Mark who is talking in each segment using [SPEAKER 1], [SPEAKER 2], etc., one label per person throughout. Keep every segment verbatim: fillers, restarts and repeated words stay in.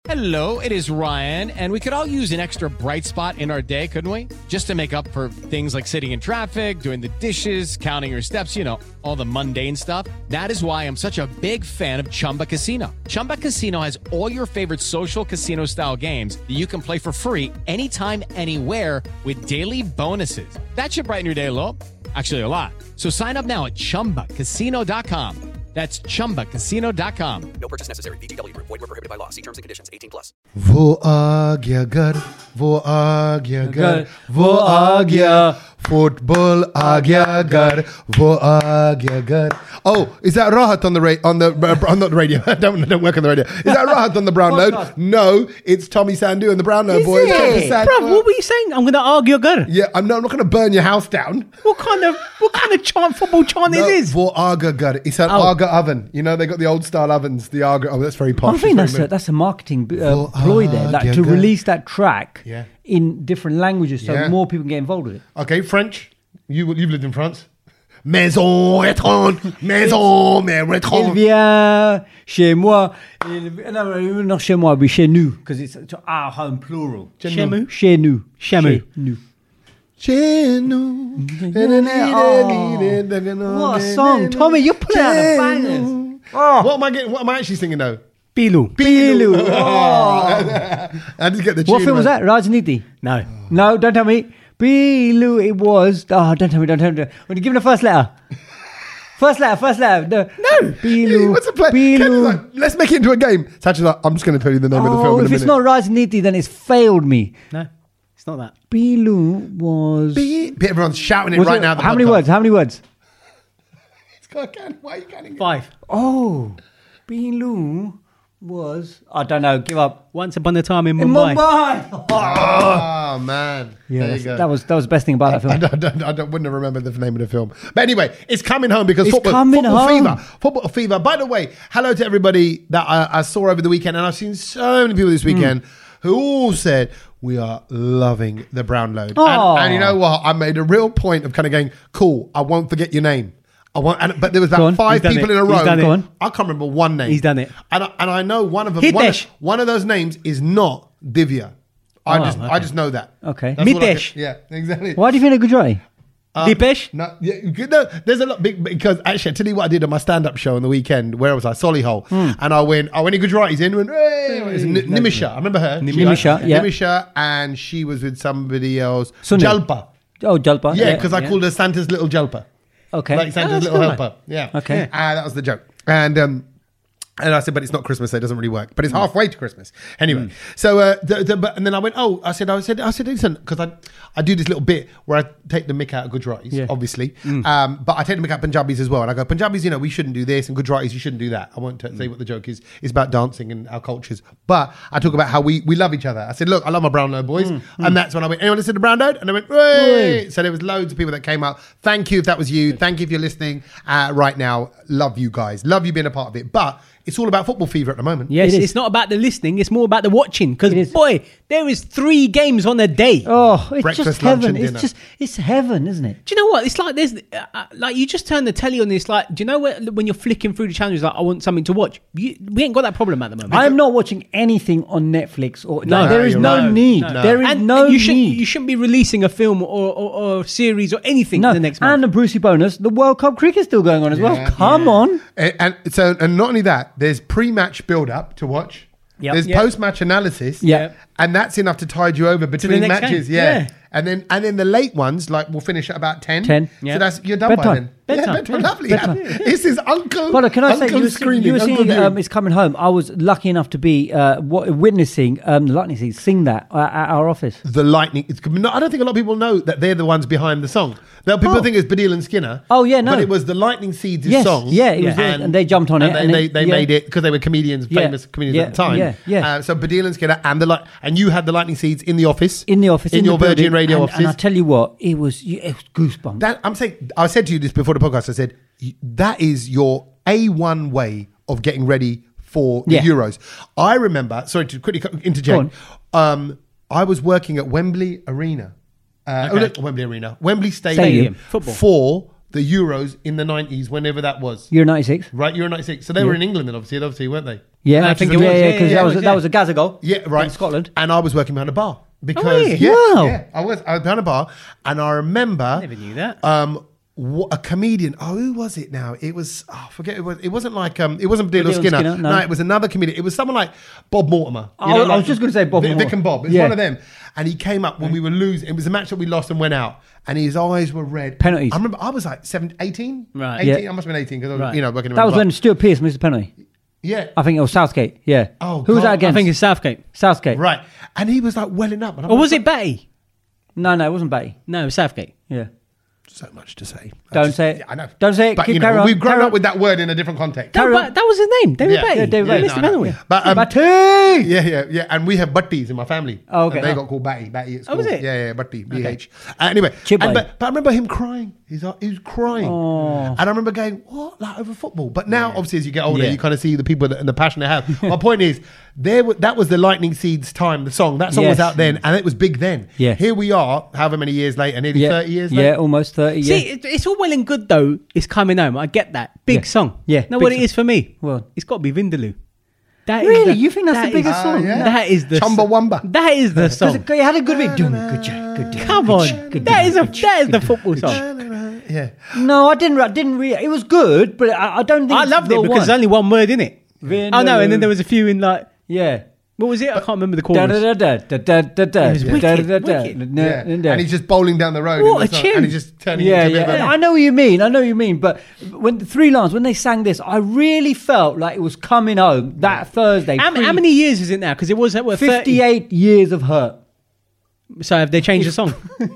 [SPEAKER 1] Hello, it is Ryan, and we could all use an extra bright spot in our day, couldn't we? Just to make up for things like sitting in traffic, doing the dishes, counting your steps, you know, all the mundane stuff. That is why I'm such a big fan of Chumba Casino. Chumba Casino has all your favorite social casino-style games that you can play for free anytime, anywhere with daily bonuses. That should brighten your day a little. Actually, a lot. So sign up now at chumba casino dot com. That's chumba casino dot com.
[SPEAKER 2] No purchase necessary. V G W Group. Void where prohibited by law. See terms and conditions. eighteen plus.
[SPEAKER 3] वो आ गया घर, वो आ गया घर, वो आ गया football, आ गया घर, वो आ गया घर. Oh, is that Rahat on the radio? On the uh, not the radio. I don't don't work on the radio. Is that Rahat on the Brownload? No, it's Tommy Sandu and the Brownload boys.
[SPEAKER 4] Bro, what were you saying? I'm going to argue घर.
[SPEAKER 3] Yeah, I'm not, I'm not going to burn your house down.
[SPEAKER 4] What kind of what kind of chant football chant
[SPEAKER 3] No,
[SPEAKER 4] is this?
[SPEAKER 3] वो आ गया घर. It's an
[SPEAKER 4] Oh.
[SPEAKER 3] Aga oven. You know they got the old style ovens. The Aga. Oh, that's very posh.
[SPEAKER 5] I think
[SPEAKER 3] It's
[SPEAKER 5] that's
[SPEAKER 3] very
[SPEAKER 5] a, that's a marketing uh,
[SPEAKER 3] Well,
[SPEAKER 5] ploy there,
[SPEAKER 3] uh,
[SPEAKER 5] like
[SPEAKER 3] yeah,
[SPEAKER 5] to
[SPEAKER 3] go-
[SPEAKER 5] release that track
[SPEAKER 3] Yeah.
[SPEAKER 5] in different languages, so
[SPEAKER 3] Yeah.
[SPEAKER 5] more people get involved with it.
[SPEAKER 3] Okay, French. You you've lived in France. Maison étrange, maison
[SPEAKER 5] Il
[SPEAKER 3] étrange.
[SPEAKER 5] vient chez moi. Il, no, not chez moi, but chez nous, because it's to our home plural.
[SPEAKER 3] Chez nous.
[SPEAKER 5] Chez nous.
[SPEAKER 4] Shamu.
[SPEAKER 5] Chez nous.
[SPEAKER 3] Chez nous.
[SPEAKER 5] What a song, Tommy! You're putting out the bangers. Oh,
[SPEAKER 3] What am I getting? What am I actually singing though?
[SPEAKER 4] Pilu.
[SPEAKER 5] Pilu. Oh.
[SPEAKER 3] I did get the tune.
[SPEAKER 5] What film was
[SPEAKER 3] man.
[SPEAKER 5] that? Rajniti.
[SPEAKER 4] No.
[SPEAKER 5] No, don't tell me. Pilu. It was. Oh, don't tell me. Don't tell me. When you give me the first letter. First letter. First letter. No.
[SPEAKER 3] No.
[SPEAKER 5] Pilu.
[SPEAKER 3] What's the play?
[SPEAKER 5] Pilu.
[SPEAKER 3] Ken's like, let's make it into a game. Satch's like, I'm just going to tell you the name of the film
[SPEAKER 5] Oh,
[SPEAKER 3] in a
[SPEAKER 5] if
[SPEAKER 3] minute.
[SPEAKER 5] it's not Rajniti, then it's failed me.
[SPEAKER 4] No. It's not that.
[SPEAKER 5] Pilu was.
[SPEAKER 3] Beep. Everyone's shouting it
[SPEAKER 5] was
[SPEAKER 3] right
[SPEAKER 5] it-
[SPEAKER 3] now. at the
[SPEAKER 5] How many
[SPEAKER 3] podcast.
[SPEAKER 5] words? How many words?
[SPEAKER 3] It's got- can- Why are you counting it?
[SPEAKER 4] Five.
[SPEAKER 5] Oh, Pilu was. I don't know. Give up.
[SPEAKER 4] Once upon a time in
[SPEAKER 5] In
[SPEAKER 4] Mumbai.
[SPEAKER 5] Mumbai.
[SPEAKER 3] Oh man.
[SPEAKER 5] Yeah,
[SPEAKER 3] there you
[SPEAKER 5] that's-
[SPEAKER 3] go.
[SPEAKER 5] that was that was the best thing about that
[SPEAKER 3] I,
[SPEAKER 5] film.
[SPEAKER 3] don't, I, don't, I don't, wouldn't have remembered the name of the film. But anyway, it's coming home because
[SPEAKER 5] It's
[SPEAKER 3] football,
[SPEAKER 5] coming
[SPEAKER 3] football
[SPEAKER 5] home.
[SPEAKER 3] fever. Football fever. By the way, hello to everybody that I, I saw over the weekend. And I've seen so many people this weekend who all said, we are loving the Brownload.
[SPEAKER 5] Aw.
[SPEAKER 3] And, and you know what? I made a real point of kind of going, cool, I won't forget your name. I want, and, but there was
[SPEAKER 5] Go
[SPEAKER 3] about
[SPEAKER 5] on.
[SPEAKER 3] five
[SPEAKER 4] He's done
[SPEAKER 3] people
[SPEAKER 4] it.
[SPEAKER 3] in a
[SPEAKER 4] He's
[SPEAKER 3] row.
[SPEAKER 4] done it.
[SPEAKER 5] Go on.
[SPEAKER 3] I can't remember one name.
[SPEAKER 4] He's done it.
[SPEAKER 3] And, I- and I know one of them. One of,
[SPEAKER 4] Hitesh.
[SPEAKER 3] one of those names is not Divya. I
[SPEAKER 5] Oh,
[SPEAKER 3] just, I
[SPEAKER 5] okay.
[SPEAKER 3] just know that.
[SPEAKER 5] Okay.
[SPEAKER 3] That's all I
[SPEAKER 4] Mitesh.
[SPEAKER 3] can- Yeah, exactly.
[SPEAKER 5] Why do you think they're Gujarati?
[SPEAKER 3] Uh,
[SPEAKER 4] Deepesh?
[SPEAKER 3] No, yeah, good- no, there's a lot big because actually, I tell you what I did on my stand-up show on the weekend. Where was I? Solihull, and I went. I went in Gujarati's in. Went, hey, it's N- Nimisha. I remember her.
[SPEAKER 5] Nimisha, yeah.
[SPEAKER 3] Nimisha, and she was with somebody else.
[SPEAKER 5] Sunil.
[SPEAKER 3] Jalpa.
[SPEAKER 5] Oh, Jalpa.
[SPEAKER 3] Yeah, because I called her Santa's little Jalpa.
[SPEAKER 5] Okay.
[SPEAKER 3] Like Santa's
[SPEAKER 4] that's
[SPEAKER 3] little
[SPEAKER 4] good,
[SPEAKER 3] helper. Yeah.
[SPEAKER 5] Okay.
[SPEAKER 3] Uh, that was the joke. And um, and I said, but it's not Christmas, so it doesn't really work. But it's halfway to Christmas. Anyway, so uh, the, the, but, and then I went, oh, I said, I said, I said, listen, because I I do this little bit where I take the mick out of Gujaratis,
[SPEAKER 5] Yeah.
[SPEAKER 3] obviously, um, but I take the mick out of Punjabis as well. And I go, Punjabis, you know, we shouldn't do this, and Gujaratis, you shouldn't do that. I won't t- say what the joke is. It's about dancing and our cultures. But I talk about how we, we love each other. I said, look, I love my Brownload boys. And that's when I went, anyone listen to Brownload? And I went, Way! So there was loads of people that came out. Thank you if that was you. Thank you if you're listening uh, right now. Love you guys. Love you being a part of it. But it's all about football fever at the moment.
[SPEAKER 4] Yes,
[SPEAKER 5] It is.
[SPEAKER 4] it's not about the listening. It's more about the watching. Because,
[SPEAKER 5] It is.
[SPEAKER 4] boy, there is three games on a day.
[SPEAKER 5] Oh, it's
[SPEAKER 3] Breakfast,
[SPEAKER 5] just
[SPEAKER 3] lunch,
[SPEAKER 5] heaven.
[SPEAKER 3] and
[SPEAKER 5] It's
[SPEAKER 3] dinner.
[SPEAKER 5] just it's heaven, isn't it?
[SPEAKER 4] Do you know what? It's like there's, uh, uh, like you just turn the telly on. This, like, do you know where, when you're flicking through the channels, like I want something to watch. You, we ain't got that problem at the moment.
[SPEAKER 5] I'm not watching anything on Netflix or
[SPEAKER 4] No,
[SPEAKER 5] like, there is
[SPEAKER 3] you're
[SPEAKER 5] no
[SPEAKER 3] right.
[SPEAKER 5] need.
[SPEAKER 3] No.
[SPEAKER 5] There is
[SPEAKER 4] and,
[SPEAKER 5] no
[SPEAKER 4] and you shouldn't,
[SPEAKER 5] need.
[SPEAKER 4] you shouldn't be releasing a film or, or, or series or anything
[SPEAKER 5] no,
[SPEAKER 4] the next
[SPEAKER 5] and
[SPEAKER 4] month.
[SPEAKER 5] the Brucey bonus, the World Cup cricket's still going on as well.
[SPEAKER 3] Yeah.
[SPEAKER 5] Come on.
[SPEAKER 3] And, and so, and not only that, there's pre-match build-up to watch.
[SPEAKER 5] Yep.
[SPEAKER 3] There's
[SPEAKER 4] Yep.
[SPEAKER 3] post-match analysis.
[SPEAKER 5] Yeah.
[SPEAKER 3] And that's enough to tide you over between
[SPEAKER 4] next
[SPEAKER 3] matches.
[SPEAKER 4] game.
[SPEAKER 3] Yeah.
[SPEAKER 4] Yeah.
[SPEAKER 3] And then and then the late ones, like we'll finish at about ten.
[SPEAKER 5] ten.
[SPEAKER 3] So
[SPEAKER 4] Yeah.
[SPEAKER 3] that's you're done by
[SPEAKER 5] Bedtime.
[SPEAKER 3] then.
[SPEAKER 4] Bedtime.
[SPEAKER 3] Yeah, bedtime.
[SPEAKER 4] Yeah.
[SPEAKER 3] Lovely.
[SPEAKER 5] Bedtime.
[SPEAKER 3] Yeah. This is Uncle.
[SPEAKER 5] But can I say,
[SPEAKER 3] Uncle
[SPEAKER 5] you were,
[SPEAKER 3] screaming.
[SPEAKER 5] you were
[SPEAKER 3] Uncle
[SPEAKER 5] seeing
[SPEAKER 3] doing.
[SPEAKER 5] um, It's Coming Home. I was lucky enough to be uh, wa- witnessing um, the Lightning Seeds sing that uh, at our office.
[SPEAKER 3] The lightning. It's, no, I don't think a lot of people know that they're the ones behind the song. Now people
[SPEAKER 5] Oh.
[SPEAKER 3] think it's Badil and Skinner.
[SPEAKER 5] Oh, yeah, no.
[SPEAKER 3] But it was the Lightning Seeds'
[SPEAKER 5] Yes,
[SPEAKER 3] song.
[SPEAKER 5] yeah, it was theirs, and they jumped on
[SPEAKER 3] and
[SPEAKER 5] it,
[SPEAKER 3] They,
[SPEAKER 5] and
[SPEAKER 3] they,
[SPEAKER 5] it-
[SPEAKER 3] they
[SPEAKER 5] yeah.
[SPEAKER 3] made it because they were comedians,
[SPEAKER 5] Yeah,
[SPEAKER 3] famous comedians
[SPEAKER 5] yeah,
[SPEAKER 3] at the time.
[SPEAKER 5] yeah, yeah.
[SPEAKER 3] Uh, so Badil and Skinner and the light, and you had the Lightning Seeds in the office.
[SPEAKER 5] In the office,
[SPEAKER 3] in,
[SPEAKER 5] in
[SPEAKER 3] your
[SPEAKER 5] the
[SPEAKER 3] Virgin
[SPEAKER 5] building,
[SPEAKER 3] Radio
[SPEAKER 5] and,
[SPEAKER 3] offices.
[SPEAKER 5] And I tell you what, it was, it was goosebumps.
[SPEAKER 3] That I'm saying, I said to you this before the podcast. I said that is your A one way of getting ready for the
[SPEAKER 5] Yeah.
[SPEAKER 3] Euros. I remember. Sorry to quickly interject. Um, I was working at Wembley Arena. Uh, oh,
[SPEAKER 4] Okay.
[SPEAKER 3] no, Wembley Arena, Wembley Stadium,
[SPEAKER 5] Stadium.
[SPEAKER 4] Football.
[SPEAKER 3] for the Euros in the nineties, whenever that was.
[SPEAKER 5] You're ninety-six.
[SPEAKER 3] Right, Euro ninety-six. So they were in England, then obviously, obviously, weren't they?
[SPEAKER 5] Yeah,
[SPEAKER 4] I think it
[SPEAKER 5] yeah,
[SPEAKER 4] was.
[SPEAKER 5] yeah,
[SPEAKER 4] Yeah,
[SPEAKER 5] because
[SPEAKER 4] yeah,
[SPEAKER 5] that
[SPEAKER 4] it
[SPEAKER 5] was
[SPEAKER 4] was,
[SPEAKER 5] that
[SPEAKER 4] yeah.
[SPEAKER 5] was a Gaza goal.
[SPEAKER 3] Yeah, right.
[SPEAKER 5] In Scotland.
[SPEAKER 3] And I was working behind a bar because
[SPEAKER 4] were you?
[SPEAKER 3] yeah,
[SPEAKER 5] Wow.
[SPEAKER 3] yeah, I was I was behind a bar, and I remember
[SPEAKER 4] Never knew that.
[SPEAKER 3] Um, wh- a comedian. Oh, who was it now? It was oh, I forget. It was. It wasn't like um. It wasn't Diddle
[SPEAKER 5] Diddle
[SPEAKER 3] Skinner.
[SPEAKER 5] Skinner, no.
[SPEAKER 3] no, it was another comedian. It was someone like Bob Mortimer. You
[SPEAKER 5] Oh, I
[SPEAKER 3] like
[SPEAKER 5] was just gonna say Bob
[SPEAKER 3] Vic,
[SPEAKER 5] Mortimer.
[SPEAKER 3] Vic and Bob. It's
[SPEAKER 5] Yeah.
[SPEAKER 3] one of them. And he came up when we were losing. It was a match that we lost and went out. And his eyes were red.
[SPEAKER 5] Penalties.
[SPEAKER 3] I remember I was like seven, eighteen.
[SPEAKER 4] Right.
[SPEAKER 3] eighteen.
[SPEAKER 5] Yeah.
[SPEAKER 3] I must have been eighteen because I was,
[SPEAKER 4] Right.
[SPEAKER 3] you know, working
[SPEAKER 5] That was
[SPEAKER 3] around
[SPEAKER 5] when Stuart Pearce missed a penalty.
[SPEAKER 3] the bar. Yeah.
[SPEAKER 5] I think it was Southgate. Yeah.
[SPEAKER 3] Oh,
[SPEAKER 5] Who was
[SPEAKER 3] God.
[SPEAKER 5] that against?
[SPEAKER 4] I think it's Southgate.
[SPEAKER 5] Southgate.
[SPEAKER 3] Right. And he was like welling up. And I'm
[SPEAKER 4] Or
[SPEAKER 3] like,
[SPEAKER 4] was it Batty?
[SPEAKER 5] No, no, it wasn't Batty.
[SPEAKER 4] No, it was Southgate.
[SPEAKER 5] Yeah.
[SPEAKER 3] So much to say. I
[SPEAKER 5] Don't
[SPEAKER 3] just-
[SPEAKER 5] say it.
[SPEAKER 3] Yeah, I know.
[SPEAKER 5] Don't say it.
[SPEAKER 3] But
[SPEAKER 5] Keep
[SPEAKER 3] you know,
[SPEAKER 5] carry on.
[SPEAKER 3] we've grown
[SPEAKER 5] Carry
[SPEAKER 3] up
[SPEAKER 5] on.
[SPEAKER 3] with that word in a different context.
[SPEAKER 4] No,
[SPEAKER 5] Carry on.
[SPEAKER 4] but that was his name, David
[SPEAKER 3] Yeah.
[SPEAKER 4] Batty.
[SPEAKER 5] Yeah, David
[SPEAKER 4] He
[SPEAKER 5] Batty.
[SPEAKER 4] missed the
[SPEAKER 3] no, no.
[SPEAKER 4] penalty.
[SPEAKER 3] But um,
[SPEAKER 5] Batty!
[SPEAKER 3] yeah, yeah, yeah. And we have Butties in my family.
[SPEAKER 5] Oh, okay.
[SPEAKER 3] And they
[SPEAKER 5] Oh.
[SPEAKER 3] got called Batty. Batty at school.
[SPEAKER 4] was it?
[SPEAKER 3] Yeah, yeah, Butty. B H. Uh, anyway.
[SPEAKER 5] Chip
[SPEAKER 3] and,
[SPEAKER 5] boy.
[SPEAKER 3] but, but I remember him crying. He's like, he was crying.
[SPEAKER 5] Oh.
[SPEAKER 3] And I remember going, what? Like over football? But now, obviously, as you get older,
[SPEAKER 4] Yeah.
[SPEAKER 3] you kind of see the people that, and the passion they have. My point is, there w- that was the Lightning Seeds time, the song. That song was
[SPEAKER 5] Yes.
[SPEAKER 3] out then, and it was big then.
[SPEAKER 5] Yeah.
[SPEAKER 3] Here we are, however many years later, nearly
[SPEAKER 5] Yeah.
[SPEAKER 3] thirty years
[SPEAKER 5] Yeah,
[SPEAKER 3] later.
[SPEAKER 5] almost thirty.
[SPEAKER 4] See,
[SPEAKER 5] Yeah.
[SPEAKER 4] it, it's all well and good though. It's coming home. I get that. Big
[SPEAKER 5] Yeah.
[SPEAKER 4] song.
[SPEAKER 5] Yeah,
[SPEAKER 4] Know
[SPEAKER 5] big
[SPEAKER 4] what it
[SPEAKER 5] song.
[SPEAKER 4] is for me?
[SPEAKER 5] What?
[SPEAKER 4] It's got to be Vindaloo. That is
[SPEAKER 5] Really?
[SPEAKER 4] the-
[SPEAKER 5] You think that's
[SPEAKER 4] that
[SPEAKER 5] the biggest
[SPEAKER 4] is-
[SPEAKER 5] song?
[SPEAKER 3] Ah, yeah.
[SPEAKER 4] That is the
[SPEAKER 3] Chumbawamba.
[SPEAKER 4] That is the
[SPEAKER 5] Because
[SPEAKER 4] song.
[SPEAKER 5] it, it had a good bit. Doom, good job, good job,
[SPEAKER 4] Come
[SPEAKER 5] good
[SPEAKER 4] on,
[SPEAKER 5] job, good
[SPEAKER 4] that
[SPEAKER 5] job,
[SPEAKER 4] is a
[SPEAKER 5] good job,
[SPEAKER 4] that is
[SPEAKER 5] good
[SPEAKER 4] the
[SPEAKER 5] job,
[SPEAKER 4] football
[SPEAKER 5] good
[SPEAKER 4] song.
[SPEAKER 5] job.
[SPEAKER 3] Yeah.
[SPEAKER 5] No, I didn't. I didn't really. It was good, but I, I don't think
[SPEAKER 4] I
[SPEAKER 5] it's
[SPEAKER 4] loved
[SPEAKER 5] the
[SPEAKER 4] it because
[SPEAKER 5] one.
[SPEAKER 4] there's only one word in it.
[SPEAKER 5] Vindaloo.
[SPEAKER 4] Oh no, and then there was a few in like
[SPEAKER 5] Yeah.
[SPEAKER 4] what was it? I can't remember the
[SPEAKER 5] Da
[SPEAKER 4] chorus.
[SPEAKER 5] da da da da da da.
[SPEAKER 4] It was
[SPEAKER 5] da,
[SPEAKER 4] wicked,
[SPEAKER 5] da, da,
[SPEAKER 4] wicked.
[SPEAKER 5] da,
[SPEAKER 3] Yeah.
[SPEAKER 5] da, da.
[SPEAKER 3] And he's just bowling down the road.
[SPEAKER 4] What
[SPEAKER 3] in the
[SPEAKER 4] a
[SPEAKER 3] song,
[SPEAKER 4] tune.
[SPEAKER 3] And he's just turning
[SPEAKER 5] Yeah,
[SPEAKER 3] into a bit
[SPEAKER 5] yeah.
[SPEAKER 3] of a-
[SPEAKER 5] I know what you mean. I know what you mean. But when the Three Lions, when they sang this, I really felt like it was coming home that Thursday.
[SPEAKER 4] How,
[SPEAKER 5] pre-
[SPEAKER 4] how many years is it now? Because it was at what, thirty?
[SPEAKER 5] fifty-eight years of hurt.
[SPEAKER 4] So have they changed the song?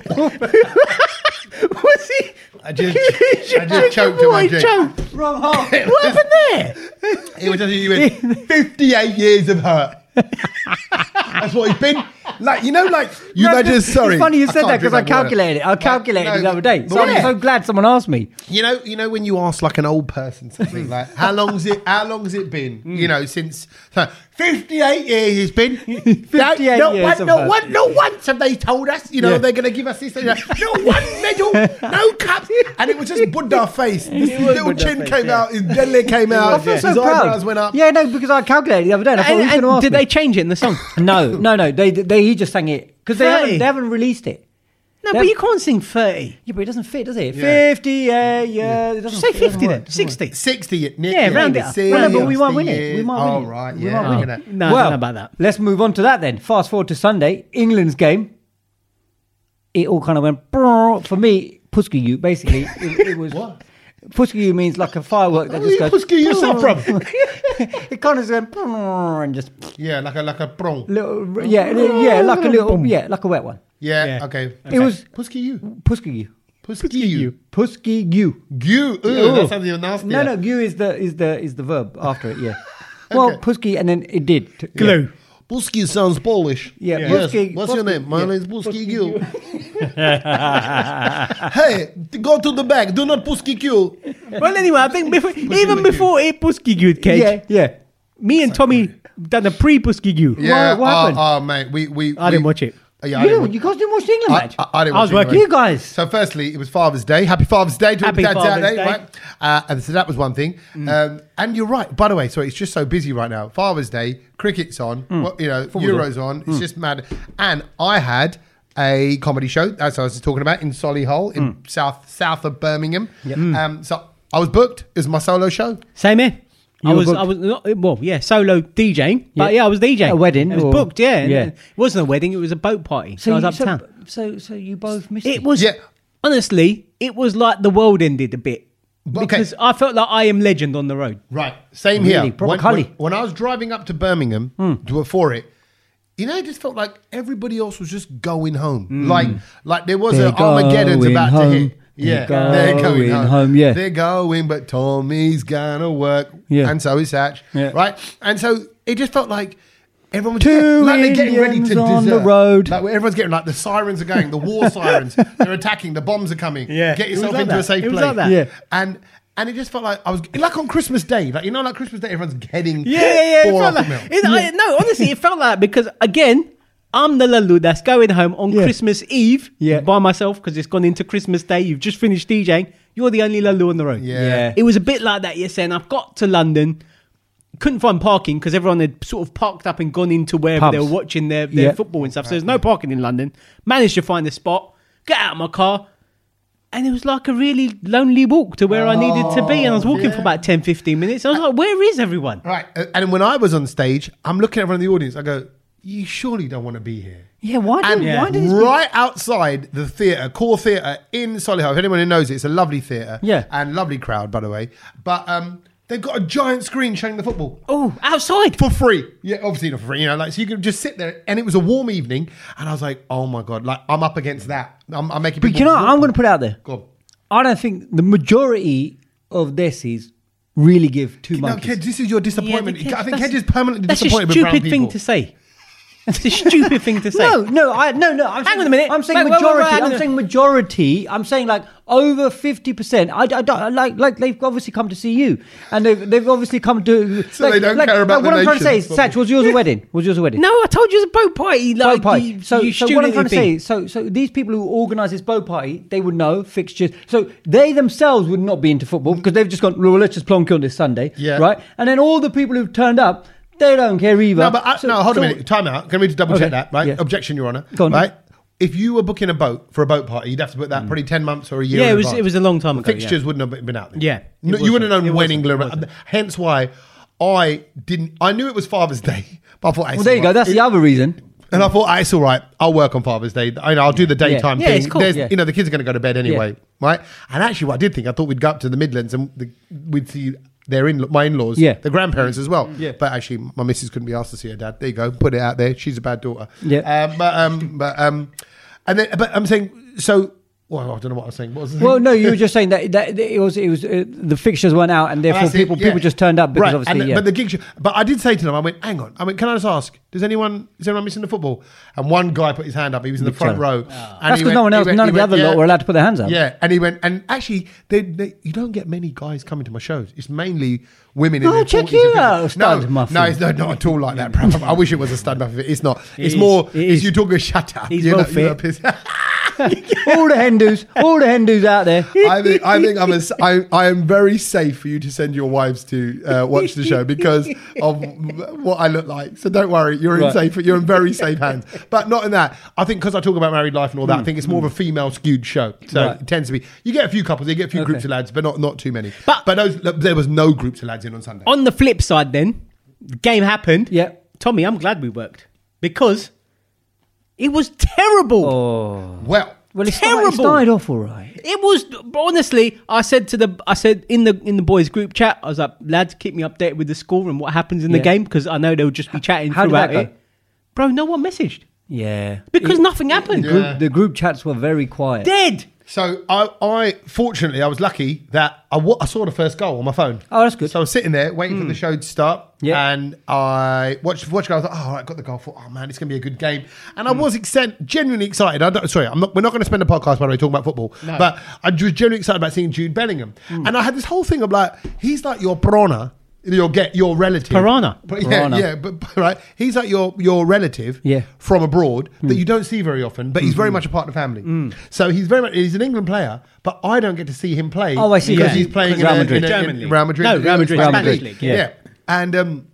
[SPEAKER 4] Was he?
[SPEAKER 3] I just, I just choked at my
[SPEAKER 4] Boy,
[SPEAKER 3] drink.
[SPEAKER 4] choked.
[SPEAKER 5] Wrong heart.
[SPEAKER 4] What happened there?
[SPEAKER 3] It was just you went fifty-eight years of hurt. That's what he's been. Like, you know, like, you
[SPEAKER 5] No,
[SPEAKER 3] like just, sorry.
[SPEAKER 5] It's funny you
[SPEAKER 3] I
[SPEAKER 5] said
[SPEAKER 3] can't
[SPEAKER 5] that because I
[SPEAKER 3] drink that water.
[SPEAKER 5] calculated it. I calculated
[SPEAKER 3] no,
[SPEAKER 5] it the other day.
[SPEAKER 3] but
[SPEAKER 5] So I'm
[SPEAKER 3] yeah.
[SPEAKER 5] so glad someone asked me.
[SPEAKER 3] You know, you know when you ask like an old person something like, how long's it? How long's it been? You know, since so, fifty-eight years it's been.
[SPEAKER 5] fifty-eight
[SPEAKER 3] no,
[SPEAKER 5] years
[SPEAKER 3] one,
[SPEAKER 5] of
[SPEAKER 3] not
[SPEAKER 5] hurt.
[SPEAKER 3] one, not once have they told us. You know,
[SPEAKER 5] Yeah.
[SPEAKER 3] they're going to give us this. You know, not one medal, no cups, and it was just Buddha face. This little
[SPEAKER 5] Buddha
[SPEAKER 3] chin
[SPEAKER 5] face,
[SPEAKER 3] came
[SPEAKER 5] yeah.
[SPEAKER 3] out, his belly came out,
[SPEAKER 5] I feel
[SPEAKER 3] his
[SPEAKER 5] so proud.
[SPEAKER 3] eyebrows went up.
[SPEAKER 5] Yeah, no, because I calculated the other day. And I thought,
[SPEAKER 4] And,
[SPEAKER 5] who's going to
[SPEAKER 4] and
[SPEAKER 5] ask
[SPEAKER 4] did
[SPEAKER 5] me?
[SPEAKER 4] they change it in the song?
[SPEAKER 5] No, no, no. They, they, he just sang it because they
[SPEAKER 4] thirty.
[SPEAKER 5] haven't, they haven't released it.
[SPEAKER 4] No,
[SPEAKER 5] That-
[SPEAKER 4] but you can't sing thirty.
[SPEAKER 5] Yeah, but it doesn't fit, does it?
[SPEAKER 3] Yeah.
[SPEAKER 5] fifty-eight, yeah. It doesn't
[SPEAKER 4] Say
[SPEAKER 5] fit, it doesn't
[SPEAKER 4] fifty then.
[SPEAKER 5] work.
[SPEAKER 4] sixty.
[SPEAKER 3] sixty, Nick.
[SPEAKER 4] Yeah, round it up.
[SPEAKER 3] sixty
[SPEAKER 5] Well, no, but we might win
[SPEAKER 3] years.
[SPEAKER 5] it. We might
[SPEAKER 3] Oh,
[SPEAKER 5] win it.
[SPEAKER 3] right,
[SPEAKER 5] We
[SPEAKER 3] yeah.
[SPEAKER 5] might win
[SPEAKER 3] look
[SPEAKER 5] it.
[SPEAKER 3] at that.
[SPEAKER 4] No, I
[SPEAKER 5] well,
[SPEAKER 4] don't know about that.
[SPEAKER 5] Let's move on to that then. Fast forward to Sunday, England's game. It all kind of went brrr. For me. Puskiyu, basically. It, it was what? Puskiyu means like a firework that
[SPEAKER 3] Where
[SPEAKER 5] just
[SPEAKER 3] you
[SPEAKER 5] goes.
[SPEAKER 3] Puskiyu yourself from?
[SPEAKER 5] It kind of just went brrr and just
[SPEAKER 3] Yeah, like a like a prong.
[SPEAKER 5] little, yeah, yeah, like a little, yeah, like a wet one.
[SPEAKER 3] Yeah,
[SPEAKER 4] Yeah.
[SPEAKER 3] okay.
[SPEAKER 5] It was
[SPEAKER 3] Pusky you.
[SPEAKER 5] Puskiyu.
[SPEAKER 3] Pusky you.
[SPEAKER 5] Puskiyu.
[SPEAKER 3] Gu. Ooh,
[SPEAKER 5] Ooh.
[SPEAKER 3] that sounds even nastier.
[SPEAKER 5] No, no, gu is the is the is the verb after it. Yeah. Well,
[SPEAKER 3] Okay.
[SPEAKER 5] Pusky, and then it did. t-
[SPEAKER 4] Glue.
[SPEAKER 5] Yeah.
[SPEAKER 3] Pusky sounds Polish.
[SPEAKER 5] Yeah,
[SPEAKER 3] Yes.
[SPEAKER 5] Pusky-
[SPEAKER 3] What's your
[SPEAKER 5] Pusky-
[SPEAKER 3] name? My
[SPEAKER 5] yeah.
[SPEAKER 3] name is Pusky Gil. Hey, go to the back. Do not Pusky Gil.
[SPEAKER 4] Well, anyway, I think before, even
[SPEAKER 3] Licky.
[SPEAKER 4] before it Pusky Good, Cage,
[SPEAKER 5] Yeah, yeah.
[SPEAKER 4] me and Tommy done a pre Pusky Good.
[SPEAKER 3] Yeah.
[SPEAKER 5] what happened?
[SPEAKER 3] Oh, oh, mate, we we.
[SPEAKER 4] I didn't
[SPEAKER 3] we-
[SPEAKER 4] watch it.
[SPEAKER 3] Uh, yeah, I
[SPEAKER 5] You,
[SPEAKER 3] didn't
[SPEAKER 5] didn't,
[SPEAKER 3] watch-
[SPEAKER 5] you guys didn't watch the England
[SPEAKER 3] I,
[SPEAKER 5] match.
[SPEAKER 3] I, I didn't
[SPEAKER 4] I was
[SPEAKER 3] watch it,
[SPEAKER 4] working.
[SPEAKER 3] mate.
[SPEAKER 5] You guys.
[SPEAKER 3] So, firstly, it was Father's Day. Happy Father's Day to
[SPEAKER 4] Happy
[SPEAKER 3] Dad's
[SPEAKER 4] Father's
[SPEAKER 3] Day,
[SPEAKER 4] Day.
[SPEAKER 3] right? Uh, and so that was one thing. Um, and you're right. By the way, sorry, it's just so busy right now. Father's Day, cricket's on. Well, you know, Euros on. It's just mad. And I had a comedy show, as I was talking about, in Solihull, in south south of Birmingham. Um, so I was booked. It was my solo show.
[SPEAKER 4] Same here. I
[SPEAKER 5] were
[SPEAKER 4] was,
[SPEAKER 5] booked?
[SPEAKER 4] I was not, well, yeah, solo DJing, but
[SPEAKER 5] Yeah.
[SPEAKER 4] yeah, I was DJing.
[SPEAKER 5] A wedding
[SPEAKER 4] It was
[SPEAKER 5] or-
[SPEAKER 4] booked, yeah. and
[SPEAKER 5] Yeah.
[SPEAKER 4] It wasn't a wedding, it was a boat party. So, I was
[SPEAKER 5] you-
[SPEAKER 4] uptown.
[SPEAKER 5] so, so you both missed
[SPEAKER 4] It was,
[SPEAKER 3] Yeah.
[SPEAKER 4] honestly, it was like the world ended a bit.
[SPEAKER 3] Okay.
[SPEAKER 4] Because I felt like I am legend on the road.
[SPEAKER 3] Right. Same
[SPEAKER 5] Really?
[SPEAKER 3] here.
[SPEAKER 5] Proper
[SPEAKER 3] When,
[SPEAKER 5] Cully.
[SPEAKER 3] when, when I was driving up to Birmingham to, for it, you know, it just felt like everybody else was just going home. Like, like there was
[SPEAKER 5] They're
[SPEAKER 3] a Armageddon's
[SPEAKER 5] going
[SPEAKER 3] about
[SPEAKER 5] home.
[SPEAKER 3] to hit. Yeah,
[SPEAKER 5] They're
[SPEAKER 3] they're going
[SPEAKER 5] going
[SPEAKER 3] home.
[SPEAKER 5] home, yeah.
[SPEAKER 3] They're going, but Tommy's gonna work.
[SPEAKER 5] Yeah.
[SPEAKER 3] And so is Satch.
[SPEAKER 5] Yeah.
[SPEAKER 3] Right? And so it just felt like everyone was
[SPEAKER 5] Two
[SPEAKER 3] like they're getting ready to
[SPEAKER 5] Indians on the
[SPEAKER 3] desert.
[SPEAKER 5] road.
[SPEAKER 3] Like everyone's getting like the sirens are going, the war sirens, they're attacking, the bombs are coming.
[SPEAKER 4] Yeah.
[SPEAKER 3] Get
[SPEAKER 4] It was
[SPEAKER 3] yourself
[SPEAKER 4] like
[SPEAKER 3] into
[SPEAKER 4] that.
[SPEAKER 3] a safe
[SPEAKER 4] It was
[SPEAKER 3] place.
[SPEAKER 4] like that.
[SPEAKER 5] Yeah.
[SPEAKER 3] And and it just felt like I was like on Christmas Day, like you know, like Christmas Day, everyone's heading
[SPEAKER 4] Yeah, yeah, yeah. It
[SPEAKER 3] four
[SPEAKER 4] felt
[SPEAKER 3] off
[SPEAKER 4] like,
[SPEAKER 3] the milk.
[SPEAKER 4] it, I, no, honestly, it felt like because again, I'm the Lalu that's going home on
[SPEAKER 5] Yeah.
[SPEAKER 4] Christmas Eve
[SPEAKER 5] Yeah.
[SPEAKER 4] by myself because it's gone into Christmas Day. You've just finished DJing. you're the only Lulu on the road.
[SPEAKER 3] Yeah.
[SPEAKER 5] Yeah.
[SPEAKER 4] It was a bit like that yesterday, and I've got to London, couldn't find parking because everyone had sort of parked up and gone into wherever
[SPEAKER 5] Pubs.
[SPEAKER 4] they were watching their, their
[SPEAKER 5] Yeah.
[SPEAKER 4] football and stuff. So there's no parking in London. Managed to find a spot, get out of my car, and it was like a really lonely walk to where I needed to be. And I was walking for about ten, fifteen minutes. I was like, where is everyone?
[SPEAKER 3] Right. uh, And when I was on stage, I'm looking at everyone in the audience. I go, you surely don't want to be here.
[SPEAKER 5] Yeah, why did,
[SPEAKER 3] And
[SPEAKER 5] why did this
[SPEAKER 3] right outside the theatre, Core Theatre in Solihull, if anyone who knows it, it's a lovely theatre.
[SPEAKER 5] Yeah.
[SPEAKER 3] And lovely crowd, by the way. But um, they've got a giant screen showing the football.
[SPEAKER 4] Oh, outside.
[SPEAKER 3] For free. Yeah, obviously not for free. You know, like, so you could just sit there. And it was a warm evening. And I was like, oh my God, like, I'm up against that. I'm, I'm making
[SPEAKER 5] But
[SPEAKER 3] people.
[SPEAKER 5] you know,
[SPEAKER 3] walk.
[SPEAKER 5] I'm going to put it out there.
[SPEAKER 3] Go on.
[SPEAKER 5] I don't think the majority of Desi's really give two
[SPEAKER 3] No,
[SPEAKER 5] monkeys.
[SPEAKER 3] Kedge, this is your disappointment.
[SPEAKER 4] Yeah,
[SPEAKER 3] I think
[SPEAKER 4] that's-
[SPEAKER 3] Kedge is permanently
[SPEAKER 4] That's a
[SPEAKER 3] disappointed with brown
[SPEAKER 4] stupid
[SPEAKER 3] people.
[SPEAKER 4] thing to say. That's a stupid thing to say.
[SPEAKER 5] No, no, I no, no. I'm
[SPEAKER 4] Hang
[SPEAKER 5] saying,
[SPEAKER 4] on a minute.
[SPEAKER 5] I'm saying
[SPEAKER 4] Wait, wait, wait,
[SPEAKER 5] majority.
[SPEAKER 4] wait, hang on
[SPEAKER 5] I'm
[SPEAKER 4] a-
[SPEAKER 5] saying majority. I'm saying like over fifty percent. I, I don't like like they've obviously come to see you, and they've they've obviously come to.
[SPEAKER 3] So
[SPEAKER 5] like,
[SPEAKER 3] they don't
[SPEAKER 5] like,
[SPEAKER 3] care about
[SPEAKER 5] like, what
[SPEAKER 3] the
[SPEAKER 5] I'm trying to say
[SPEAKER 3] nation.
[SPEAKER 5] is, Satch, was yours a wedding? Was yours a wedding?
[SPEAKER 4] No, I told you it was a boat party. Like,
[SPEAKER 5] Boat party.
[SPEAKER 4] You,
[SPEAKER 5] So,
[SPEAKER 4] you
[SPEAKER 5] so what I'm trying to say,
[SPEAKER 4] thing.
[SPEAKER 5] is, so so these people who organise this boat party, they would know fixtures. So they themselves would not be into football because they've just gone, well, let's just plonk on this Sunday,
[SPEAKER 3] Yeah.
[SPEAKER 5] right? And then all the people who've turned up, they don't care either.
[SPEAKER 3] No, but I,
[SPEAKER 5] So-
[SPEAKER 3] no, hold
[SPEAKER 5] so-
[SPEAKER 3] a minute. Time out. Can we just double
[SPEAKER 5] Okay.
[SPEAKER 3] check that? Right.
[SPEAKER 5] Yeah.
[SPEAKER 3] Objection, Your Honour.
[SPEAKER 5] Go on.
[SPEAKER 3] Right. If you were booking a boat for a boat party, you'd have to put that probably ten months or a year.
[SPEAKER 4] Yeah,
[SPEAKER 3] in
[SPEAKER 4] it was-
[SPEAKER 3] advance.
[SPEAKER 4] it was a long time ago,
[SPEAKER 3] Fixtures
[SPEAKER 4] yeah.
[SPEAKER 3] wouldn't have been out there.
[SPEAKER 4] Yeah, it
[SPEAKER 3] No, you
[SPEAKER 4] wasn't.
[SPEAKER 3] wouldn't have
[SPEAKER 4] It
[SPEAKER 3] known when
[SPEAKER 4] wasn't.
[SPEAKER 3] England.
[SPEAKER 4] It wasn't.
[SPEAKER 3] Hence why I didn't. I knew it was Father's Day, but I thought.
[SPEAKER 5] Well, there you go. That's the other reason.
[SPEAKER 3] And I thought, ah, it's all right. I'll work on Father's Day. I know I'll do the daytime
[SPEAKER 4] Yeah,
[SPEAKER 3] thing.
[SPEAKER 4] it's cool.
[SPEAKER 3] There's-
[SPEAKER 5] Yeah.
[SPEAKER 3] You know, the kids are going to go to bed anyway,
[SPEAKER 5] Yeah.
[SPEAKER 3] right? And actually, what I did think, I thought we'd go up to the Midlands and the, we'd see their in my in-laws,
[SPEAKER 5] Yeah.
[SPEAKER 3] the grandparents as well.
[SPEAKER 5] Yeah.
[SPEAKER 3] But actually, my missus couldn't be asked to see her dad. There you go. Put it out there. She's a bad daughter.
[SPEAKER 5] Yeah.
[SPEAKER 3] Um, but um, but um, and then but I'm saying so. Well, I don't know what I was saying. What was I saying?
[SPEAKER 5] Well, no, you were just saying that, that it was it was uh, the fixtures weren't out, and therefore
[SPEAKER 3] That's it,
[SPEAKER 5] people
[SPEAKER 3] yeah.
[SPEAKER 5] people just turned up because
[SPEAKER 3] Right,
[SPEAKER 5] obviously.
[SPEAKER 3] and,
[SPEAKER 5] yeah.
[SPEAKER 3] But the gig show, but I did say to them, I went, hang on. I mean, can I just ask? Does anyone is anyone missing the football? And one guy put his hand up. He was in the front
[SPEAKER 5] Joe.
[SPEAKER 3] row. And
[SPEAKER 5] That's
[SPEAKER 3] he
[SPEAKER 5] because
[SPEAKER 3] went-
[SPEAKER 5] no one
[SPEAKER 3] he
[SPEAKER 5] else,
[SPEAKER 3] went-
[SPEAKER 5] none
[SPEAKER 3] he
[SPEAKER 5] of the
[SPEAKER 3] went,
[SPEAKER 5] other
[SPEAKER 3] yeah.
[SPEAKER 5] lot were allowed to put their hands up.
[SPEAKER 3] Yeah, and he went, and actually, they, they, you don't get many guys coming to my shows. It's mainly women in
[SPEAKER 5] Oh,
[SPEAKER 3] their
[SPEAKER 5] check
[SPEAKER 3] forties
[SPEAKER 5] you
[SPEAKER 3] and
[SPEAKER 5] out,
[SPEAKER 3] fifties.
[SPEAKER 5] stud
[SPEAKER 3] No,
[SPEAKER 5] muffin.
[SPEAKER 3] no, it's not, not at all like that. Bro. I wish it was a stud muffin. It's not. It's
[SPEAKER 4] is.
[SPEAKER 3] more.
[SPEAKER 4] It
[SPEAKER 3] It's
[SPEAKER 4] is.
[SPEAKER 3] you talking shut up.
[SPEAKER 4] He's
[SPEAKER 3] You're
[SPEAKER 4] well
[SPEAKER 3] not- you're
[SPEAKER 4] fit.
[SPEAKER 3] not pissed.
[SPEAKER 5] all the Hindus, all the Hindus out there.
[SPEAKER 3] I think I think I'm a, I, I am very safe for you to send your wives to uh, watch the show because of what I look like. So don't worry, you're in
[SPEAKER 5] Right.
[SPEAKER 3] safe. You're in very safe hands. But not in that. I think because I talk about married life and all that,
[SPEAKER 5] Mm,
[SPEAKER 3] I think it's more of a female skewed show. So
[SPEAKER 5] Right.
[SPEAKER 3] it tends to be. You get a few couples, you get a few
[SPEAKER 5] Okay.
[SPEAKER 3] groups of lads, but not not too many.
[SPEAKER 4] But-
[SPEAKER 3] but those, there was no groups of lads in on Sunday.
[SPEAKER 4] On the flip side, then, the game happened.
[SPEAKER 5] Yeah.
[SPEAKER 4] Tommy, I'm glad we worked because it was terrible.
[SPEAKER 5] Oh,
[SPEAKER 3] well,
[SPEAKER 5] well, it started, it
[SPEAKER 4] Terrible.
[SPEAKER 5] started off all right.
[SPEAKER 4] It was honestly. I said to the, I said in the in the boys group chat, I was like, lads, keep me updated with the score and what happens in the
[SPEAKER 5] Yeah.
[SPEAKER 4] game because I know they'll just be chatting
[SPEAKER 5] How did
[SPEAKER 4] throughout
[SPEAKER 5] that go?
[SPEAKER 4] it. Bro, no one messaged
[SPEAKER 5] Yeah,
[SPEAKER 4] because
[SPEAKER 5] It-
[SPEAKER 4] nothing happened.
[SPEAKER 5] The group,
[SPEAKER 3] Yeah.
[SPEAKER 5] the group chats were very quiet.
[SPEAKER 4] Dead.
[SPEAKER 3] so I, I fortunately I was lucky that I, wa- I saw the first goal on my phone.
[SPEAKER 5] Oh, that's good.
[SPEAKER 3] So I was sitting there waiting for the show to start.
[SPEAKER 5] Yeah.
[SPEAKER 3] And I watched watched the goal. I thought, oh, all right, got the goal. I thought, oh man, it's going to be a good game. And I was exen- genuinely excited. I don't, sorry, I'm not, we're not going to spend a podcast, by the way, talking about football.
[SPEAKER 4] No.
[SPEAKER 3] But I was genuinely excited about seeing Jude Bellingham. And I had this whole thing of like, he's like your prana. Your get your relative
[SPEAKER 4] Piranha.
[SPEAKER 3] But yeah,
[SPEAKER 5] Piranha.
[SPEAKER 3] yeah, but right, he's like your your relative,
[SPEAKER 5] Yeah.
[SPEAKER 3] from abroad that you don't see very often, but he's very much a part of the family. So he's very much he's an England player, but I don't get to see him play.
[SPEAKER 5] Oh, I see.
[SPEAKER 3] because
[SPEAKER 5] Yeah.
[SPEAKER 3] he's playing in,
[SPEAKER 5] Real
[SPEAKER 3] a,
[SPEAKER 5] Madrid.
[SPEAKER 3] in, a,
[SPEAKER 4] German
[SPEAKER 3] in
[SPEAKER 4] league.
[SPEAKER 3] Real Madrid.
[SPEAKER 4] No, Real Madrid,
[SPEAKER 3] Spanish
[SPEAKER 4] Spanish
[SPEAKER 3] league.
[SPEAKER 4] league,
[SPEAKER 3] Yeah.
[SPEAKER 4] yeah.
[SPEAKER 3] and um,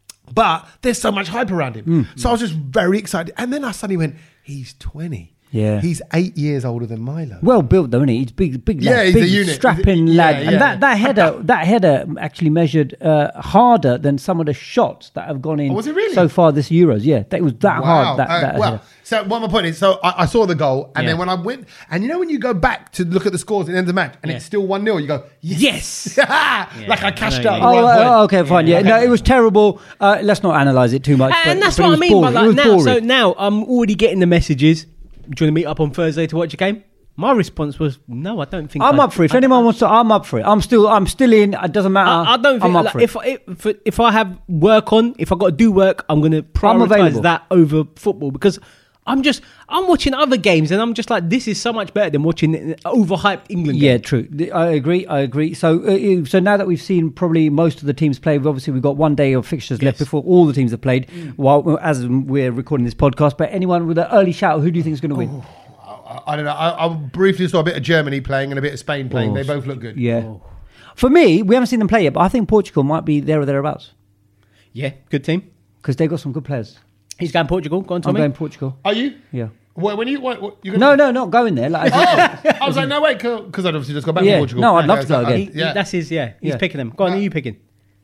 [SPEAKER 3] but there's so much hype around him,
[SPEAKER 5] Mm.
[SPEAKER 3] so I was just very excited. And then I suddenly went, he's twenty.
[SPEAKER 5] Yeah.
[SPEAKER 3] he's eight years older than Milo.
[SPEAKER 5] Well built, though, isn't he? He's big, big
[SPEAKER 3] Yeah,
[SPEAKER 5] lad,
[SPEAKER 3] he's a
[SPEAKER 5] big,
[SPEAKER 3] unit.
[SPEAKER 5] strapping
[SPEAKER 3] He's a-
[SPEAKER 5] lad,
[SPEAKER 3] yeah,
[SPEAKER 5] and
[SPEAKER 3] yeah.
[SPEAKER 5] that, that header, that header actually measured uh, harder than some of the shots that have gone in
[SPEAKER 3] Oh, was it really?
[SPEAKER 5] so far this Euros. Yeah, that was that hard. That,
[SPEAKER 3] Uh,
[SPEAKER 5] that
[SPEAKER 3] well,
[SPEAKER 5] header.
[SPEAKER 3] so what my point is, so I, I saw the goal, and
[SPEAKER 4] Yeah.
[SPEAKER 3] then when I went, and you know when you go back to look at the scores at the end of the match, and
[SPEAKER 4] Yeah.
[SPEAKER 3] it's still one nil, you go,
[SPEAKER 4] Yes.
[SPEAKER 3] like I cashed
[SPEAKER 4] I
[SPEAKER 3] out.
[SPEAKER 4] know,
[SPEAKER 3] the
[SPEAKER 5] Oh,
[SPEAKER 3] right
[SPEAKER 5] uh,
[SPEAKER 3] point.
[SPEAKER 5] oh, okay, fine. Yeah, no, it was terrible. Uh, let's not analyze it too much.
[SPEAKER 4] And
[SPEAKER 5] but,
[SPEAKER 4] that's
[SPEAKER 5] but
[SPEAKER 4] what
[SPEAKER 5] it
[SPEAKER 4] I
[SPEAKER 5] was
[SPEAKER 4] mean.
[SPEAKER 5] boring.
[SPEAKER 4] But
[SPEAKER 5] It
[SPEAKER 4] like
[SPEAKER 5] was
[SPEAKER 4] now, so
[SPEAKER 5] boring.
[SPEAKER 4] now I'm already getting the messages. Do you want to meet up on Thursday to watch a game? My response was no. I don't think
[SPEAKER 5] I'm
[SPEAKER 4] I-
[SPEAKER 5] up for it. If
[SPEAKER 4] I-
[SPEAKER 5] anyone wants to, I'm up for it. I'm still, I'm still in. It doesn't matter.
[SPEAKER 4] I, I don't think
[SPEAKER 5] I'm up
[SPEAKER 4] like,
[SPEAKER 5] for it.
[SPEAKER 4] if, I- if if I have work on, if I got to do work, I'm going to prioritize
[SPEAKER 5] available.
[SPEAKER 4] that over football because I'm just I'm watching other games and I'm just like this is so much better than watching an overhyped England
[SPEAKER 5] Yeah,
[SPEAKER 4] game.
[SPEAKER 5] true. The- I agree. I agree. So, uh, so now that we've seen probably most of the teams play, we've obviously we've got one day of fixtures left
[SPEAKER 4] Yes.
[SPEAKER 5] before all the teams have played.
[SPEAKER 3] Mm.
[SPEAKER 5] While as we're recording this podcast, but anyone with an early shout, who do you think is going to win?
[SPEAKER 3] I, I don't know. I, I briefly saw a bit of Germany playing and a bit of Spain playing.
[SPEAKER 5] Oh,
[SPEAKER 3] They both look good.
[SPEAKER 5] Yeah. For me, we haven't seen them play yet, but I think Portugal might be there or thereabouts
[SPEAKER 4] Yeah, good team.
[SPEAKER 5] because they've got some good players.
[SPEAKER 4] He's going Portugal. Go on,
[SPEAKER 5] I'm
[SPEAKER 4] Tommy.
[SPEAKER 5] going Portugal.
[SPEAKER 3] Are you?
[SPEAKER 5] Yeah.
[SPEAKER 3] Well, when you what, what, you're
[SPEAKER 5] No,
[SPEAKER 3] gonna...
[SPEAKER 5] no, not going there. Like,
[SPEAKER 3] Oh, I was like, no, wait, because I'd obviously just got back
[SPEAKER 5] Yeah.
[SPEAKER 3] from Portugal.
[SPEAKER 5] No, I'd love
[SPEAKER 3] Yeah,
[SPEAKER 5] to go
[SPEAKER 3] so,
[SPEAKER 5] again.
[SPEAKER 4] He- he-
[SPEAKER 3] yeah.
[SPEAKER 4] That's his, yeah. He's
[SPEAKER 5] Yeah.
[SPEAKER 4] picking them. Go on, who are you picking?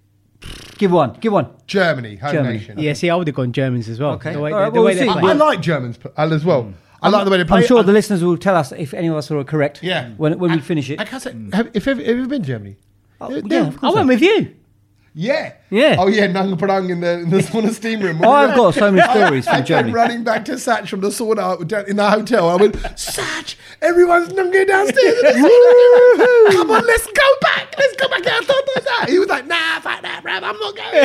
[SPEAKER 5] give one, give one.
[SPEAKER 3] Germany, home
[SPEAKER 5] Germany.
[SPEAKER 3] nation.
[SPEAKER 4] Yeah, see, I would have gone Germans as well.
[SPEAKER 5] Okay.
[SPEAKER 4] The way,
[SPEAKER 5] All right,
[SPEAKER 4] the
[SPEAKER 5] well,
[SPEAKER 4] way
[SPEAKER 5] we'll
[SPEAKER 4] they
[SPEAKER 5] see.
[SPEAKER 3] I,
[SPEAKER 4] play.
[SPEAKER 3] I like Germans p- as well. I like the way they play.
[SPEAKER 5] I'm sure
[SPEAKER 3] I-
[SPEAKER 5] the listeners will tell us if any of us are correct.
[SPEAKER 3] Yeah.
[SPEAKER 5] When when we
[SPEAKER 3] And-
[SPEAKER 5] finish it.
[SPEAKER 3] I can't say. Have, if, have, have you been to Germany?
[SPEAKER 5] Oh,
[SPEAKER 3] Yeah,
[SPEAKER 5] yeah, of
[SPEAKER 4] I
[SPEAKER 5] course.
[SPEAKER 4] went with you.
[SPEAKER 3] Yeah.
[SPEAKER 4] Yeah.
[SPEAKER 3] Oh yeah, Nang Prang in the in the sauna steam room.
[SPEAKER 5] Oh, I've got so many stories
[SPEAKER 3] I
[SPEAKER 5] from
[SPEAKER 3] came
[SPEAKER 5] Germany.
[SPEAKER 3] running back to Satch from the sauna down in the hotel. I went, Satch, everyone's nunging downstairs. In the sauna. Come on, let's go back. Let's go back. I thought that was that. He was like, nah, fuck that, bruv. I'm not going.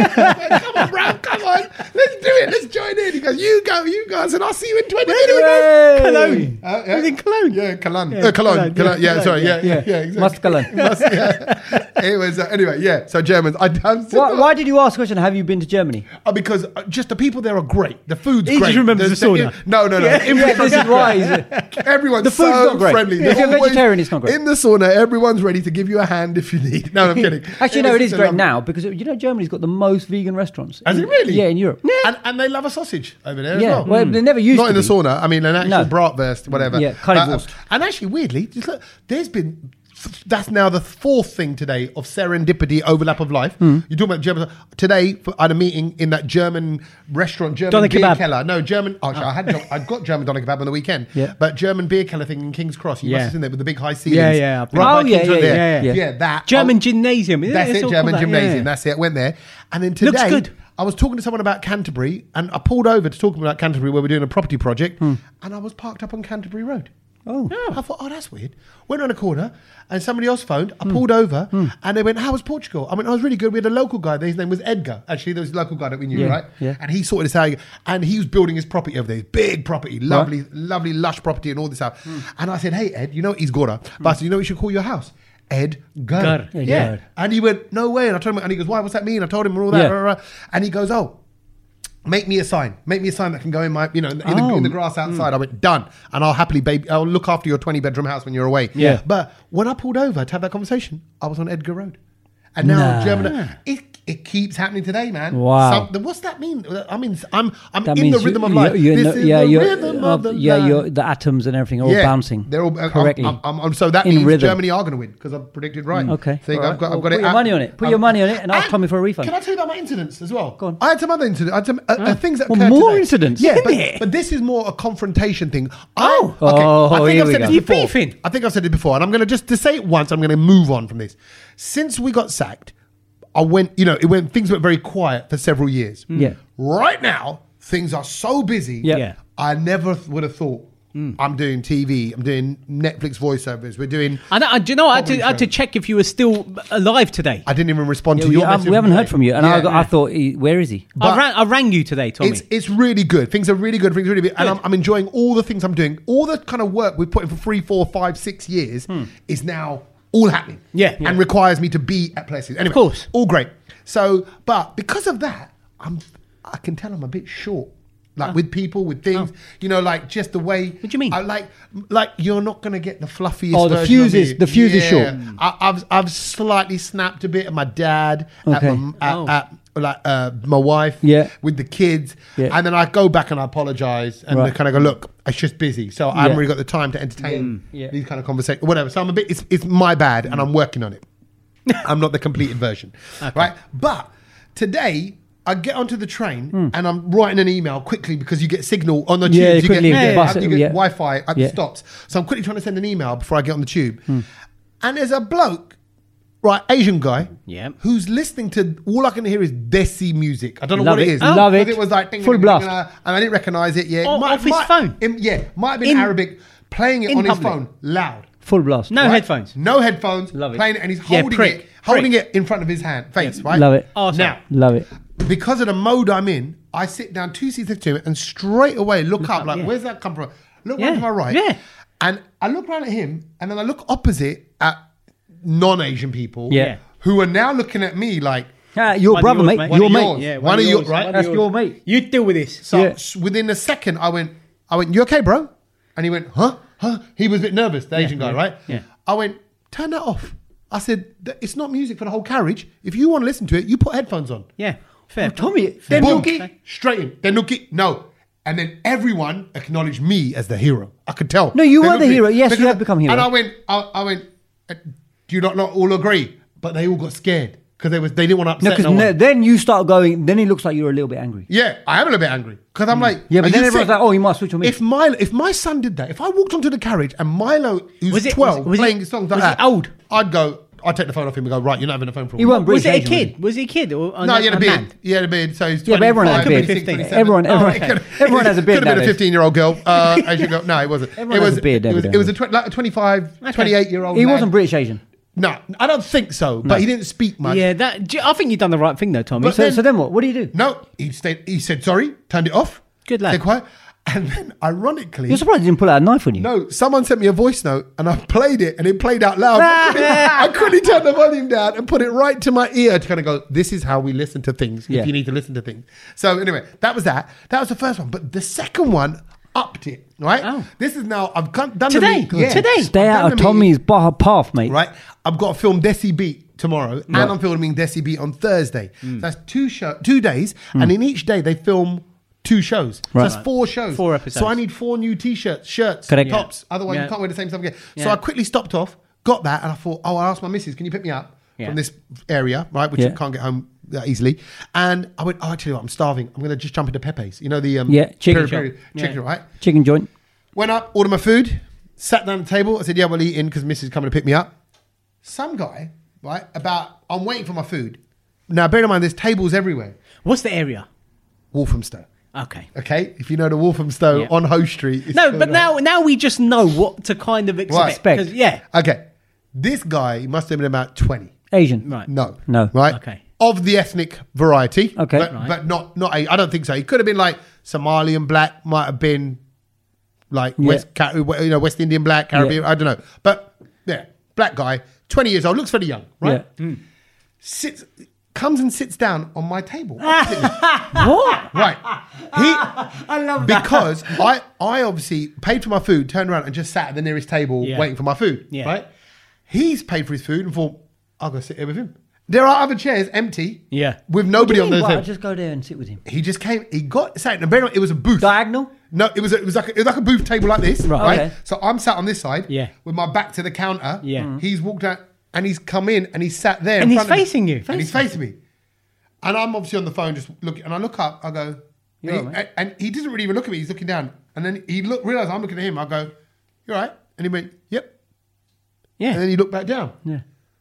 [SPEAKER 3] I went, come on, bruv. Come on. Let's do it. Let's join in. He goes, you go, you guys, and I'll see you in twenty minutes.
[SPEAKER 5] Hey!
[SPEAKER 4] Cologne.
[SPEAKER 3] Uh,
[SPEAKER 4] It was in Cologne.
[SPEAKER 3] Yeah, Cologne.
[SPEAKER 4] Yeah,
[SPEAKER 3] Uh, Cologne.
[SPEAKER 4] Cologne,
[SPEAKER 3] Cologne.
[SPEAKER 4] yeah,
[SPEAKER 3] Yeah, sorry. Yeah,
[SPEAKER 5] Yeah.
[SPEAKER 3] yeah, yeah. Exactly.
[SPEAKER 5] Must Cologne.
[SPEAKER 3] Must, yeah. It was, uh, anyway, yeah. So Germans. I, I'm still
[SPEAKER 5] Why,
[SPEAKER 3] not-
[SPEAKER 5] why did you ask the question? Have you been to Germany?
[SPEAKER 3] Uh, because uh, just the people there are great. The food's
[SPEAKER 4] He
[SPEAKER 3] great.
[SPEAKER 4] just remembers the sauna.
[SPEAKER 3] no, no, no.
[SPEAKER 5] Yeah, this is why. Is it?
[SPEAKER 3] Everyone's
[SPEAKER 5] The food's
[SPEAKER 3] so
[SPEAKER 5] not great.
[SPEAKER 3] friendly.
[SPEAKER 5] If
[SPEAKER 3] They're
[SPEAKER 5] you're
[SPEAKER 3] always-
[SPEAKER 5] vegetarian, it's not great.
[SPEAKER 3] In the sauna, everyone's ready to give you a hand if you need. No, I'm kidding.
[SPEAKER 5] Actually, no,
[SPEAKER 3] was
[SPEAKER 5] it is
[SPEAKER 3] just a
[SPEAKER 5] great
[SPEAKER 3] lovely-
[SPEAKER 5] now because you know Germany's got the most vegan restaurants.
[SPEAKER 3] Has
[SPEAKER 5] in-
[SPEAKER 3] it really?
[SPEAKER 5] Yeah, in Europe.
[SPEAKER 3] And, and they love a sausage over there
[SPEAKER 5] Yeah,
[SPEAKER 3] as well.
[SPEAKER 5] well, they never used
[SPEAKER 3] Not
[SPEAKER 5] to
[SPEAKER 3] in the
[SPEAKER 5] be.
[SPEAKER 3] sauna. I mean, an actual
[SPEAKER 5] No.
[SPEAKER 3] bratwurst, whatever.
[SPEAKER 5] Yeah, currywurst.
[SPEAKER 3] Uh, and actually, weirdly, just look, there's been. That's now the fourth thing today of serendipity, overlap of life.
[SPEAKER 5] Hmm.
[SPEAKER 3] You're talking about German. Today, for, I had a meeting in that German restaurant, German
[SPEAKER 4] Doner
[SPEAKER 3] beer
[SPEAKER 4] kebab.
[SPEAKER 3] keller. No, German. Actually, I had I'd got German doner kebab on the weekend.
[SPEAKER 5] Yeah.
[SPEAKER 3] But German beer keller thing in King's Cross. You
[SPEAKER 4] Yeah.
[SPEAKER 3] must have seen that with the big high ceilings.
[SPEAKER 4] Yeah, yeah, I've been-
[SPEAKER 3] Right
[SPEAKER 5] Oh,
[SPEAKER 3] by
[SPEAKER 5] yeah,
[SPEAKER 3] King's Cross
[SPEAKER 5] yeah,
[SPEAKER 3] there.
[SPEAKER 4] yeah,
[SPEAKER 3] yeah. that.
[SPEAKER 4] German
[SPEAKER 3] I-
[SPEAKER 4] gymnasium. isn't it?
[SPEAKER 3] that's
[SPEAKER 4] It's
[SPEAKER 3] it,
[SPEAKER 4] all
[SPEAKER 3] German
[SPEAKER 4] called that,
[SPEAKER 3] gymnasium.
[SPEAKER 4] yeah.
[SPEAKER 3] That's it. I went there, and then today
[SPEAKER 4] Looks good.
[SPEAKER 3] I was talking to someone about Canterbury, and I pulled over to talk about Canterbury where we're doing a property project, and I was parked up on Canterbury Road.
[SPEAKER 5] Oh.
[SPEAKER 3] I thought, oh, that's weird. Went around a corner, and somebody else phoned. I pulled over, and they went, "How was Portugal?" I went, "I was really good." We had a local guy. His name was Edgar. Actually, there was a local guy that we knew,
[SPEAKER 5] Yeah,
[SPEAKER 3] right?
[SPEAKER 5] yeah.
[SPEAKER 3] And he sorted this out, and he was building his property over there, big property, lovely, lovely, lush property, and all this out. And I said, "Hey, Ed, you know he's Gora, but I said, you know what you should call your house." Edgar.
[SPEAKER 4] Gar.
[SPEAKER 5] Yeah,
[SPEAKER 3] Yeah.
[SPEAKER 5] Gar.
[SPEAKER 3] And he went, "No way." And I told him, and he goes, "Why? What's that mean?" I told him all that.
[SPEAKER 5] Yeah.
[SPEAKER 3] Rah, rah, rah. And he goes, "Oh, make me a sign. Make me a sign that can go in my, you know, in, the,
[SPEAKER 5] Oh.
[SPEAKER 3] in the grass outside." I went, "Done." And I'll happily, baby, I'll look after your twenty bedroom house when you're away.
[SPEAKER 5] Yeah.
[SPEAKER 3] But when I pulled over to have that conversation, I was on Edgar Road. And now
[SPEAKER 5] Nah.
[SPEAKER 3] German, it, it keeps happening today, man.
[SPEAKER 5] Wow.
[SPEAKER 3] Some- what's that mean? I mean, I'm I'm
[SPEAKER 5] That
[SPEAKER 3] in
[SPEAKER 5] means
[SPEAKER 3] the rhythm
[SPEAKER 5] you,
[SPEAKER 3] of life.
[SPEAKER 5] you- you're
[SPEAKER 3] This
[SPEAKER 5] no-
[SPEAKER 3] is
[SPEAKER 5] yeah,
[SPEAKER 3] the
[SPEAKER 5] you're,
[SPEAKER 3] rhythm
[SPEAKER 5] uh,
[SPEAKER 3] of the
[SPEAKER 5] yeah,
[SPEAKER 3] land.
[SPEAKER 5] you're, the atoms and everything are all bouncing.
[SPEAKER 3] They're all uh,
[SPEAKER 5] correctly.
[SPEAKER 3] I'm, I'm, I'm, so that
[SPEAKER 5] In
[SPEAKER 3] means
[SPEAKER 5] rhythm.
[SPEAKER 3] Germany are going to win because I've predicted right.
[SPEAKER 5] Okay.
[SPEAKER 3] So you
[SPEAKER 5] All
[SPEAKER 3] go,
[SPEAKER 5] right.
[SPEAKER 3] I've got,
[SPEAKER 5] Well,
[SPEAKER 3] I've got
[SPEAKER 5] put
[SPEAKER 3] it.
[SPEAKER 5] your
[SPEAKER 3] out.
[SPEAKER 5] money on it. Put your money on it and ask Tommy for a refund.
[SPEAKER 3] Can I tell you about my incidents as well?
[SPEAKER 5] Go on.
[SPEAKER 3] I had some other incidents. I had some uh, uh, things that
[SPEAKER 5] Well,
[SPEAKER 3] occurred
[SPEAKER 5] more
[SPEAKER 3] today.
[SPEAKER 5] incidents?
[SPEAKER 3] Yeah,
[SPEAKER 5] Isn't
[SPEAKER 3] but,
[SPEAKER 5] it?
[SPEAKER 3] but this is more a confrontation thing.
[SPEAKER 4] Oh.
[SPEAKER 3] I, okay.
[SPEAKER 5] Oh,
[SPEAKER 3] I think
[SPEAKER 5] here
[SPEAKER 3] I've
[SPEAKER 5] we
[SPEAKER 3] said
[SPEAKER 5] go.
[SPEAKER 3] this
[SPEAKER 4] You
[SPEAKER 3] before.
[SPEAKER 4] beefing?
[SPEAKER 3] I think I've said it before, and I'm going to just to say it once. I'm going to move on from this. Since we got sacked, I went. You know, it went. Things went very quiet for several years.
[SPEAKER 5] Yeah.
[SPEAKER 3] Right now, things are so busy.
[SPEAKER 5] Yeah.
[SPEAKER 4] Yeah.
[SPEAKER 3] I never th- would have thought. I'm doing T V. I'm doing Netflix voiceovers. We're doing.
[SPEAKER 4] And I, do you know, I had, to,
[SPEAKER 3] Comedy
[SPEAKER 4] I had to
[SPEAKER 3] show.
[SPEAKER 4] check if you were still alive today.
[SPEAKER 3] I didn't even respond
[SPEAKER 5] Yeah,
[SPEAKER 3] to
[SPEAKER 5] we,
[SPEAKER 3] your
[SPEAKER 5] um,
[SPEAKER 3] message.
[SPEAKER 5] we haven't heard
[SPEAKER 3] today.
[SPEAKER 5] from you, and
[SPEAKER 3] Yeah.
[SPEAKER 5] I, got- I thought, he- where is he?
[SPEAKER 4] I,
[SPEAKER 3] But-
[SPEAKER 4] rang, I rang you today, Tommy.
[SPEAKER 3] It's it's really good. Things are really good. Things are really good. And I'm, I'm enjoying all the things I'm doing. All the kind of work we've put in for three, four, five, six years is now all happening.
[SPEAKER 4] Yeah.
[SPEAKER 3] And requires me to be at places. Anyway,
[SPEAKER 4] course.
[SPEAKER 3] all great. So, but because of that, I'm I can tell I'm a bit short. Like with people, with things, you know, like just the way.
[SPEAKER 4] What do you mean?
[SPEAKER 3] I like, like you're not going to get the fluffiest.
[SPEAKER 5] Oh, the
[SPEAKER 3] version
[SPEAKER 5] fuse
[SPEAKER 3] of
[SPEAKER 5] is-
[SPEAKER 3] me.
[SPEAKER 5] the fuse is short.
[SPEAKER 3] I, I've I've slightly snapped a bit at my dad,
[SPEAKER 5] Okay.
[SPEAKER 3] at, my, at,
[SPEAKER 4] Oh.
[SPEAKER 3] at like uh, my wife,
[SPEAKER 5] Yeah.
[SPEAKER 3] with the kids,
[SPEAKER 5] Yeah.
[SPEAKER 3] and then I go back and I apologize, and
[SPEAKER 5] Right.
[SPEAKER 3] they kind of go, "Look, it's just busy, so I haven't
[SPEAKER 5] Yeah.
[SPEAKER 3] really got the time to entertain
[SPEAKER 5] Yeah.
[SPEAKER 3] these kind of conversations, whatever." So I'm a bit. It's it's my bad, and I'm working on it. I'm not the completed version, right? But today. I get onto the train and I'm writing an email quickly because you get signal on the tubes.
[SPEAKER 5] Yeah,
[SPEAKER 3] you get,
[SPEAKER 5] quickly,
[SPEAKER 3] yeah,
[SPEAKER 5] yeah,
[SPEAKER 3] yeah,
[SPEAKER 5] bus
[SPEAKER 3] you
[SPEAKER 5] it,
[SPEAKER 3] get
[SPEAKER 5] yeah.
[SPEAKER 3] Wi-Fi at
[SPEAKER 5] Yeah.
[SPEAKER 3] the stops. So I'm quickly trying to send an email before I get on the tube. And there's a bloke, right, Asian guy,
[SPEAKER 4] Yeah.
[SPEAKER 3] who's listening to, all I can hear is Desi music. I don't know
[SPEAKER 5] Love
[SPEAKER 3] what it
[SPEAKER 5] it.
[SPEAKER 3] is.
[SPEAKER 5] Oh. Love
[SPEAKER 3] Because
[SPEAKER 5] it.
[SPEAKER 3] It was like, ding,
[SPEAKER 5] Full
[SPEAKER 3] ding,
[SPEAKER 5] blast.
[SPEAKER 3] ding, ding, and I didn't recognize it. Yeah,
[SPEAKER 4] Oh,
[SPEAKER 3] Might-
[SPEAKER 4] off his
[SPEAKER 3] might-
[SPEAKER 4] phone?
[SPEAKER 3] im- yeah, might have been
[SPEAKER 4] In-
[SPEAKER 3] Arabic, playing it
[SPEAKER 4] in
[SPEAKER 3] on his
[SPEAKER 4] public?
[SPEAKER 3] phone, loud.
[SPEAKER 5] Full blast.
[SPEAKER 4] no
[SPEAKER 3] right?
[SPEAKER 4] headphones.
[SPEAKER 3] No headphones.
[SPEAKER 5] Love it.
[SPEAKER 3] Playing it, and he's
[SPEAKER 4] Yeah,
[SPEAKER 3] holding
[SPEAKER 4] prick.
[SPEAKER 3] it, holding
[SPEAKER 4] Prick.
[SPEAKER 3] it in front of his hand, face, right?
[SPEAKER 5] Love it.
[SPEAKER 4] Oh, sorry.
[SPEAKER 3] Now,
[SPEAKER 5] Love it.
[SPEAKER 3] because of the mode I'm in, I sit down two seats next to him and straight away look, up,
[SPEAKER 4] up,
[SPEAKER 3] like,
[SPEAKER 4] yeah.
[SPEAKER 3] where's that come from? Look
[SPEAKER 4] Yeah,
[SPEAKER 3] round to my right.
[SPEAKER 4] yeah.
[SPEAKER 3] And I look around at him and then I look opposite at non-Asian people
[SPEAKER 5] Yeah.
[SPEAKER 3] who are now looking at me like,
[SPEAKER 5] Ah, your
[SPEAKER 4] One of
[SPEAKER 5] brother,
[SPEAKER 4] yours,
[SPEAKER 5] mate.
[SPEAKER 4] mate.
[SPEAKER 3] One
[SPEAKER 5] Your
[SPEAKER 3] of
[SPEAKER 5] mate.
[SPEAKER 3] yours.
[SPEAKER 4] Yeah,
[SPEAKER 3] One of yours,
[SPEAKER 4] yours,
[SPEAKER 3] right?
[SPEAKER 4] one of
[SPEAKER 5] That's
[SPEAKER 4] yours.
[SPEAKER 5] your mate.
[SPEAKER 4] You deal with this.
[SPEAKER 3] so
[SPEAKER 5] Yeah.
[SPEAKER 3] s- within a second I went, I went, you okay, bro? And he went, huh? Huh? He was a bit nervous, the Asian guy,
[SPEAKER 4] yeah,
[SPEAKER 3] right?
[SPEAKER 4] yeah.
[SPEAKER 3] I went, turn that off. I said, it's not music for the whole carriage. If you want to listen to it, you put headphones on.
[SPEAKER 4] Yeah, fair.
[SPEAKER 5] Oh, Tommy,
[SPEAKER 3] Then
[SPEAKER 5] fair
[SPEAKER 3] Nookie,
[SPEAKER 5] play.
[SPEAKER 3] straight in. Then Nookie, no. And then everyone acknowledged me as the hero. I could tell.
[SPEAKER 5] No, you
[SPEAKER 3] They
[SPEAKER 5] were
[SPEAKER 3] looked
[SPEAKER 5] the
[SPEAKER 3] at me
[SPEAKER 5] hero. Yes, you
[SPEAKER 3] because-
[SPEAKER 5] have become hero.
[SPEAKER 3] And I went, I, I went, uh, do you not, not all agree? But they all got scared because they was they didn't want to
[SPEAKER 5] No,
[SPEAKER 3] upset
[SPEAKER 5] because
[SPEAKER 3] no one.
[SPEAKER 5] then you start going. Then it looks like you're a little bit angry.
[SPEAKER 3] Yeah, I am a little bit angry because I'm like,
[SPEAKER 5] Yeah, but
[SPEAKER 3] are
[SPEAKER 5] then
[SPEAKER 3] you
[SPEAKER 5] everyone's
[SPEAKER 3] sick?
[SPEAKER 5] like, oh, you might switch on me.
[SPEAKER 3] If Milo, if my son did that, if I walked onto the carriage and Milo, who's
[SPEAKER 4] Was it-
[SPEAKER 3] twelve,
[SPEAKER 4] was it-
[SPEAKER 3] playing songs like
[SPEAKER 4] was
[SPEAKER 3] that,
[SPEAKER 4] it old?
[SPEAKER 3] I'd go, I'd take the phone off him and go, right, you're not having a phone for a
[SPEAKER 5] He
[SPEAKER 3] while.
[SPEAKER 5] weren't
[SPEAKER 4] Was
[SPEAKER 5] British
[SPEAKER 4] it a
[SPEAKER 5] Asian,
[SPEAKER 4] kid? Was he a kid? Or
[SPEAKER 3] No, he had a beard.
[SPEAKER 4] man?
[SPEAKER 3] He had a beard, so he's
[SPEAKER 5] Yeah, but everyone has a
[SPEAKER 3] twenty-five,
[SPEAKER 5] beard.
[SPEAKER 3] twenty-six, twenty-seven.
[SPEAKER 5] Everyone- everyone-
[SPEAKER 3] it could-
[SPEAKER 5] everyone has a beard
[SPEAKER 3] Could have been a
[SPEAKER 5] nowadays.
[SPEAKER 3] fifteen-year-old girl. Uh, Asian girl. No, it wasn't.
[SPEAKER 5] Everyone
[SPEAKER 3] it
[SPEAKER 5] has
[SPEAKER 3] was.
[SPEAKER 5] a beard
[SPEAKER 3] It was, it was a
[SPEAKER 5] nowadays.
[SPEAKER 3] tw- like a twenty-five, twenty-eight-year-old.
[SPEAKER 5] He
[SPEAKER 3] lad.
[SPEAKER 5] wasn't British Asian.
[SPEAKER 3] No, I don't think so. But he didn't speak much.
[SPEAKER 4] Yeah, that. I think you've done the right thing though, Tommy.
[SPEAKER 3] But
[SPEAKER 5] So,
[SPEAKER 3] then-
[SPEAKER 5] so then what? What do you do?
[SPEAKER 3] No, he stayed. He said sorry, turned it off.
[SPEAKER 4] Good lad.
[SPEAKER 3] Stayed quiet. And then, ironically,
[SPEAKER 5] You're surprised he didn't pull out a knife on you.
[SPEAKER 3] no, someone sent me a voice note and I played it and it played out loud. I quickly, I quickly turned the volume down and put it right to my ear to kind of go, this is how we listen to things
[SPEAKER 5] Yeah.
[SPEAKER 3] if you need to listen to things. So anyway, that was that. That was the first one. But the second one upped it, right?
[SPEAKER 4] Oh.
[SPEAKER 3] This is now, I've done the
[SPEAKER 4] Today?
[SPEAKER 3] meeting. Yeah.
[SPEAKER 4] Today?
[SPEAKER 5] Stay
[SPEAKER 3] I've
[SPEAKER 5] out
[SPEAKER 3] done
[SPEAKER 5] of
[SPEAKER 3] the
[SPEAKER 5] Tommy's bar path, mate.
[SPEAKER 3] meeting, right? I've got to film Desi Beat tomorrow and I'm filming Desi Beat on Thursday.
[SPEAKER 5] Mm.
[SPEAKER 3] So that's two show, two days. And in each day they film two shows. So
[SPEAKER 5] Right.
[SPEAKER 3] that's four shows.
[SPEAKER 4] Four episodes.
[SPEAKER 3] So I need four new t-shirts, shirts,
[SPEAKER 5] Correct.
[SPEAKER 3] tops. Otherwise
[SPEAKER 4] Yeah.
[SPEAKER 3] you can't wear the same stuff again. So
[SPEAKER 4] Yeah.
[SPEAKER 3] I quickly stopped off, got that, and I thought, oh, I'll ask my missus, can you pick me up
[SPEAKER 4] Yeah.
[SPEAKER 3] from this area, right, which
[SPEAKER 5] Yeah.
[SPEAKER 3] you can't get home that easily. And I went, oh, I tell you what, I'm starving. I'm going to just jump into Pepe's. You know, the um,
[SPEAKER 5] Yeah, chicken
[SPEAKER 3] peri- peri-
[SPEAKER 4] shop.
[SPEAKER 3] chicken,
[SPEAKER 4] Yeah.
[SPEAKER 3] right?
[SPEAKER 5] Chicken joint.
[SPEAKER 3] Went up, ordered my food, sat down at the table. I said, yeah, we'll eat in because missus is coming to pick me up. Some guy, right, about, I'm waiting for my food. Now, bear in mind, there's tables everywhere.
[SPEAKER 4] What's the area?
[SPEAKER 3] Walthamstow.
[SPEAKER 4] Okay.
[SPEAKER 3] Okay, if you know the Walthamstow
[SPEAKER 4] Yeah.
[SPEAKER 3] on Hoe Street. it's
[SPEAKER 4] No,
[SPEAKER 3] still
[SPEAKER 4] but
[SPEAKER 3] there.
[SPEAKER 4] now now we just know what to kind of expect.
[SPEAKER 3] Right.
[SPEAKER 4] 'Cause- Yeah.
[SPEAKER 3] Okay, this guy he must have been about twenty.
[SPEAKER 5] Asian.
[SPEAKER 4] Right.
[SPEAKER 3] No,
[SPEAKER 5] No.
[SPEAKER 3] right?
[SPEAKER 4] Okay.
[SPEAKER 3] Of the ethnic variety.
[SPEAKER 5] Okay.
[SPEAKER 3] but,
[SPEAKER 4] Right.
[SPEAKER 3] but not not. A, I don't think so. He could have been like Somalian black. Might have been like
[SPEAKER 5] Yeah.
[SPEAKER 3] West, Ca- you know, West Indian black, Caribbean. I don't know. But yeah, black guy, twenty years old, looks very young, right?
[SPEAKER 5] Yeah.
[SPEAKER 3] Sits, comes and sits down on my table.
[SPEAKER 5] What?
[SPEAKER 3] Right. He, I love that. Because I, I obviously paid for my food, turned around and just sat at the nearest table
[SPEAKER 4] Yeah.
[SPEAKER 3] waiting for my food.
[SPEAKER 4] Yeah.
[SPEAKER 3] Right. He's paid for his food and thought, I'll go sit here with him. There are other chairs empty.
[SPEAKER 4] Yeah.
[SPEAKER 3] With nobody on
[SPEAKER 5] Why?
[SPEAKER 3] those
[SPEAKER 5] I'll
[SPEAKER 3] tables.
[SPEAKER 5] just go there and sit with him.
[SPEAKER 3] He just came, he got sat, and bear in mind, it was a booth.
[SPEAKER 5] Diagonal?
[SPEAKER 3] No, it was a, it was like a, it was like a booth table like this,
[SPEAKER 5] Right,
[SPEAKER 3] right?
[SPEAKER 5] okay.
[SPEAKER 3] So I'm sat on this side,
[SPEAKER 4] Yeah.
[SPEAKER 3] with my back to the counter.
[SPEAKER 4] Yeah. Mhm.
[SPEAKER 3] He's walked out and he's come in and he's sat there,
[SPEAKER 4] And
[SPEAKER 3] in
[SPEAKER 4] he's
[SPEAKER 3] front of me.
[SPEAKER 4] facing you.
[SPEAKER 3] and he's facing me, and I'm obviously on the phone just looking, and I look up, I go,
[SPEAKER 5] You
[SPEAKER 3] and,
[SPEAKER 5] all
[SPEAKER 3] he,
[SPEAKER 5] right,
[SPEAKER 3] and he doesn't really even look at me. He's looking down, and then he look realized I'm looking at him. I go, "You all right?" And he went, "Yep."
[SPEAKER 4] Yeah.
[SPEAKER 3] And then he looked back down.
[SPEAKER 5] Yeah.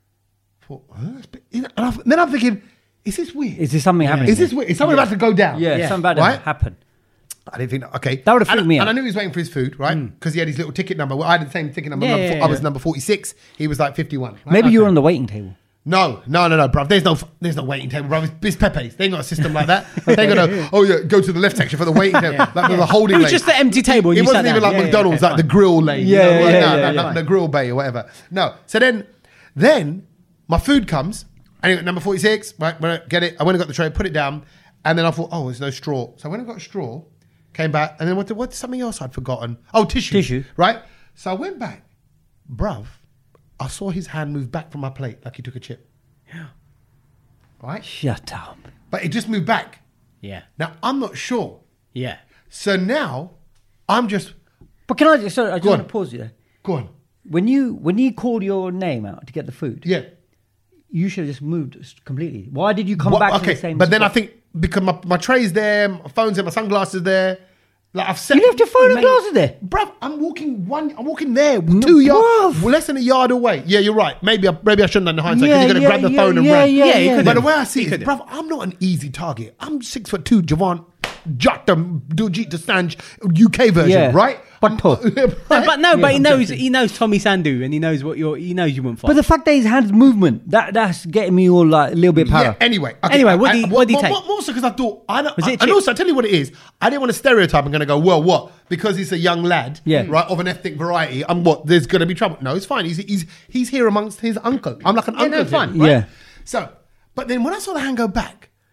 [SPEAKER 3] I thought, huh? That's a bit- and I, then I'm thinking, is this weird?
[SPEAKER 5] Is there something happening?
[SPEAKER 3] Is this weird? Is something about to go down?
[SPEAKER 5] Yeah,
[SPEAKER 4] Yeah.
[SPEAKER 5] something bad
[SPEAKER 3] Right?
[SPEAKER 5] to happen.
[SPEAKER 3] I didn't think that. Okay,
[SPEAKER 5] That would've freaked
[SPEAKER 3] and,
[SPEAKER 5] me
[SPEAKER 3] And
[SPEAKER 5] out.
[SPEAKER 3] I knew he was waiting for his food, right? Because he had his little ticket number. Well, I had the same ticket number.
[SPEAKER 4] Yeah,
[SPEAKER 3] number
[SPEAKER 4] yeah,
[SPEAKER 3] four-
[SPEAKER 4] yeah.
[SPEAKER 3] I was number forty-six. He was like fifty-one. right?
[SPEAKER 5] Maybe you
[SPEAKER 3] Okay.
[SPEAKER 5] were on the waiting table.
[SPEAKER 3] No, no, no, no, bruv. There's no, there's no waiting table, bruv. It's, it's Pepe's. They ain't got a system like that. They ain't got a, oh yeah, go to the left section for the waiting table, like the holding
[SPEAKER 4] It was
[SPEAKER 3] lane.
[SPEAKER 4] just the empty table. and
[SPEAKER 3] It
[SPEAKER 4] you
[SPEAKER 3] wasn't
[SPEAKER 4] sat
[SPEAKER 3] even
[SPEAKER 4] down.
[SPEAKER 3] like
[SPEAKER 4] Yeah,
[SPEAKER 3] McDonald's,
[SPEAKER 4] yeah,
[SPEAKER 3] like the
[SPEAKER 4] fine.
[SPEAKER 3] grill lane. you
[SPEAKER 5] Yeah,
[SPEAKER 3] know,
[SPEAKER 5] yeah,
[SPEAKER 3] like,
[SPEAKER 5] yeah,
[SPEAKER 3] no,
[SPEAKER 5] yeah,
[SPEAKER 3] no,
[SPEAKER 5] yeah.
[SPEAKER 3] no, the grill bay or whatever. No. So then, then my food comes. Anyway, number forty-six. Right, when I get it, I went and got the tray, put it down, and then I thought, oh, there's no straw. So I went and got a straw, came back, and then what? What's something else I'd forgotten? Oh, tissue.
[SPEAKER 5] Tissue.
[SPEAKER 3] Right. So I went back, bruv. I saw his hand move back from my plate like he took a chip. Yeah. Right.
[SPEAKER 5] Shut up.
[SPEAKER 3] But it just moved back.
[SPEAKER 4] Yeah.
[SPEAKER 3] Now I'm not sure.
[SPEAKER 4] Yeah.
[SPEAKER 3] So now I'm just
[SPEAKER 5] But can I just, sorry, I just
[SPEAKER 3] Go
[SPEAKER 5] want
[SPEAKER 3] on.
[SPEAKER 5] to pause you there.
[SPEAKER 3] go on.
[SPEAKER 5] When you when you called your name out to get the food,
[SPEAKER 3] Yeah.
[SPEAKER 5] you should have just moved s- completely. Why did you come
[SPEAKER 3] What-
[SPEAKER 5] back
[SPEAKER 3] okay,
[SPEAKER 5] to the same
[SPEAKER 3] but then I
[SPEAKER 5] spot?
[SPEAKER 3] think because my, my tray's there, my phone's there, my sunglasses there. Like I've set.
[SPEAKER 5] You left your phone and
[SPEAKER 3] Mate,
[SPEAKER 5] glasses there?
[SPEAKER 3] bruv. I'm walking one. I'm walking there, two yards,
[SPEAKER 5] bruv.
[SPEAKER 3] less than a yard away. Yeah, you're right. Maybe I, maybe I shouldn't have done the hindsight because
[SPEAKER 5] Yeah,
[SPEAKER 3] you're gonna
[SPEAKER 5] yeah,
[SPEAKER 3] grab the
[SPEAKER 5] yeah,
[SPEAKER 3] phone and
[SPEAKER 5] yeah,
[SPEAKER 3] run.
[SPEAKER 5] yeah,
[SPEAKER 4] Yeah, you yeah.
[SPEAKER 3] But the
[SPEAKER 4] could've.
[SPEAKER 3] way I see
[SPEAKER 4] You
[SPEAKER 3] it, is,
[SPEAKER 4] could've.
[SPEAKER 3] bruv, I'm not an easy target. I'm six foot two, Javon, Jota, Diljit Dosanjh, U K version,
[SPEAKER 5] Yeah.
[SPEAKER 3] right?
[SPEAKER 5] But tough.
[SPEAKER 4] No, but no,
[SPEAKER 5] Yeah,
[SPEAKER 4] but he
[SPEAKER 5] I'm
[SPEAKER 4] knows
[SPEAKER 5] joking.
[SPEAKER 4] he knows Tommy Sandu and he knows what you're he knows you won't fight.
[SPEAKER 5] But the fact that his hands movement, that that's getting me all like a little bit
[SPEAKER 3] Yeah,
[SPEAKER 5] para.
[SPEAKER 3] anyway. Okay,
[SPEAKER 4] Anyway, what
[SPEAKER 3] I-
[SPEAKER 4] did he-
[SPEAKER 3] I-
[SPEAKER 4] what did he take?
[SPEAKER 3] More so because I thought, I don't,
[SPEAKER 4] Was
[SPEAKER 3] I,
[SPEAKER 4] it
[SPEAKER 3] and
[SPEAKER 4] chip?
[SPEAKER 3] also I tell you what it is. I didn't want to stereotype. I'm going to go, well, what? Because he's a young lad,
[SPEAKER 5] Yeah.
[SPEAKER 3] right, of an ethnic variety. I'm what? There's going to be trouble. No, it's fine. He's he's he's here amongst his uncle. I'm like an
[SPEAKER 4] Yeah,
[SPEAKER 3] uncle.
[SPEAKER 4] no,
[SPEAKER 3] to
[SPEAKER 4] fine.
[SPEAKER 3] him, right?
[SPEAKER 5] Yeah.
[SPEAKER 3] So, but then when I saw the hand go back,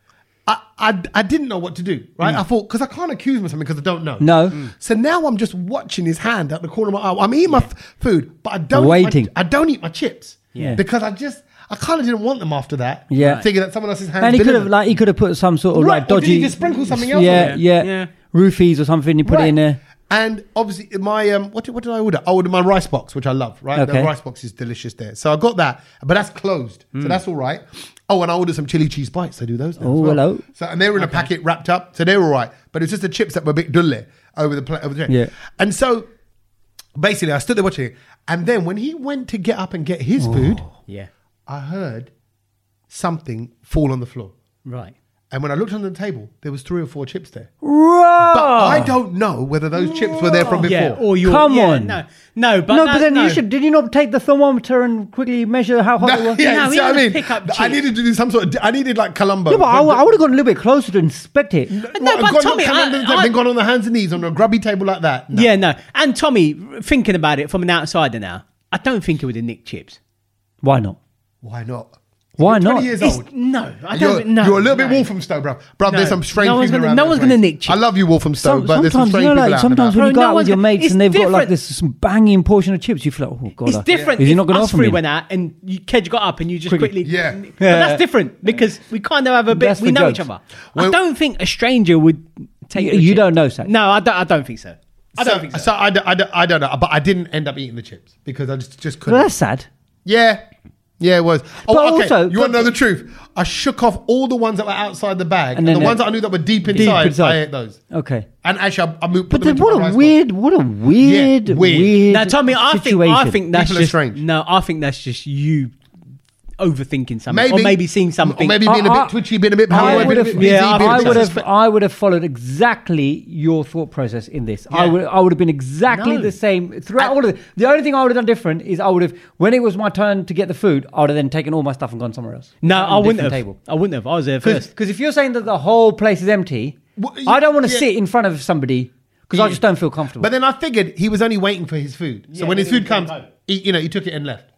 [SPEAKER 3] I, I, I didn't know what to do, right? Mm. I thought, because I can't accuse him of something because I don't know.
[SPEAKER 5] No. Mm.
[SPEAKER 3] So now I'm just watching his hand at the corner of my eye. I'm eating yeah. my f- food, but I don't
[SPEAKER 5] Waiting.
[SPEAKER 3] Eat my, I don't eat my chips.
[SPEAKER 5] Yeah.
[SPEAKER 3] Because I just, I kind of didn't want them after that.
[SPEAKER 5] Yeah.
[SPEAKER 3] Thinking that someone else's hand.
[SPEAKER 5] And he could have, like, he could have put some sort of
[SPEAKER 3] right.
[SPEAKER 5] like dodgy.
[SPEAKER 3] Or did he just sprinkle something else
[SPEAKER 5] yeah,
[SPEAKER 3] on
[SPEAKER 5] yeah,
[SPEAKER 4] yeah,
[SPEAKER 5] yeah. Roofies or something, you put
[SPEAKER 3] right.
[SPEAKER 5] it in there.
[SPEAKER 3] And obviously, my um, what did, what did I order? I ordered my rice box, which I love. Right,
[SPEAKER 5] Okay.
[SPEAKER 3] the rice box is delicious there. So I got that, but that's closed, mm. so that's all right. Oh, and I ordered some chili cheese bites. I do those. Now
[SPEAKER 5] oh,
[SPEAKER 3] as well.
[SPEAKER 5] hello.
[SPEAKER 3] So and they were in okay. a packet wrapped up, so they were all right. But it's just the chips that were a bit dulle over the plate. Over the
[SPEAKER 5] yeah.
[SPEAKER 3] And so basically, I stood there watching it, and then when he went to get up and get his oh. food,
[SPEAKER 4] yeah,
[SPEAKER 3] I heard something fall on the floor.
[SPEAKER 4] Right.
[SPEAKER 3] And when I looked under the table, there was three or four chips there.
[SPEAKER 5] Right.
[SPEAKER 3] But I don't know whether those chips were there from before.
[SPEAKER 4] Yeah, or you
[SPEAKER 5] Come
[SPEAKER 4] yeah,
[SPEAKER 5] on.
[SPEAKER 4] No, no, but
[SPEAKER 5] no,
[SPEAKER 4] no,
[SPEAKER 5] but then
[SPEAKER 4] no.
[SPEAKER 5] you should. Did you not take the thermometer and quickly measure how hot
[SPEAKER 3] No,
[SPEAKER 5] it was?
[SPEAKER 3] yeah,
[SPEAKER 4] No, we
[SPEAKER 3] see what I
[SPEAKER 4] had to
[SPEAKER 3] mean?
[SPEAKER 4] pick up
[SPEAKER 3] I
[SPEAKER 4] chips.
[SPEAKER 3] needed to do some sort of. I needed like Columbo.
[SPEAKER 5] Yeah, but I, I would have gone a little bit closer to inspect it.
[SPEAKER 4] No,
[SPEAKER 3] What,
[SPEAKER 4] but
[SPEAKER 3] gone,
[SPEAKER 4] Tommy,
[SPEAKER 3] come
[SPEAKER 4] I-
[SPEAKER 3] under the
[SPEAKER 4] I-
[SPEAKER 3] table, then gone on the hands and knees on a grubby table like that. No.
[SPEAKER 4] Yeah, no. And Tommy, thinking about it from an outsider now, I don't think it would have nicked chips.
[SPEAKER 5] Why not?
[SPEAKER 3] Why not?
[SPEAKER 5] Why
[SPEAKER 3] You're
[SPEAKER 5] not?
[SPEAKER 3] twenty years
[SPEAKER 4] It's-
[SPEAKER 3] old.
[SPEAKER 4] no, I
[SPEAKER 3] You're,
[SPEAKER 4] don't. No,
[SPEAKER 3] you're a little bit
[SPEAKER 4] no.
[SPEAKER 3] Walthamstow, bro. Bro,
[SPEAKER 4] No.
[SPEAKER 3] there's some strange
[SPEAKER 4] No one's
[SPEAKER 3] people
[SPEAKER 4] gonna-
[SPEAKER 3] around
[SPEAKER 4] no
[SPEAKER 3] that
[SPEAKER 4] one's gonna
[SPEAKER 3] place.
[SPEAKER 4] nick chips.
[SPEAKER 3] I love you, Walthamstow,
[SPEAKER 5] Some-
[SPEAKER 3] but there's some
[SPEAKER 5] sometimes,
[SPEAKER 3] strange
[SPEAKER 5] you know,
[SPEAKER 3] people
[SPEAKER 5] like,
[SPEAKER 3] out
[SPEAKER 5] sometimes
[SPEAKER 3] there.
[SPEAKER 5] when you
[SPEAKER 4] Bro,
[SPEAKER 5] go
[SPEAKER 4] no
[SPEAKER 5] out with
[SPEAKER 4] one's
[SPEAKER 5] your
[SPEAKER 4] gonna-
[SPEAKER 5] mates
[SPEAKER 4] it's
[SPEAKER 5] and they've got like
[SPEAKER 4] different.
[SPEAKER 5] this some banging portion of chips, you feel like, oh god,
[SPEAKER 4] It's
[SPEAKER 5] I-
[SPEAKER 4] different.
[SPEAKER 5] Is he
[SPEAKER 4] if
[SPEAKER 5] not going to
[SPEAKER 4] us
[SPEAKER 5] offer
[SPEAKER 4] three
[SPEAKER 5] me?
[SPEAKER 4] went out and you, Kedge got up and you just
[SPEAKER 5] Quickly.
[SPEAKER 4] quickly.
[SPEAKER 3] Yeah.
[SPEAKER 4] But that's different because we kind of have a bit.
[SPEAKER 5] That's
[SPEAKER 4] we
[SPEAKER 5] for
[SPEAKER 4] know
[SPEAKER 5] jokes.
[SPEAKER 4] each other.
[SPEAKER 3] Well-
[SPEAKER 4] I don't think a stranger would take.
[SPEAKER 5] You-
[SPEAKER 4] the
[SPEAKER 5] you
[SPEAKER 4] chip.
[SPEAKER 5] don't know, Sam.
[SPEAKER 4] No, I don't. I don't think so. I don't
[SPEAKER 3] so,
[SPEAKER 4] think so.
[SPEAKER 3] So I, d- I, d- I don't know, but I didn't end up eating the chips because I just, just couldn't.
[SPEAKER 5] Well, that's sad.
[SPEAKER 3] Yeah. Yeah, it was. Oh,
[SPEAKER 5] But
[SPEAKER 3] okay.
[SPEAKER 5] also-
[SPEAKER 3] you want to know the truth? I shook off all the ones that were outside the bag, and,
[SPEAKER 5] then
[SPEAKER 3] the
[SPEAKER 5] they-
[SPEAKER 3] ones that I knew that were deep
[SPEAKER 5] Deep
[SPEAKER 3] inside,
[SPEAKER 5] inside.
[SPEAKER 3] I ate those.
[SPEAKER 5] Okay.
[SPEAKER 3] And actually, I, I moved, put
[SPEAKER 5] But
[SPEAKER 3] them
[SPEAKER 5] then
[SPEAKER 3] into
[SPEAKER 5] what
[SPEAKER 3] my
[SPEAKER 5] a
[SPEAKER 3] rice
[SPEAKER 5] weird, what a weird,
[SPEAKER 3] Yeah,
[SPEAKER 5] weird,
[SPEAKER 3] weird.
[SPEAKER 4] Now, Tommy, I think
[SPEAKER 5] situation.
[SPEAKER 4] I think that's
[SPEAKER 3] People are
[SPEAKER 4] just
[SPEAKER 3] strange.
[SPEAKER 4] no. I think that's just you overthinking something,
[SPEAKER 3] Maybe.
[SPEAKER 4] or maybe seeing something.
[SPEAKER 3] Or maybe being a
[SPEAKER 5] I-
[SPEAKER 3] bit twitchy, being a bit
[SPEAKER 5] I
[SPEAKER 3] paranoid,
[SPEAKER 5] would
[SPEAKER 3] being a
[SPEAKER 5] have,
[SPEAKER 3] bit busy,
[SPEAKER 4] yeah,
[SPEAKER 3] being a
[SPEAKER 5] I
[SPEAKER 3] bit
[SPEAKER 5] would have,
[SPEAKER 3] suspect.
[SPEAKER 5] I would have followed exactly your thought process in this. I
[SPEAKER 3] Yeah.
[SPEAKER 5] would, I would have been exactly
[SPEAKER 4] No.
[SPEAKER 5] the same throughout
[SPEAKER 3] I-
[SPEAKER 5] all of it. The only thing I would have done different is I would have, when it was my turn to get the food, I would have then taken all my stuff and gone somewhere else.
[SPEAKER 4] no,
[SPEAKER 5] On a
[SPEAKER 4] I wouldn't
[SPEAKER 5] different
[SPEAKER 4] have.
[SPEAKER 5] Table.
[SPEAKER 4] I wouldn't have. I was there first.
[SPEAKER 5] Because if you're saying that the whole place is empty,
[SPEAKER 3] Well,
[SPEAKER 5] I don't want to
[SPEAKER 3] yeah.
[SPEAKER 5] sit in front of somebody because I
[SPEAKER 3] Yeah.
[SPEAKER 5] just don't feel comfortable.
[SPEAKER 3] But then I figured he was only waiting for his food. So
[SPEAKER 4] Yeah,
[SPEAKER 3] when his
[SPEAKER 4] he was
[SPEAKER 3] food comes,
[SPEAKER 4] gonna go.
[SPEAKER 3] he, you know, he took it and left.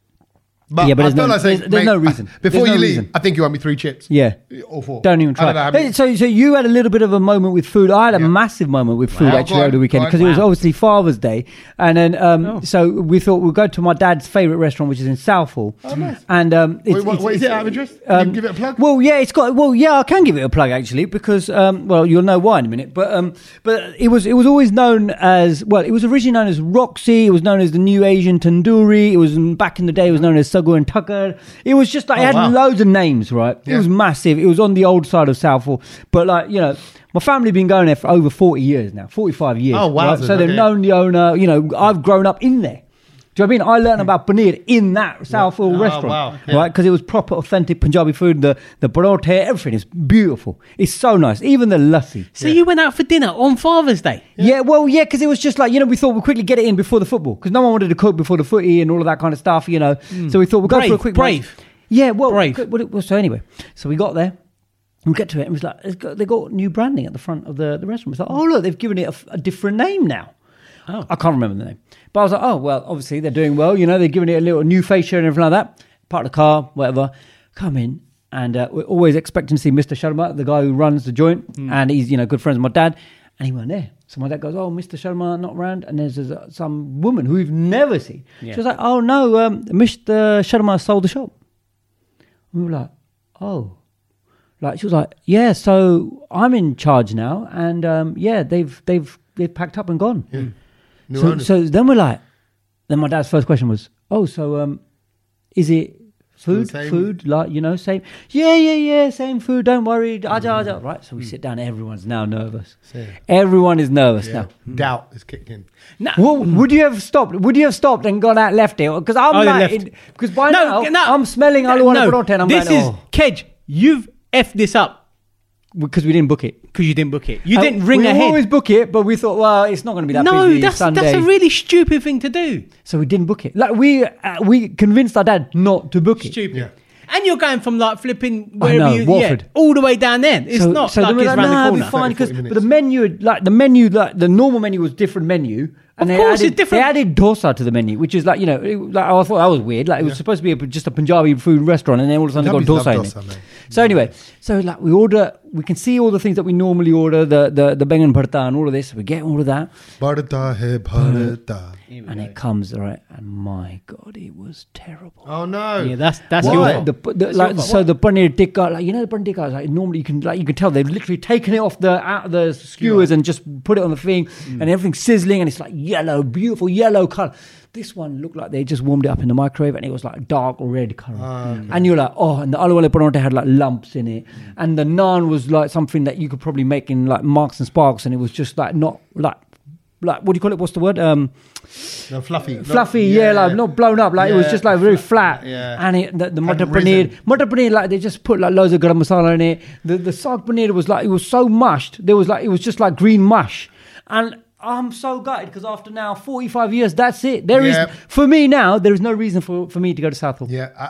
[SPEAKER 3] But
[SPEAKER 5] Yeah, but
[SPEAKER 3] I
[SPEAKER 5] there's
[SPEAKER 3] feel
[SPEAKER 5] no-
[SPEAKER 3] like saying,
[SPEAKER 5] there's- there's
[SPEAKER 3] mate,
[SPEAKER 5] no reason.
[SPEAKER 3] Before
[SPEAKER 5] There's
[SPEAKER 3] you
[SPEAKER 5] no
[SPEAKER 3] leave,
[SPEAKER 5] reason.
[SPEAKER 3] I think you owe me three chips.
[SPEAKER 5] Yeah.
[SPEAKER 3] Or four.
[SPEAKER 5] Don't even
[SPEAKER 3] I don't
[SPEAKER 5] try.
[SPEAKER 3] know how
[SPEAKER 5] Hey,
[SPEAKER 3] many-
[SPEAKER 5] So, so you had a little bit of a moment with food. I had a
[SPEAKER 3] Yeah.
[SPEAKER 5] massive moment with food
[SPEAKER 3] Wow,
[SPEAKER 5] actually
[SPEAKER 3] go on,
[SPEAKER 5] over the weekend
[SPEAKER 3] go on.
[SPEAKER 5] because it was
[SPEAKER 3] Wow.
[SPEAKER 5] obviously Father's Day, and then um,
[SPEAKER 4] Oh.
[SPEAKER 5] so we thought we'd go to my dad's favourite restaurant, which is in Southall. Oh,
[SPEAKER 3] nice.
[SPEAKER 5] And um, it's,
[SPEAKER 3] Wait, what-
[SPEAKER 5] it's-
[SPEAKER 3] what is
[SPEAKER 5] it's-
[SPEAKER 3] it out of interest? Can you give it a plug?
[SPEAKER 5] Well, yeah, it's got. Well, yeah, I can give it a plug actually because um, well, you'll know why in a minute. But um, but it was it was always known as well. It was originally known as Roxy. It was known as the New Asian Tandoori. It was back in the day. It was known as Sagu and Tucker. It was just like
[SPEAKER 3] Oh,
[SPEAKER 5] it had
[SPEAKER 3] wow.
[SPEAKER 5] loads of names, right? It
[SPEAKER 3] Yeah.
[SPEAKER 5] was massive. It was on the old side of Southall, but like you know, my family been going there for over forty years now, forty-five years.
[SPEAKER 3] Oh, wow.
[SPEAKER 5] right? So they've
[SPEAKER 3] Okay.
[SPEAKER 5] known the owner. You know, I've grown up in there. Do you know what I mean? I learned about paneer in that Southall
[SPEAKER 3] Oh,
[SPEAKER 5] restaurant,
[SPEAKER 3] wow. Yeah.
[SPEAKER 5] right? Because it was proper, authentic Punjabi food. The the parathe, everything is beautiful. It's so nice. Even the lassi.
[SPEAKER 4] So you went out for dinner on Father's Day.
[SPEAKER 5] Yeah, well, yeah, because it was just like, you know, we thought we'd quickly get it in before the football because no one wanted to cook before the footy and all of that kind of stuff, you know. So we thought we'd go
[SPEAKER 4] Brave,
[SPEAKER 5] for a quick
[SPEAKER 4] brave.
[SPEAKER 5] lunch. Yeah, well,
[SPEAKER 4] Brave.
[SPEAKER 5] good- well, it was- so anyway, so we got there. We get to it and it was like, it's got, they got new branding at the front of the, the restaurant. It's like, oh, look, they've given it a, f- a different name now.
[SPEAKER 4] Oh.
[SPEAKER 5] I can't remember the name. But I was like, oh, well, obviously they're doing well. You know, they're giving it a little new fascia and everything like that. Part of the car, whatever. Come in. And uh, we're always expecting to see Mister Sharma, the guy who runs the joint.
[SPEAKER 4] Mm.
[SPEAKER 5] And he's, you know, good friends with my dad. And he weren't there. So my dad goes, oh, Mister Sharma not around. And there's uh, some woman who we've never seen.
[SPEAKER 4] Yeah.
[SPEAKER 5] She was like, oh, no, um, Mister Sharma sold the shop. And we were like, oh. Like she was like, yeah, so I'm in charge now. And um, yeah, they've they've they've packed up and gone.
[SPEAKER 3] Yeah. New
[SPEAKER 5] So,
[SPEAKER 3] owners.
[SPEAKER 5] so then we're like, then my dad's first question was, oh, so um, is it food,
[SPEAKER 3] Still the same?
[SPEAKER 5] food, like, you know, same? Yeah, yeah, yeah, same food, don't worry. Aja, aja. Right, so we sit down, everyone's now nervous.
[SPEAKER 3] Same.
[SPEAKER 5] Everyone is nervous
[SPEAKER 3] Yeah.
[SPEAKER 5] now.
[SPEAKER 3] Doubt is kicked in.
[SPEAKER 4] No.
[SPEAKER 5] Well, would you have stopped? Would you have stopped and gone out left it? Because I'm
[SPEAKER 4] Oh, they
[SPEAKER 5] like,
[SPEAKER 4] left.
[SPEAKER 5] it- because by
[SPEAKER 4] No,
[SPEAKER 5] now
[SPEAKER 4] no.
[SPEAKER 5] I'm smelling
[SPEAKER 4] No,
[SPEAKER 5] aluana
[SPEAKER 4] no.
[SPEAKER 5] paratha and I'm
[SPEAKER 4] This
[SPEAKER 5] like,
[SPEAKER 4] is
[SPEAKER 5] oh,
[SPEAKER 4] Kedge. You've effed this up
[SPEAKER 5] because we didn't book it.
[SPEAKER 4] because you didn't book it. You
[SPEAKER 5] Uh,
[SPEAKER 4] didn't ring
[SPEAKER 5] we
[SPEAKER 4] ahead.
[SPEAKER 5] always book it, but we thought, well, it's not going to be that
[SPEAKER 4] no,
[SPEAKER 5] busy
[SPEAKER 4] that's
[SPEAKER 5] Sunday.
[SPEAKER 4] that's a really stupid thing to do.
[SPEAKER 5] So we didn't book it. Like we uh, we convinced our dad not to book it.
[SPEAKER 4] Stupid.
[SPEAKER 3] Yeah.
[SPEAKER 4] And you're going from like flipping
[SPEAKER 5] I
[SPEAKER 4] wherever
[SPEAKER 5] know,
[SPEAKER 4] you
[SPEAKER 5] Watford.
[SPEAKER 4] yeah, all the way down there. It's not like
[SPEAKER 5] then
[SPEAKER 4] it's
[SPEAKER 5] we're
[SPEAKER 4] round
[SPEAKER 5] nah,
[SPEAKER 4] the
[SPEAKER 5] it'll
[SPEAKER 4] corner.
[SPEAKER 5] be fine because
[SPEAKER 3] thirty, forty
[SPEAKER 5] but the menu, like the menu, like the normal menu was different menu, And
[SPEAKER 4] Of
[SPEAKER 5] they
[SPEAKER 4] course,
[SPEAKER 5] added,
[SPEAKER 4] it's different.
[SPEAKER 5] They added dosa to the menu, which is like, you know, it, like, I thought that was weird. Like, it was supposed to be a, just a Punjabi food restaurant, and then all of a sudden they got
[SPEAKER 3] Punjabis
[SPEAKER 5] dosa in
[SPEAKER 3] love
[SPEAKER 5] it.
[SPEAKER 3] dosa, man.
[SPEAKER 5] So anyway, so like we order, we can see all the things that we normally order, the the the bengan bharta and all of this. We get all of that,
[SPEAKER 3] Bharata hai bharata.
[SPEAKER 5] and it comes right. And my God, it was terrible.
[SPEAKER 3] Oh no.
[SPEAKER 4] Yeah, that's that's
[SPEAKER 5] What?
[SPEAKER 4] your
[SPEAKER 5] Like,
[SPEAKER 4] fault.
[SPEAKER 5] the, the, like, so the paneer tikka, like you know, the paneer tikka is like normally you can like you can tell they've literally taken it off the out of the skewers and just put it on the thing, and everything's sizzling and it's like yellow, beautiful yellow color. This one looked like they just warmed it up in the microwave and it was like dark red color. And you're like, oh, and the aloo wale paratha had like lumps in it, and the naan was like something that you could probably make in like Marks and Sparks, and it was just like not like like what do you call it? What's the word? Um.
[SPEAKER 3] No, fluffy. Not-
[SPEAKER 5] Fluffy, yeah, like not blown up, like it was
[SPEAKER 3] Yeah,
[SPEAKER 5] just like very
[SPEAKER 3] flat,
[SPEAKER 5] flat.
[SPEAKER 3] yeah.
[SPEAKER 5] And it, the, the mutter
[SPEAKER 3] Hadn't
[SPEAKER 5] paneer,
[SPEAKER 3] risen.
[SPEAKER 5] mutter paneer, like they just put like loads of garam masala in it. The the saag paneer was like it was so mushed. There was like it was just like green mush, and I'm so gutted because after now forty-five years, that's it. There is
[SPEAKER 3] Yeah.
[SPEAKER 5] for me now. There is no reason for, for me to go to Southall.
[SPEAKER 3] Yeah. I,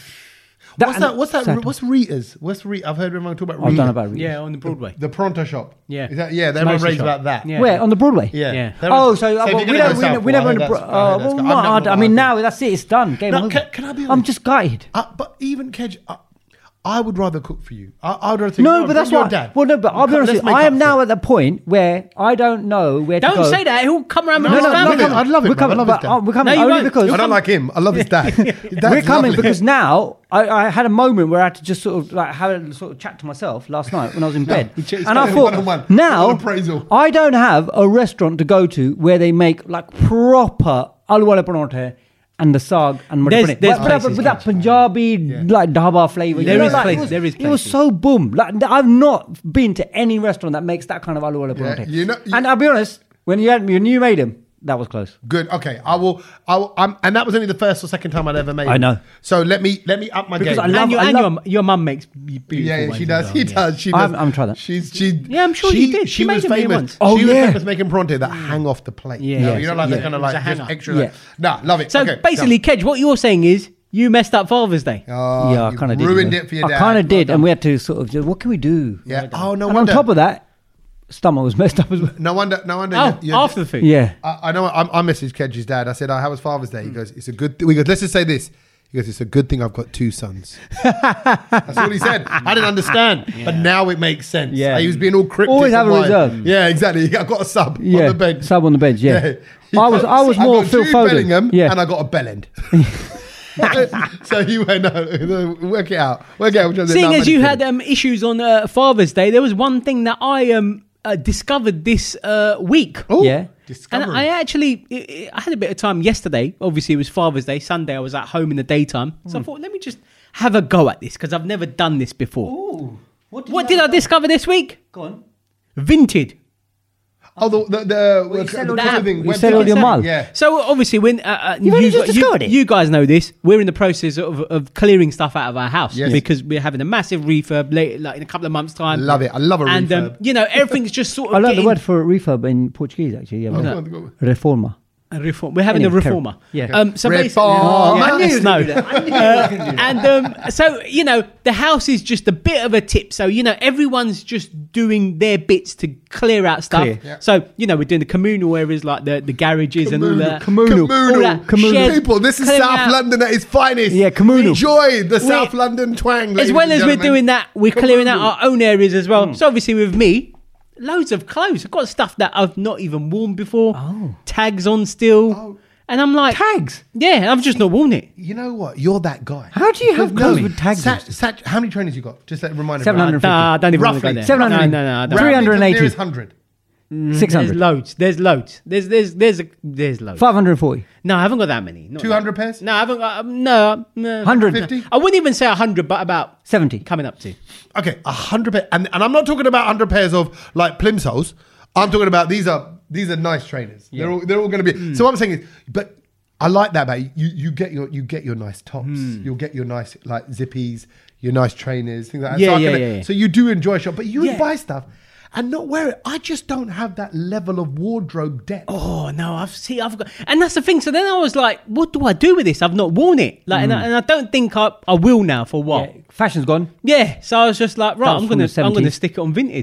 [SPEAKER 5] That-
[SPEAKER 3] what's that? What's that?
[SPEAKER 5] Southall.
[SPEAKER 3] What's Rita's? What's Rita? I've heard everyone talk about
[SPEAKER 5] I've
[SPEAKER 3] Rita.
[SPEAKER 5] done about it.
[SPEAKER 4] yeah, on the Broadway.
[SPEAKER 3] The pronto shop.
[SPEAKER 4] Yeah.
[SPEAKER 3] Is that, yeah,
[SPEAKER 4] It's
[SPEAKER 3] everyone
[SPEAKER 4] mostly
[SPEAKER 3] raves
[SPEAKER 4] shop.
[SPEAKER 3] about that.
[SPEAKER 4] Yeah.
[SPEAKER 5] Where on the Broadway?
[SPEAKER 3] Yeah.
[SPEAKER 4] Yeah.
[SPEAKER 3] They're-
[SPEAKER 5] Oh, so,
[SPEAKER 3] if
[SPEAKER 5] uh,
[SPEAKER 3] you're
[SPEAKER 5] we
[SPEAKER 3] gonna
[SPEAKER 5] don't.
[SPEAKER 3] go
[SPEAKER 5] We,
[SPEAKER 3] Southall,
[SPEAKER 5] we
[SPEAKER 3] I
[SPEAKER 5] never.
[SPEAKER 3] heard that's- I
[SPEAKER 5] Uh,
[SPEAKER 3] heard
[SPEAKER 5] well,
[SPEAKER 3] that's good. I've
[SPEAKER 5] not
[SPEAKER 3] never
[SPEAKER 5] hard.
[SPEAKER 3] got
[SPEAKER 5] I mean,
[SPEAKER 3] one.
[SPEAKER 5] now that's it. It's done. Game
[SPEAKER 3] No,
[SPEAKER 5] over.
[SPEAKER 3] can- can I be
[SPEAKER 5] I'm
[SPEAKER 3] honest?
[SPEAKER 5] just gutted.
[SPEAKER 3] Uh, but even Kedge, uh, I would rather cook for you. I, I would rather think,
[SPEAKER 5] No,
[SPEAKER 3] oh,
[SPEAKER 5] but that's
[SPEAKER 3] bring your
[SPEAKER 5] what.
[SPEAKER 3] dad.
[SPEAKER 5] Well, no, but I'll be
[SPEAKER 3] Let's
[SPEAKER 5] honest. with you,
[SPEAKER 3] make
[SPEAKER 5] I
[SPEAKER 3] up
[SPEAKER 5] am
[SPEAKER 3] for
[SPEAKER 5] now
[SPEAKER 3] it.
[SPEAKER 5] at the point where I don't know where to
[SPEAKER 4] Don't
[SPEAKER 5] go.
[SPEAKER 4] say that. He'll come around with
[SPEAKER 3] No,
[SPEAKER 4] his
[SPEAKER 3] no, no,
[SPEAKER 4] family.
[SPEAKER 3] no, I'd love it,
[SPEAKER 5] We're
[SPEAKER 3] bro. I
[SPEAKER 5] coming,
[SPEAKER 3] love
[SPEAKER 5] but,
[SPEAKER 3] his
[SPEAKER 5] uh,
[SPEAKER 3] dad.
[SPEAKER 5] we're coming
[SPEAKER 4] No, you
[SPEAKER 5] only
[SPEAKER 4] won't.
[SPEAKER 5] because
[SPEAKER 3] I don't like him. I love his dad. His dad's
[SPEAKER 5] we're coming
[SPEAKER 3] lovely.
[SPEAKER 5] because now I, I had a moment where I had to just sort of like have a sort of chat to myself last night when I was in bed,
[SPEAKER 3] we checked
[SPEAKER 5] and I
[SPEAKER 3] his
[SPEAKER 5] thought
[SPEAKER 3] one-on-one,
[SPEAKER 5] now
[SPEAKER 3] little appraisal.
[SPEAKER 5] I don't have a restaurant to go to where they make like proper aloo wale paratha and the saag and mutter
[SPEAKER 4] There's-
[SPEAKER 5] paneer.
[SPEAKER 4] there's
[SPEAKER 5] But- but- but
[SPEAKER 4] places,
[SPEAKER 5] with that Punjabi like dhaba flavor.
[SPEAKER 4] There
[SPEAKER 5] you know,
[SPEAKER 4] is
[SPEAKER 5] like,
[SPEAKER 4] place-
[SPEAKER 5] it was,
[SPEAKER 4] there is
[SPEAKER 5] It was
[SPEAKER 4] places.
[SPEAKER 5] so boom. Like I've not been to any restaurant that makes that kind of aloo wale
[SPEAKER 3] Yeah,
[SPEAKER 5] paratha.
[SPEAKER 3] you know- you-
[SPEAKER 5] and I'll be honest, when you had when you made them, that was close.
[SPEAKER 3] Good. Okay. I will. I will. I'm, and that was only the first or second time I'd ever made.
[SPEAKER 5] I
[SPEAKER 3] it.
[SPEAKER 5] know.
[SPEAKER 3] So let me let me up my
[SPEAKER 5] Because
[SPEAKER 3] game.
[SPEAKER 5] I love-
[SPEAKER 4] and your,
[SPEAKER 5] I
[SPEAKER 4] and
[SPEAKER 5] love-
[SPEAKER 4] your, your mum makes beautiful
[SPEAKER 3] yeah, yeah,
[SPEAKER 4] ones
[SPEAKER 3] she
[SPEAKER 4] as
[SPEAKER 3] does.
[SPEAKER 4] well,
[SPEAKER 3] He
[SPEAKER 4] yeah.
[SPEAKER 3] does. She
[SPEAKER 5] I
[SPEAKER 3] does.
[SPEAKER 5] haven't- I haven't tried that.
[SPEAKER 3] She's she.
[SPEAKER 4] Yeah, I'm sure
[SPEAKER 3] she,
[SPEAKER 4] you did.
[SPEAKER 3] She,
[SPEAKER 4] She made
[SPEAKER 3] was
[SPEAKER 4] them here
[SPEAKER 3] famous.
[SPEAKER 4] once.
[SPEAKER 5] Oh,
[SPEAKER 3] she was
[SPEAKER 5] yeah.
[SPEAKER 3] famous making pronte that hang off the plate.
[SPEAKER 4] Yeah,
[SPEAKER 3] you know,
[SPEAKER 4] yeah,
[SPEAKER 3] you know, like
[SPEAKER 5] yeah.
[SPEAKER 3] they're kind of
[SPEAKER 4] It was
[SPEAKER 3] like
[SPEAKER 4] a
[SPEAKER 3] just
[SPEAKER 4] hanger.
[SPEAKER 3] extra.
[SPEAKER 5] Yeah.
[SPEAKER 3] Like, nah, love it.
[SPEAKER 4] So
[SPEAKER 3] okay,
[SPEAKER 4] basically, Kedge, what you're saying is you messed up Father's Day.
[SPEAKER 3] done. Oh,
[SPEAKER 5] yeah, I
[SPEAKER 3] you
[SPEAKER 5] kind of did.
[SPEAKER 3] ruined
[SPEAKER 5] you know.
[SPEAKER 3] it for your
[SPEAKER 5] I
[SPEAKER 3] dad.
[SPEAKER 5] kind of did,
[SPEAKER 3] Well
[SPEAKER 5] and
[SPEAKER 3] done.
[SPEAKER 5] we had to sort of just, what can we do?
[SPEAKER 3] Yeah. Oh no
[SPEAKER 5] and
[SPEAKER 3] wonder.
[SPEAKER 5] on top of that, stomach was messed up as well.
[SPEAKER 3] no wonder. No wonder.
[SPEAKER 4] Oh,
[SPEAKER 3] you're- you're-
[SPEAKER 4] after the food.
[SPEAKER 5] Yeah.
[SPEAKER 3] I, I know. I, I messaged Kedge's dad. I said, oh, "How was Father's Day?" He goes, "It's a good." Th-. We go, "Let's just say this." He goes, "It's a good thing I've got two sons." That's all he said. I didn't understand, but now it makes sense.
[SPEAKER 5] Yeah.
[SPEAKER 3] Like, he was being all cryptic.
[SPEAKER 5] Always have
[SPEAKER 3] and
[SPEAKER 5] a
[SPEAKER 3] wide.
[SPEAKER 5] reserve.
[SPEAKER 3] Yeah, exactly. I've got a sub
[SPEAKER 5] Yeah,
[SPEAKER 3] on the bench.
[SPEAKER 5] sub on the bench. Yeah,
[SPEAKER 3] He
[SPEAKER 5] I was
[SPEAKER 3] goes,
[SPEAKER 5] I was
[SPEAKER 3] "I've
[SPEAKER 5] more
[SPEAKER 3] got
[SPEAKER 5] Phil
[SPEAKER 3] Jude
[SPEAKER 5] Foden.
[SPEAKER 3] Bellingham,
[SPEAKER 5] Yeah,
[SPEAKER 3] and I got a bellend. So he went, no, work it out. Work it out. Which one's it?
[SPEAKER 4] Seeing
[SPEAKER 3] No,
[SPEAKER 4] as you
[SPEAKER 3] I'm
[SPEAKER 4] had um, issues on uh, Father's Day, there was one thing that I um, uh, discovered this uh, week.
[SPEAKER 3] Oh,
[SPEAKER 5] Yeah.
[SPEAKER 4] And
[SPEAKER 3] discovery.
[SPEAKER 4] I actually, I I had a bit of time yesterday. Obviously, it was Father's Day. Sunday, I was at home in the daytime. So I thought, let me just have a go at this because I've never done this before.
[SPEAKER 5] Ooh, what did,
[SPEAKER 4] What did I discover this week?
[SPEAKER 5] Go on.
[SPEAKER 4] Vinted.
[SPEAKER 3] Oh, the the, the,
[SPEAKER 5] you
[SPEAKER 3] the,
[SPEAKER 5] said
[SPEAKER 3] the
[SPEAKER 5] all
[SPEAKER 3] clothing.
[SPEAKER 5] that. You
[SPEAKER 3] web
[SPEAKER 5] said all
[SPEAKER 3] tickets.
[SPEAKER 5] your mal.
[SPEAKER 3] Yeah.
[SPEAKER 4] So obviously, when uh, uh,
[SPEAKER 5] You've only
[SPEAKER 4] you,
[SPEAKER 5] just
[SPEAKER 4] you-
[SPEAKER 5] discovered it.
[SPEAKER 4] you guys know this, we're in the process of, of clearing stuff out of our house
[SPEAKER 3] Yes.
[SPEAKER 4] because we're having a massive refurb later, like in a couple of months' time.
[SPEAKER 3] I love it. I love a
[SPEAKER 4] and um,
[SPEAKER 3] refurb.
[SPEAKER 4] you know, everything's just sort of.
[SPEAKER 5] I learned the
[SPEAKER 4] getting-
[SPEAKER 5] word for refurb in Portuguese actually. Yeah,
[SPEAKER 3] Oh,
[SPEAKER 5] was
[SPEAKER 3] go
[SPEAKER 5] it?
[SPEAKER 3] on, go on.
[SPEAKER 5] Reforma.
[SPEAKER 4] A reform. We're having
[SPEAKER 5] Anyway,
[SPEAKER 4] a reformer.
[SPEAKER 5] carry on. Yeah.
[SPEAKER 4] Um, so
[SPEAKER 3] Reform.
[SPEAKER 4] basically,
[SPEAKER 3] Oh,
[SPEAKER 4] yeah,
[SPEAKER 3] I
[SPEAKER 5] knew you
[SPEAKER 4] no.
[SPEAKER 5] could do that. I knew you could do that.
[SPEAKER 4] And um, so you know, the house is just a bit of a tip. So you know, everyone's just doing their bits to clear out stuff.
[SPEAKER 5] Clear.
[SPEAKER 3] Yeah.
[SPEAKER 4] So you know, we're doing the communal areas like the, the garages and all that.
[SPEAKER 5] Communal.
[SPEAKER 4] All that
[SPEAKER 3] Communal.
[SPEAKER 4] shared-
[SPEAKER 3] People, this is
[SPEAKER 4] clearing
[SPEAKER 3] South
[SPEAKER 4] out-
[SPEAKER 3] London at its finest.
[SPEAKER 5] Yeah, communal.
[SPEAKER 3] Enjoy the
[SPEAKER 4] We-
[SPEAKER 3] South London twang.
[SPEAKER 4] As
[SPEAKER 3] ladies
[SPEAKER 4] well
[SPEAKER 3] and
[SPEAKER 4] as we're
[SPEAKER 3] gentlemen.
[SPEAKER 4] doing that, we're clearing out
[SPEAKER 3] Communal.
[SPEAKER 4] our own areas as well. So obviously with me, loads of clothes. I've got stuff that I've not even worn before.
[SPEAKER 5] Oh.
[SPEAKER 4] Tags on still.
[SPEAKER 3] Oh.
[SPEAKER 4] And I'm like,
[SPEAKER 5] Tags.
[SPEAKER 4] yeah, I've just not worn it.
[SPEAKER 3] You know what? You're that guy.
[SPEAKER 5] How do you have
[SPEAKER 3] No,
[SPEAKER 5] clothes
[SPEAKER 3] me.
[SPEAKER 5] with tags on?
[SPEAKER 3] Sat, sat, how many trainers you got? Just let remind
[SPEAKER 5] seven hundred
[SPEAKER 3] everyone.
[SPEAKER 5] fifty.
[SPEAKER 4] Nah, I don't even want to go
[SPEAKER 3] Roughly.
[SPEAKER 4] there.
[SPEAKER 5] seven hundred.
[SPEAKER 4] No, no, no. I don't.
[SPEAKER 5] three hundred and eighty.
[SPEAKER 3] Nearest hundred.
[SPEAKER 5] Six
[SPEAKER 4] There's
[SPEAKER 5] hundred.
[SPEAKER 4] loads. There's loads. There's there's there's a, there's loads.
[SPEAKER 5] Five hundred and forty.
[SPEAKER 4] No, I haven't got that many. Not
[SPEAKER 3] Two hundred
[SPEAKER 4] that.
[SPEAKER 3] pairs.
[SPEAKER 4] No, I haven't got. Um, no, no.
[SPEAKER 5] Hundred.
[SPEAKER 3] Fifty.
[SPEAKER 4] I wouldn't even say a hundred, but about
[SPEAKER 5] Seventy.
[SPEAKER 4] coming up to.
[SPEAKER 3] Okay, a hundred pairs, and, and I'm not talking about hundred pairs of like plimsolls. I'm talking about these are these are nice trainers. They're all they're all going to be. So what I'm saying is, but I like that about you. You, you get your you get your nice tops. You'll get your nice like zippies, your nice trainers, things like that.
[SPEAKER 4] Yeah,
[SPEAKER 3] so I
[SPEAKER 4] yeah,
[SPEAKER 3] can-
[SPEAKER 4] yeah, yeah.
[SPEAKER 3] So you do enjoy shop, but you would
[SPEAKER 4] Yeah.
[SPEAKER 3] buy stuff and not wear it. I just don't have that level of wardrobe depth.
[SPEAKER 4] Oh no, I've see, I've got, and that's the thing. So then I was like, what do I do with this? I've not worn it, like, and, I, and I don't think I, I will now for a while.
[SPEAKER 5] Yeah, fashion's gone.
[SPEAKER 4] Yeah, so I was just like, right,
[SPEAKER 5] That was
[SPEAKER 4] I'm
[SPEAKER 5] from
[SPEAKER 4] gonna,
[SPEAKER 5] the
[SPEAKER 4] I'm gonna
[SPEAKER 5] seventies.
[SPEAKER 4] stick it on Vinted.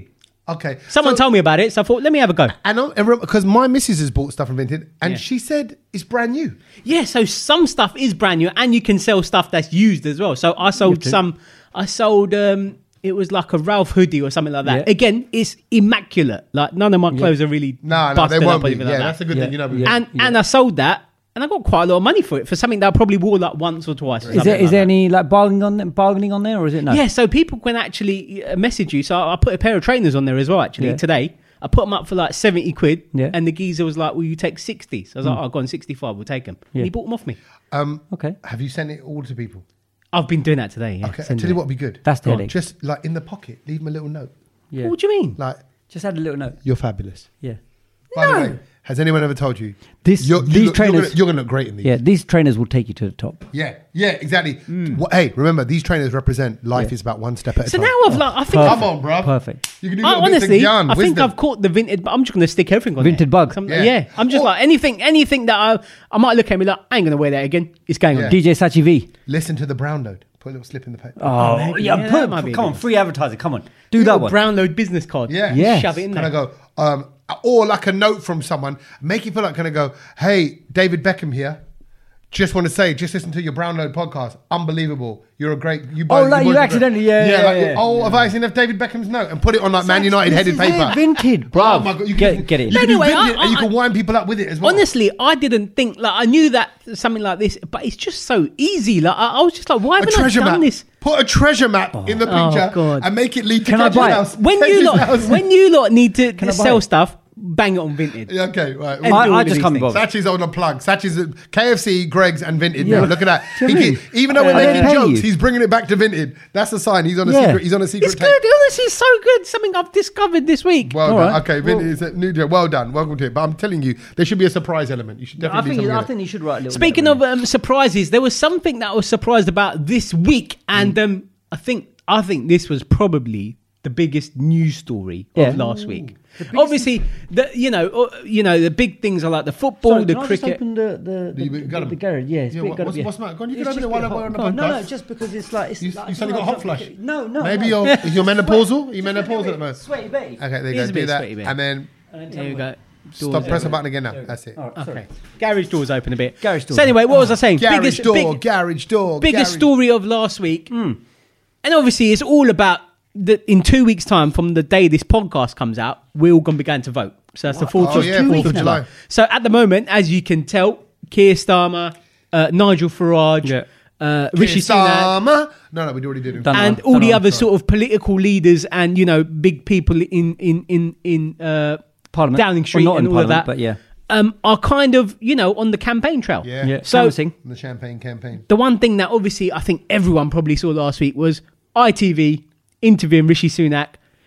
[SPEAKER 3] Okay.
[SPEAKER 4] Someone
[SPEAKER 3] So-
[SPEAKER 4] told me about it, so I thought, let me have a go.
[SPEAKER 3] And because my missus has bought stuff from Vinted, and
[SPEAKER 4] Yeah.
[SPEAKER 3] she said it's brand new.
[SPEAKER 4] Yeah, so some stuff is brand new, and you can sell stuff that's used as well. So I sold some. I sold. Um, it was like a Ralph hoodie or something like that.
[SPEAKER 5] Yeah.
[SPEAKER 4] Again, it's immaculate. Like none of my clothes are really
[SPEAKER 3] No, no,
[SPEAKER 4] busted
[SPEAKER 3] they won't
[SPEAKER 4] up or
[SPEAKER 3] be.
[SPEAKER 4] anything
[SPEAKER 3] Yeah,
[SPEAKER 4] like
[SPEAKER 3] that's
[SPEAKER 4] that.
[SPEAKER 3] a good
[SPEAKER 5] Yeah.
[SPEAKER 3] thing, you know.
[SPEAKER 5] Yeah.
[SPEAKER 4] and and I sold that, and I got quite a lot of money for it for something that I probably wore like once or twice. or
[SPEAKER 5] Is there
[SPEAKER 4] something
[SPEAKER 5] is
[SPEAKER 4] like
[SPEAKER 5] there
[SPEAKER 4] that.
[SPEAKER 5] any like bargaining on bargaining on there, or is it no?
[SPEAKER 4] Yeah, so people can actually uh, message you. So I I put a pair of trainers on there as well. Actually,
[SPEAKER 5] Yeah.
[SPEAKER 4] today I put them up for like seventy quid,
[SPEAKER 5] Yeah.
[SPEAKER 4] and the geezer was like, "Will you take sixty?" So I was like, "Oh, I've gone sixty-five. We'll take them."
[SPEAKER 5] Yeah.
[SPEAKER 4] And he bought them off me.
[SPEAKER 3] Um,
[SPEAKER 5] Okay.
[SPEAKER 3] have you sent it all to people?
[SPEAKER 4] I've been doing that today. Yeah.
[SPEAKER 3] Okay, I
[SPEAKER 4] Send
[SPEAKER 3] tell
[SPEAKER 4] it.
[SPEAKER 3] you what would be good.
[SPEAKER 5] That's the
[SPEAKER 3] Go on,
[SPEAKER 5] headache.
[SPEAKER 3] Just like in the pocket, leave them a little note.
[SPEAKER 5] Yeah.
[SPEAKER 4] What do you mean?
[SPEAKER 3] Like,
[SPEAKER 5] Just add a little note.
[SPEAKER 3] you're fabulous.
[SPEAKER 5] Yeah.
[SPEAKER 3] By the way, has anyone ever told you
[SPEAKER 5] This-
[SPEAKER 3] you're, you
[SPEAKER 5] these
[SPEAKER 3] look,
[SPEAKER 5] trainers-
[SPEAKER 3] You're gonna, you're gonna look great in these.
[SPEAKER 5] Yeah. These trainers will take you to the top.
[SPEAKER 3] yeah, yeah, exactly. What, hey, remember these trainers represent life
[SPEAKER 5] Yeah.
[SPEAKER 3] is about one step at a
[SPEAKER 4] So
[SPEAKER 3] time.
[SPEAKER 4] now I've like, I think
[SPEAKER 3] Come on, bro.
[SPEAKER 5] Perfect.
[SPEAKER 3] You can do
[SPEAKER 4] I,
[SPEAKER 3] little bits of
[SPEAKER 4] honestly,
[SPEAKER 3] yarn,
[SPEAKER 4] I think
[SPEAKER 3] wisdom.
[SPEAKER 4] I've caught the vintage, but I'm just going to stick everything on
[SPEAKER 5] Vinted
[SPEAKER 4] there.
[SPEAKER 5] bug.
[SPEAKER 4] Some-
[SPEAKER 3] Yeah.
[SPEAKER 4] yeah. I'm just
[SPEAKER 3] Or-
[SPEAKER 4] like anything, anything that I, I might look at me like I ain't going to wear that again. It's going
[SPEAKER 3] Yeah.
[SPEAKER 4] on.
[SPEAKER 5] D J Sachi V.
[SPEAKER 3] Listen to the brown load. Put a little slip in the paper.
[SPEAKER 5] Oh,
[SPEAKER 4] maybe.
[SPEAKER 5] yeah.
[SPEAKER 4] Yeah,
[SPEAKER 5] put,
[SPEAKER 4] that might be a
[SPEAKER 5] come
[SPEAKER 4] good
[SPEAKER 5] on,
[SPEAKER 4] one.
[SPEAKER 5] free advertising. Come on, do
[SPEAKER 4] Little
[SPEAKER 5] that one.
[SPEAKER 4] brown load business card.
[SPEAKER 3] Yeah.
[SPEAKER 5] Yes.
[SPEAKER 4] Shove it in
[SPEAKER 3] Kind
[SPEAKER 4] there.
[SPEAKER 3] of go, um, or like a note from someone, make it feel like kind of go, hey, David Beckham here. Just want to say, just listen to your Brownload podcast. Unbelievable. You're a great. You
[SPEAKER 5] Oh,
[SPEAKER 3] boys-
[SPEAKER 5] like
[SPEAKER 3] you
[SPEAKER 5] you
[SPEAKER 3] boys are
[SPEAKER 5] accidentally-
[SPEAKER 3] great.
[SPEAKER 5] yeah, yeah,
[SPEAKER 3] like,
[SPEAKER 5] yeah.
[SPEAKER 3] Oh, have I seen of David Beckham's note and put it on like Man United headed
[SPEAKER 5] This is
[SPEAKER 3] paper?
[SPEAKER 5] it, Vinted, bro.
[SPEAKER 3] Oh my god, you
[SPEAKER 5] get
[SPEAKER 3] can
[SPEAKER 5] get it.
[SPEAKER 3] You can
[SPEAKER 4] Anyway,
[SPEAKER 3] do Vinted
[SPEAKER 4] I-
[SPEAKER 3] and you
[SPEAKER 4] I-
[SPEAKER 3] can wind people up with it as well.
[SPEAKER 4] Honestly, I didn't think like I knew that something like this, but it's just so easy. Like I, I was just like, why
[SPEAKER 3] a
[SPEAKER 4] haven't I
[SPEAKER 3] treasure
[SPEAKER 4] done
[SPEAKER 3] map.
[SPEAKER 4] this?
[SPEAKER 3] Put a treasure map in the
[SPEAKER 4] Oh,
[SPEAKER 3] picture
[SPEAKER 4] God.
[SPEAKER 3] and make it lead to
[SPEAKER 5] Can I
[SPEAKER 3] Kedge's
[SPEAKER 5] buy it?
[SPEAKER 3] house.
[SPEAKER 4] When you
[SPEAKER 3] Kedge's
[SPEAKER 4] lot,
[SPEAKER 3] house.
[SPEAKER 4] when you lot need to
[SPEAKER 5] Can I buy
[SPEAKER 4] sell
[SPEAKER 5] it?
[SPEAKER 4] stuff, bang it on Vinted.
[SPEAKER 3] Yeah, okay, right.
[SPEAKER 4] And
[SPEAKER 5] I-
[SPEAKER 4] do
[SPEAKER 5] I
[SPEAKER 4] all of
[SPEAKER 5] just
[SPEAKER 4] these
[SPEAKER 5] can't be
[SPEAKER 4] things.
[SPEAKER 5] bothered.
[SPEAKER 3] Sachi's on a plug. Sachi's a K F C, Greg's, and Vinted.
[SPEAKER 5] Yeah.
[SPEAKER 3] Now look at that.
[SPEAKER 5] Do you
[SPEAKER 3] He
[SPEAKER 5] know what I mean?
[SPEAKER 3] keep- even though we're
[SPEAKER 5] Yeah.
[SPEAKER 3] making
[SPEAKER 5] They pay
[SPEAKER 3] jokes,
[SPEAKER 5] you.
[SPEAKER 3] he's bringing it back to Vinted. That's a sign. He's on a
[SPEAKER 5] Yeah.
[SPEAKER 3] secret. He's on a secret.
[SPEAKER 4] It's
[SPEAKER 3] tape.
[SPEAKER 4] good. Honestly, it's so good. Something I've discovered this week.
[SPEAKER 3] Well
[SPEAKER 5] All
[SPEAKER 3] done.
[SPEAKER 5] right.
[SPEAKER 3] Okay, Vinted is a new joke. Well done. Welcome to it. But I'm telling you, there should be a surprise element. You should
[SPEAKER 5] I
[SPEAKER 3] definitely
[SPEAKER 5] think
[SPEAKER 3] do
[SPEAKER 5] you, I
[SPEAKER 3] something.
[SPEAKER 5] think you should write a little.
[SPEAKER 4] Speaking
[SPEAKER 5] note.
[SPEAKER 4] of um, surprises, there was something that I was surprised about this week, and
[SPEAKER 3] Mm.
[SPEAKER 4] um, I think I think this was probably the biggest news story
[SPEAKER 5] Yeah.
[SPEAKER 4] of last week. Obviously, the you know uh, you know the big things are like the football,
[SPEAKER 5] Sorry,
[SPEAKER 4] the
[SPEAKER 5] can I just
[SPEAKER 4] cricket.
[SPEAKER 5] open the the, the,
[SPEAKER 3] You got
[SPEAKER 5] the,
[SPEAKER 3] 'em?
[SPEAKER 5] the garage? Yeah, it's
[SPEAKER 3] Yeah,
[SPEAKER 5] a bit
[SPEAKER 3] what-
[SPEAKER 5] gotta
[SPEAKER 3] what's-
[SPEAKER 5] be-
[SPEAKER 3] what's my- go on, you can
[SPEAKER 5] it's
[SPEAKER 3] open
[SPEAKER 5] just
[SPEAKER 3] it while
[SPEAKER 5] a bit
[SPEAKER 3] I'm
[SPEAKER 5] hot.
[SPEAKER 3] on the
[SPEAKER 5] Come on, No, no,
[SPEAKER 3] podcast.
[SPEAKER 5] just because it's like it's
[SPEAKER 3] You,
[SPEAKER 5] like,
[SPEAKER 3] you suddenly
[SPEAKER 5] know,
[SPEAKER 3] got hot
[SPEAKER 5] it's
[SPEAKER 3] flush.
[SPEAKER 5] like- No, no.
[SPEAKER 3] Maybe
[SPEAKER 5] no.
[SPEAKER 3] you're you're menopausal. Are you
[SPEAKER 5] Just a little
[SPEAKER 3] menopausal at the
[SPEAKER 5] bit
[SPEAKER 3] moment?
[SPEAKER 5] Sweaty Betty.
[SPEAKER 3] Okay, there
[SPEAKER 4] It
[SPEAKER 3] you
[SPEAKER 4] is
[SPEAKER 3] go.
[SPEAKER 4] a
[SPEAKER 3] Do
[SPEAKER 4] bit
[SPEAKER 3] that,
[SPEAKER 4] sweaty bit.
[SPEAKER 3] and then
[SPEAKER 4] There you go.
[SPEAKER 3] stop.
[SPEAKER 4] Doors
[SPEAKER 3] Press the
[SPEAKER 4] open.
[SPEAKER 3] button again now. That's it.
[SPEAKER 5] All right, sorry.
[SPEAKER 4] Okay. Garage doors open a bit.
[SPEAKER 5] Garage doors
[SPEAKER 4] So anyway, what was I saying?
[SPEAKER 3] Garage
[SPEAKER 4] biggest,
[SPEAKER 3] door.
[SPEAKER 4] big-
[SPEAKER 3] Garage door.
[SPEAKER 4] biggest
[SPEAKER 3] garage-
[SPEAKER 4] story of last week. And obviously, it's all about that in two weeks' time from the day this podcast comes out, we're all going to be going to vote. So that's the fourth
[SPEAKER 3] Oh
[SPEAKER 4] of,
[SPEAKER 3] yeah,
[SPEAKER 5] two
[SPEAKER 3] Fourth
[SPEAKER 5] weeks
[SPEAKER 3] of
[SPEAKER 5] now.
[SPEAKER 3] July.
[SPEAKER 4] So at the moment, as you can tell, Keir Starmer, uh, Nigel Farage,
[SPEAKER 5] Yeah.
[SPEAKER 4] uh, Rishi Sunak,
[SPEAKER 3] Summer. No, no, we already did it.
[SPEAKER 5] Done.
[SPEAKER 4] and
[SPEAKER 5] Done
[SPEAKER 4] all the
[SPEAKER 5] on,
[SPEAKER 4] other
[SPEAKER 3] sorry.
[SPEAKER 4] sort of political leaders and you know big people in in in in uh,
[SPEAKER 5] Parliament.
[SPEAKER 4] Downing
[SPEAKER 5] Well,
[SPEAKER 4] Street
[SPEAKER 5] not
[SPEAKER 4] and
[SPEAKER 5] in
[SPEAKER 4] all of
[SPEAKER 5] Parliament,
[SPEAKER 4] that,
[SPEAKER 5] but yeah.
[SPEAKER 4] um, are kind of you know on the campaign trail.
[SPEAKER 3] Yeah.
[SPEAKER 5] Yeah.
[SPEAKER 4] So-
[SPEAKER 5] Canvassing.
[SPEAKER 3] The champagne campaign.
[SPEAKER 4] The one thing that obviously I think everyone probably saw last week was I T V interviewing Rishi Sunak.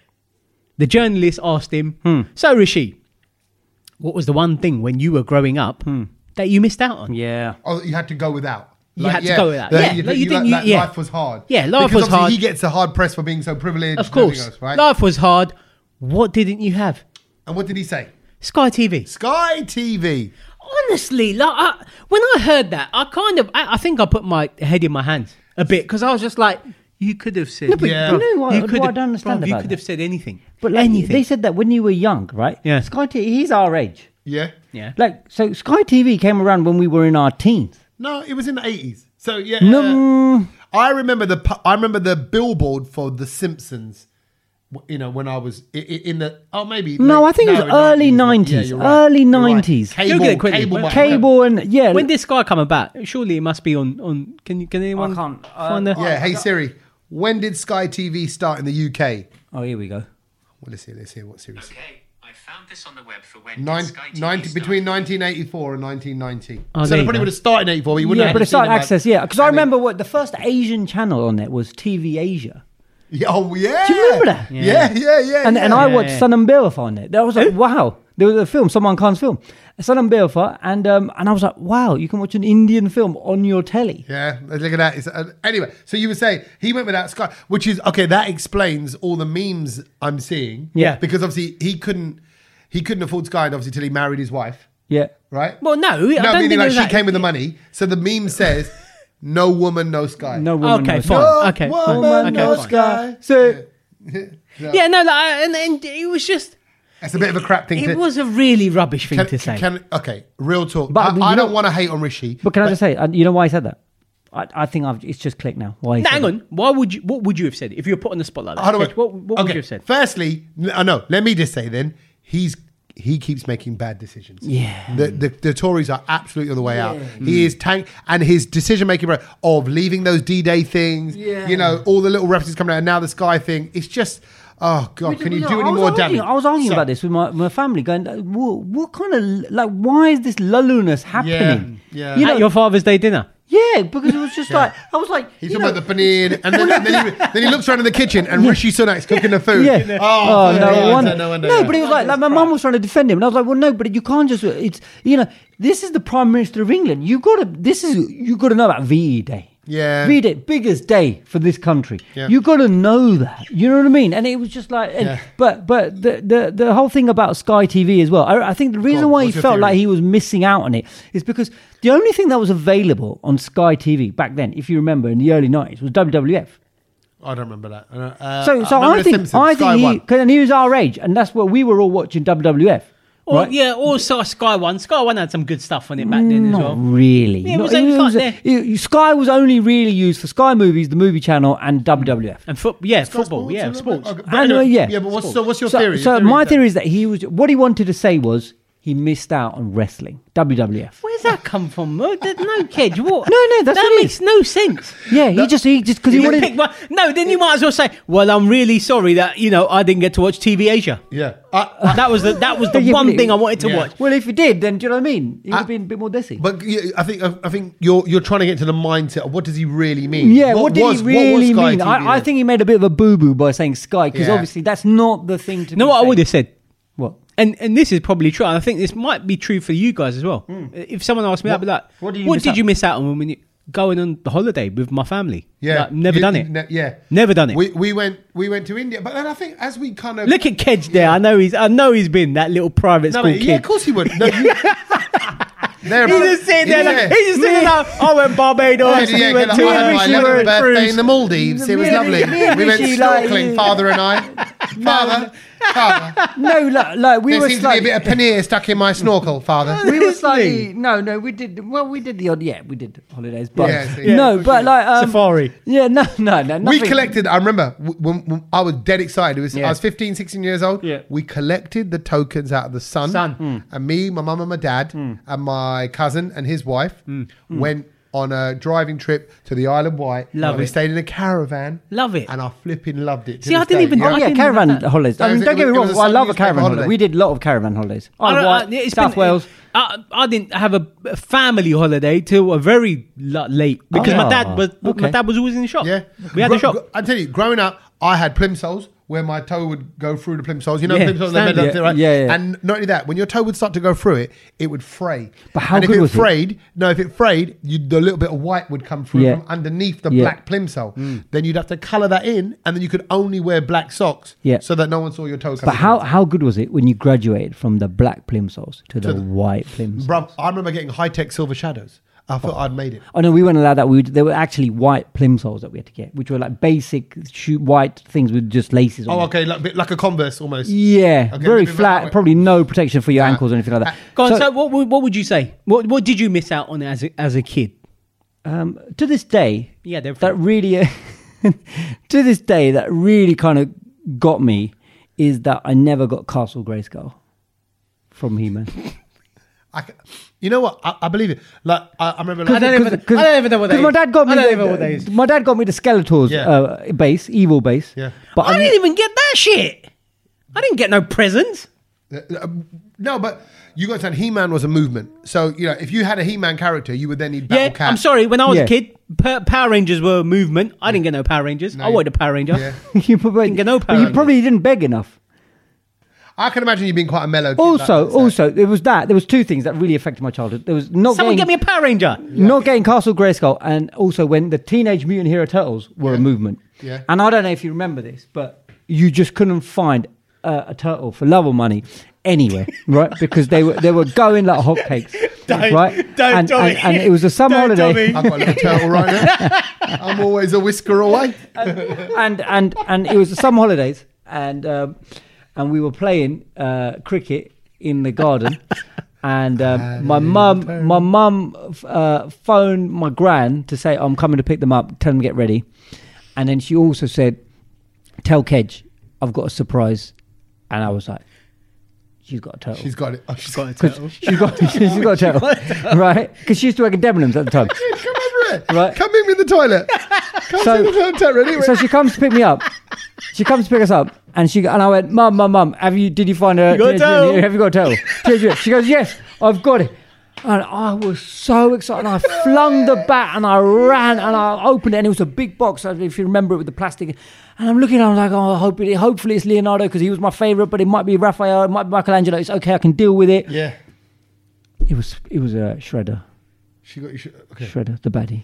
[SPEAKER 4] The journalist asked him,
[SPEAKER 5] Hmm.
[SPEAKER 4] "So Rishi, what was the one thing when you were growing up that you missed out on?"
[SPEAKER 5] Yeah.
[SPEAKER 3] Oh, you had to go without.
[SPEAKER 4] You had to go without.
[SPEAKER 3] that
[SPEAKER 4] Yeah,
[SPEAKER 3] you,
[SPEAKER 4] like
[SPEAKER 3] you,
[SPEAKER 4] you didn't-
[SPEAKER 3] like,
[SPEAKER 4] you-
[SPEAKER 3] that
[SPEAKER 4] yeah.
[SPEAKER 3] life was hard.
[SPEAKER 4] Yeah, life
[SPEAKER 3] because
[SPEAKER 4] was
[SPEAKER 3] obviously
[SPEAKER 4] hard.
[SPEAKER 3] He gets a hard press for being so privileged.
[SPEAKER 4] Of
[SPEAKER 3] and everything
[SPEAKER 4] course,
[SPEAKER 3] else, right?
[SPEAKER 4] life was hard. What didn't you have?
[SPEAKER 3] And what did he say?
[SPEAKER 4] Sky T V.
[SPEAKER 3] Sky T V.
[SPEAKER 4] Honestly, like I, when I heard that, I kind of, I, I think I put my head in my hands a bit because I was just like, you could have said,
[SPEAKER 5] No, but
[SPEAKER 3] Yeah.
[SPEAKER 5] you know what,
[SPEAKER 4] you
[SPEAKER 5] what
[SPEAKER 4] could
[SPEAKER 5] I
[SPEAKER 4] have,
[SPEAKER 5] don't understand
[SPEAKER 4] bruv, you
[SPEAKER 5] about
[SPEAKER 4] could
[SPEAKER 5] that.
[SPEAKER 4] have said anything,
[SPEAKER 5] But like,
[SPEAKER 4] anything.
[SPEAKER 5] they said that when you were young, right?
[SPEAKER 4] Yeah.
[SPEAKER 5] Sky T V, he's our age.
[SPEAKER 3] Yeah.
[SPEAKER 4] yeah,
[SPEAKER 5] Like, so Sky T V came around when we were in our teens.
[SPEAKER 3] No, it was in the eighties. So yeah.
[SPEAKER 5] No.
[SPEAKER 3] uh, I remember the pu- I remember the billboard for The Simpsons. w- You know, when I was i- i- in the oh maybe
[SPEAKER 5] No,
[SPEAKER 3] late-
[SPEAKER 5] I think it was
[SPEAKER 3] in
[SPEAKER 5] early
[SPEAKER 3] nineties.
[SPEAKER 5] nineties.
[SPEAKER 3] Yeah, you're right.
[SPEAKER 5] Early
[SPEAKER 3] You're right.
[SPEAKER 5] nineties.
[SPEAKER 3] Cable,
[SPEAKER 4] Google it quickly.
[SPEAKER 3] cable,
[SPEAKER 4] When-
[SPEAKER 3] might-
[SPEAKER 5] Cable and yeah.
[SPEAKER 4] when did Sky come about? Surely it must be on on. Can you can anyone
[SPEAKER 5] I can't, uh,
[SPEAKER 4] find the?
[SPEAKER 3] Yeah. Hey Siri, when did Sky T V start in the U K?
[SPEAKER 5] Oh, here we go.
[SPEAKER 3] Well, let's see. Let's see what series.
[SPEAKER 6] Okay, I found this on the web for when
[SPEAKER 3] Nine,
[SPEAKER 6] Sky T V
[SPEAKER 3] ninety,
[SPEAKER 6] started.
[SPEAKER 3] between nineteen eighty-four and nineteen ninety.
[SPEAKER 4] Oh,
[SPEAKER 3] so
[SPEAKER 4] there
[SPEAKER 3] they
[SPEAKER 4] you
[SPEAKER 3] probably
[SPEAKER 4] go.
[SPEAKER 3] would have started in eighty-four. But you wouldn't
[SPEAKER 5] Yeah,
[SPEAKER 3] have
[SPEAKER 5] but
[SPEAKER 3] had
[SPEAKER 5] it
[SPEAKER 3] to
[SPEAKER 5] started
[SPEAKER 3] see them, like-
[SPEAKER 5] access, yeah. Because I
[SPEAKER 3] and they-
[SPEAKER 5] remember what the first Asian channel on that was T V Asia.
[SPEAKER 3] Yeah, oh yeah.
[SPEAKER 5] Do you remember that?
[SPEAKER 3] Yeah, yeah, yeah.
[SPEAKER 5] And,
[SPEAKER 3] yeah.
[SPEAKER 5] and I
[SPEAKER 4] Yeah,
[SPEAKER 5] watched
[SPEAKER 4] yeah.
[SPEAKER 5] Sun and Beowulf on it. That was like, wow. There was a film, Salman Khan's film. Sun and Beowulf. And, um, and I was like, wow, you can watch an Indian film on your telly.
[SPEAKER 3] Yeah, look at that. It's, uh, anyway, so you were saying he went without Sky, which is okay. That explains all the memes I'm seeing.
[SPEAKER 5] Yeah.
[SPEAKER 3] because obviously he couldn't he couldn't afford Sky, obviously, till he married his wife,
[SPEAKER 5] Yeah.
[SPEAKER 3] right?
[SPEAKER 4] Well, no, I
[SPEAKER 3] no,
[SPEAKER 4] don't
[SPEAKER 3] meaning
[SPEAKER 4] think
[SPEAKER 3] like
[SPEAKER 4] there's
[SPEAKER 3] she
[SPEAKER 4] that-
[SPEAKER 3] came with the money. So the meme says, "No woman, no Sky."
[SPEAKER 5] No woman
[SPEAKER 4] Okay,
[SPEAKER 5] knows.
[SPEAKER 4] fine.
[SPEAKER 3] No
[SPEAKER 4] Okay,
[SPEAKER 3] woman,
[SPEAKER 4] fine.
[SPEAKER 3] no
[SPEAKER 4] Okay, fine.
[SPEAKER 3] Sky.
[SPEAKER 5] So,
[SPEAKER 4] Yeah, no, like, and, and it was just.
[SPEAKER 3] It's a bit of a crap thing.
[SPEAKER 4] It
[SPEAKER 3] to,
[SPEAKER 4] was a really rubbish thing
[SPEAKER 3] can,
[SPEAKER 4] to say.
[SPEAKER 3] Can, okay, real talk.
[SPEAKER 5] But,
[SPEAKER 3] I,
[SPEAKER 5] you
[SPEAKER 3] I
[SPEAKER 5] know-
[SPEAKER 3] don't want to hate on Rishi.
[SPEAKER 5] But can I just say, uh, you know why he said that? I, I think I've, it's just clicked now. Why? He
[SPEAKER 4] Now,
[SPEAKER 5] said
[SPEAKER 4] hang
[SPEAKER 5] that.
[SPEAKER 4] on. Why would you? What would you have said if you were put on the spot like that?
[SPEAKER 3] How do I-
[SPEAKER 4] What, what
[SPEAKER 3] okay,
[SPEAKER 4] would you have said?
[SPEAKER 3] Firstly, I know. Let me just say then, he's he keeps making bad decisions.
[SPEAKER 5] Yeah.
[SPEAKER 3] The the, the Tories are absolutely on the way out. He is tank, and his decision making of leaving those D-Day things.
[SPEAKER 5] Yeah.
[SPEAKER 3] You know, all the little references coming out, and now the Sky thing. It's just. Oh God! Can you
[SPEAKER 5] know,
[SPEAKER 3] do
[SPEAKER 5] I
[SPEAKER 3] any
[SPEAKER 5] was
[SPEAKER 3] more
[SPEAKER 5] arguing-
[SPEAKER 3] damage?
[SPEAKER 5] I was arguing
[SPEAKER 3] So-
[SPEAKER 5] about this with my, my family, going, uh, what, what kind of like? Why is this lulliness happening?
[SPEAKER 3] yeah.
[SPEAKER 5] You know,
[SPEAKER 4] At your Father's Day dinner.
[SPEAKER 5] yeah, because it was just like I was like,
[SPEAKER 3] He's
[SPEAKER 5] you
[SPEAKER 3] talking
[SPEAKER 5] know,
[SPEAKER 3] about the paneer, and then, then, he, then he looks around in the kitchen, and Rishi Sunak's cooking the food.
[SPEAKER 5] Yeah.
[SPEAKER 3] Oh,
[SPEAKER 5] Oh, no
[SPEAKER 3] yeah,
[SPEAKER 5] wonder.
[SPEAKER 3] no wonder.
[SPEAKER 5] No,
[SPEAKER 3] yeah.
[SPEAKER 5] but it was like, like my mum was trying to defend him, and I was like, well, no, but you can't just. It's you know, this is the Prime Minister of England. You got to. This is you got to know about V E Day.
[SPEAKER 3] Yeah.
[SPEAKER 5] V E Day, biggest day for this country.
[SPEAKER 3] Yeah.
[SPEAKER 5] You got to know that. You know what I mean? And it was just like, and,
[SPEAKER 3] Yeah.
[SPEAKER 5] but but the, the the whole thing about Sky T V as well. I, I think the reason
[SPEAKER 3] on,
[SPEAKER 5] why he
[SPEAKER 3] what's your
[SPEAKER 5] felt
[SPEAKER 3] theory?
[SPEAKER 5] like he was missing out on it is because the only thing that was available on Sky T V back then, if you remember, in the early nineties, was W W F.
[SPEAKER 3] I don't remember that. I don't- Uh,
[SPEAKER 5] So, so
[SPEAKER 3] remember
[SPEAKER 5] I
[SPEAKER 3] The
[SPEAKER 5] think
[SPEAKER 3] Simpsons,
[SPEAKER 5] I
[SPEAKER 3] Sky
[SPEAKER 5] think he,
[SPEAKER 3] One.
[SPEAKER 5] cause, and he was our age, and that's where we were all watching W W F.
[SPEAKER 4] Or
[SPEAKER 5] right?
[SPEAKER 4] yeah, or so Sky One. Sky One had some good stuff on it back then as
[SPEAKER 5] Not
[SPEAKER 4] well.
[SPEAKER 5] really.
[SPEAKER 4] Yeah, it
[SPEAKER 5] Not-
[SPEAKER 4] was- it was like there.
[SPEAKER 5] it- Sky was only really used for Sky Movies, the movie channel, and W W F.
[SPEAKER 4] And foot, yeah,
[SPEAKER 3] Sky
[SPEAKER 4] football,
[SPEAKER 3] Sports,
[SPEAKER 4] yeah,
[SPEAKER 3] a little
[SPEAKER 4] sports.
[SPEAKER 3] bit. Okay, but
[SPEAKER 5] And, uh,
[SPEAKER 3] anyway,
[SPEAKER 5] yeah.
[SPEAKER 3] yeah, but what's, so what's your
[SPEAKER 5] So,
[SPEAKER 3] theory?
[SPEAKER 5] so
[SPEAKER 3] Theory
[SPEAKER 5] my
[SPEAKER 3] is that-
[SPEAKER 5] theory is that he was what he wanted to say was he missed out on wrestling, W W F.
[SPEAKER 4] Where's that come from? No, that- no, kid. What?
[SPEAKER 5] No, no, that's
[SPEAKER 4] that
[SPEAKER 5] what it
[SPEAKER 4] makes no sense.
[SPEAKER 5] Yeah, he just he just because he
[SPEAKER 4] You
[SPEAKER 5] wanted.
[SPEAKER 4] pick one- no, then you might as well say, "Well, I'm really sorry that you know I didn't get to watch T V Asia."
[SPEAKER 3] Yeah. I, I,
[SPEAKER 4] That was the that was the
[SPEAKER 5] Yeah,
[SPEAKER 4] one
[SPEAKER 5] but it-
[SPEAKER 4] thing I wanted to
[SPEAKER 3] yeah.
[SPEAKER 4] watch.
[SPEAKER 5] Well, if he did, then do you know what I mean? He would
[SPEAKER 3] I-
[SPEAKER 5] have been a bit more desi.
[SPEAKER 3] but yeah, I think I think you're you're trying to get to the mindset of what does he really mean?
[SPEAKER 5] Yeah, what, did
[SPEAKER 3] was,
[SPEAKER 5] he really
[SPEAKER 3] what was Sky
[SPEAKER 5] mean?
[SPEAKER 3] T V
[SPEAKER 5] I, I
[SPEAKER 3] then?
[SPEAKER 5] think he made a bit of a boo boo by saying Sky because
[SPEAKER 3] Yeah.
[SPEAKER 5] obviously that's not the thing to.
[SPEAKER 4] You know
[SPEAKER 5] be
[SPEAKER 4] what I
[SPEAKER 5] saying.
[SPEAKER 4] would have said?
[SPEAKER 5] What?
[SPEAKER 4] And and this is probably true. And I think this might be true for you guys as well. If someone asked me, I'd be like,
[SPEAKER 5] what
[SPEAKER 4] "What,
[SPEAKER 5] did you miss
[SPEAKER 4] did
[SPEAKER 5] out?"
[SPEAKER 4] you miss out on when you going on the holiday with my family?"
[SPEAKER 3] Yeah,
[SPEAKER 4] Like, never
[SPEAKER 3] You-
[SPEAKER 4] done
[SPEAKER 3] you
[SPEAKER 4] it.
[SPEAKER 3] ne- yeah,
[SPEAKER 4] Never done it.
[SPEAKER 3] We we went we went to India, but then I think as we kind of
[SPEAKER 4] Look at Kedge there. I know he's I know he's been that little private
[SPEAKER 3] no,
[SPEAKER 4] school
[SPEAKER 3] but,
[SPEAKER 4] kid.
[SPEAKER 3] yeah, of course he would. No, you, there,
[SPEAKER 4] He's just sitting there.
[SPEAKER 3] Yeah.
[SPEAKER 4] Like, he's just sitting there. I went Barbados.
[SPEAKER 3] Yeah,
[SPEAKER 4] we
[SPEAKER 3] yeah,
[SPEAKER 4] went
[SPEAKER 3] I
[SPEAKER 4] to
[SPEAKER 3] had my
[SPEAKER 5] Rishi
[SPEAKER 3] eleventh
[SPEAKER 5] were-
[SPEAKER 3] birthday
[SPEAKER 4] cruise.
[SPEAKER 3] in the Maldives. It was
[SPEAKER 5] Me and-
[SPEAKER 3] lovely.
[SPEAKER 5] me and
[SPEAKER 3] We went
[SPEAKER 5] Rishi, like,
[SPEAKER 3] snorkeling,
[SPEAKER 5] yeah.
[SPEAKER 3] father and I. Father, father.
[SPEAKER 5] No, like, like we
[SPEAKER 3] There
[SPEAKER 5] were
[SPEAKER 3] seems to be a
[SPEAKER 5] slightly.
[SPEAKER 3] bit of paneer stuck in my snorkel, father.
[SPEAKER 5] we were slightly no, no. We did well. We did the odd. Yeah, we did holidays, but
[SPEAKER 3] Yeah, yeah,
[SPEAKER 5] no,
[SPEAKER 3] for
[SPEAKER 5] but
[SPEAKER 3] sure.
[SPEAKER 5] like um,
[SPEAKER 4] Safari.
[SPEAKER 5] Yeah, no, no, no.
[SPEAKER 3] We
[SPEAKER 5] Nothing.
[SPEAKER 3] collected, I remember w- when, when I was dead excited. It was,
[SPEAKER 5] Yeah.
[SPEAKER 3] I was fifteen, sixteen years old.
[SPEAKER 5] Yeah.
[SPEAKER 3] We collected the tokens out of the sun.
[SPEAKER 4] Sun.
[SPEAKER 3] And me, my mum and my dad, and my cousin and his wife went on a driving trip to the Isle of Wight.
[SPEAKER 4] Love
[SPEAKER 3] and We
[SPEAKER 4] it.
[SPEAKER 3] stayed in a caravan.
[SPEAKER 4] Love it.
[SPEAKER 3] And I flipping loved it. to
[SPEAKER 4] See, I
[SPEAKER 3] this
[SPEAKER 4] didn't
[SPEAKER 3] day.
[SPEAKER 4] even-
[SPEAKER 3] Yeah.
[SPEAKER 5] Oh
[SPEAKER 4] I
[SPEAKER 5] yeah,
[SPEAKER 4] didn't
[SPEAKER 5] caravan
[SPEAKER 4] know that.
[SPEAKER 5] holidays. I
[SPEAKER 3] No, it
[SPEAKER 5] mean,
[SPEAKER 3] was-
[SPEAKER 5] don't get me
[SPEAKER 3] it
[SPEAKER 5] wrong.
[SPEAKER 3] was a
[SPEAKER 5] I love a
[SPEAKER 3] newspaper
[SPEAKER 5] caravan holiday.
[SPEAKER 3] holiday.
[SPEAKER 5] We did a lot of caravan holidays.
[SPEAKER 4] I
[SPEAKER 5] Isle of
[SPEAKER 4] don't-
[SPEAKER 5] Wight,
[SPEAKER 4] I- it's
[SPEAKER 5] South
[SPEAKER 4] been-
[SPEAKER 5] Wales.
[SPEAKER 4] I, I didn't have a a family holiday till a very lo- late because my
[SPEAKER 5] Oh,
[SPEAKER 4] dad was my
[SPEAKER 5] okay.
[SPEAKER 4] dad was always in the shop.
[SPEAKER 3] Yeah.
[SPEAKER 4] we had
[SPEAKER 3] Gro-
[SPEAKER 4] the shop.
[SPEAKER 3] gro- I tell you, growing up, I had plimsolls where my toe would go through the plimsolls. You know,
[SPEAKER 4] Yeah,
[SPEAKER 3] plimsolls, they
[SPEAKER 4] standard.
[SPEAKER 3] bend up,
[SPEAKER 5] Yeah,
[SPEAKER 3] right?
[SPEAKER 5] yeah, yeah.
[SPEAKER 3] And not only that, when your toe would start to go through it, it would fray.
[SPEAKER 5] But how
[SPEAKER 3] and if
[SPEAKER 5] good
[SPEAKER 3] it
[SPEAKER 5] was it?
[SPEAKER 3] frayed, no, if it frayed, you, the little bit of white would come through
[SPEAKER 5] Yeah.
[SPEAKER 3] from underneath the
[SPEAKER 5] Yeah.
[SPEAKER 3] black plimsoll. Then you'd have to colour that in, and then you could only wear black socks
[SPEAKER 5] Yeah.
[SPEAKER 3] so that no one saw your toe.
[SPEAKER 5] But
[SPEAKER 3] coming
[SPEAKER 5] how
[SPEAKER 3] through.
[SPEAKER 5] how good was it when you graduated from the black plimsolls to the white plimsolls?
[SPEAKER 3] Bruv, I remember getting high-tech silver shadows. I thought I'd made it.
[SPEAKER 5] Oh no, we weren't allowed that. We would, there were actually white plimsolls that we had to get, which were like basic shoe, white things with just laces on.
[SPEAKER 3] Oh,
[SPEAKER 5] them.
[SPEAKER 3] okay, like, bit like a Converse almost.
[SPEAKER 5] Yeah,
[SPEAKER 3] Okay,
[SPEAKER 5] very
[SPEAKER 3] maybe that
[SPEAKER 5] flat.
[SPEAKER 3] way.
[SPEAKER 5] Probably no protection for your
[SPEAKER 3] Nah.
[SPEAKER 5] ankles or anything like that.
[SPEAKER 4] Go on. So,
[SPEAKER 5] So,
[SPEAKER 4] what would- what would you say? What what did you miss out on as a, as a kid?
[SPEAKER 5] um, to this day,
[SPEAKER 4] Yeah, they're
[SPEAKER 5] that really, to this day, that really kind of got me is that I never got Castle Grayskull from He-Man.
[SPEAKER 3] I, ca- you know what? I, I believe it. Like I, I remember.
[SPEAKER 4] I
[SPEAKER 3] Like,
[SPEAKER 4] don't even- I don't even know what that
[SPEAKER 5] Because my
[SPEAKER 4] is.
[SPEAKER 5] dad got me.
[SPEAKER 4] I don't
[SPEAKER 5] the,
[SPEAKER 4] even know what that is.
[SPEAKER 5] My dad got me the Skeletor's
[SPEAKER 3] Yeah.
[SPEAKER 5] uh, base, evil base.
[SPEAKER 3] Yeah.
[SPEAKER 5] but
[SPEAKER 4] I didn't even get that shit. I didn't get no presents.
[SPEAKER 3] Uh, uh, no, but you got to understand, He-Man was a movement. So you know, if you had a He-Man character, you would then need Battle
[SPEAKER 4] Yeah,
[SPEAKER 3] Cat.
[SPEAKER 4] I'm sorry. When I was
[SPEAKER 5] Yeah.
[SPEAKER 4] a kid, Pa- Power Rangers were a movement. I didn't get no Power Rangers. I wanted a Power Ranger.
[SPEAKER 3] Yeah.
[SPEAKER 5] you probably,
[SPEAKER 4] Didn't get no
[SPEAKER 5] but
[SPEAKER 4] Power
[SPEAKER 5] you
[SPEAKER 4] Rangers.
[SPEAKER 5] probably didn't beg enough.
[SPEAKER 3] I can imagine you being quite a mellow. Kid
[SPEAKER 5] Also,
[SPEAKER 3] like that, so-
[SPEAKER 5] also, there was that. There was two things that really affected my childhood. There was not
[SPEAKER 4] Someone
[SPEAKER 5] getting,
[SPEAKER 4] get me a Power Ranger.
[SPEAKER 5] not getting Castle Grayskull, and also when the Teenage Mutant Hero Turtles were a movement.
[SPEAKER 3] Yeah.
[SPEAKER 5] And I don't know if you remember this, but you just couldn't find uh, a turtle for love or money anywhere, right? Because they were they were going like hotcakes.
[SPEAKER 4] Don't,
[SPEAKER 5] right?
[SPEAKER 4] don't,
[SPEAKER 5] and,
[SPEAKER 4] Tommy.
[SPEAKER 5] and, and it was a summer
[SPEAKER 4] Don't,
[SPEAKER 5] holiday.
[SPEAKER 4] Tommy.
[SPEAKER 3] I've got a little turtle right now. I'm always a whisker away.
[SPEAKER 5] and and and it was the summer holidays, and um, and we were playing uh, cricket in the garden, and um, my mum my mum uh, phoned my gran to say I'm coming to pick them up, tell them to get ready, and then she also said, "Tell Kedge I've got a surprise," and I was like, "She's got a turtle."
[SPEAKER 3] She's got it. Oh, she's got it.
[SPEAKER 5] She's got she's got a turtle, right? Because she used to work at Debenhams at the time.
[SPEAKER 3] Come over here.
[SPEAKER 5] Right.
[SPEAKER 3] Come meet me in the toilet. Come
[SPEAKER 5] So-
[SPEAKER 3] to the turtle. Anyway.
[SPEAKER 5] So she comes to pick me up. She comes to pick us up, and she and I went, "Mum, mum, mum, have you? Did you find a?
[SPEAKER 4] You got a turtle?
[SPEAKER 5] Have you got a turtle?" She goes, she goes, "Yes, I've got it." And I was so excited. And I flung the bat and I ran and I opened it, and it was a big box. If you remember it with the plastic. And I'm looking, I was like, "Oh, I hope it, hopefully it's Leonardo because he was my favourite, but it might be Raphael, it might be Michelangelo. It's okay, I can deal with it."
[SPEAKER 3] yeah.
[SPEAKER 5] It was it was a Shredder,
[SPEAKER 3] She got you. sh- Okay.
[SPEAKER 5] Shredder, the baddie.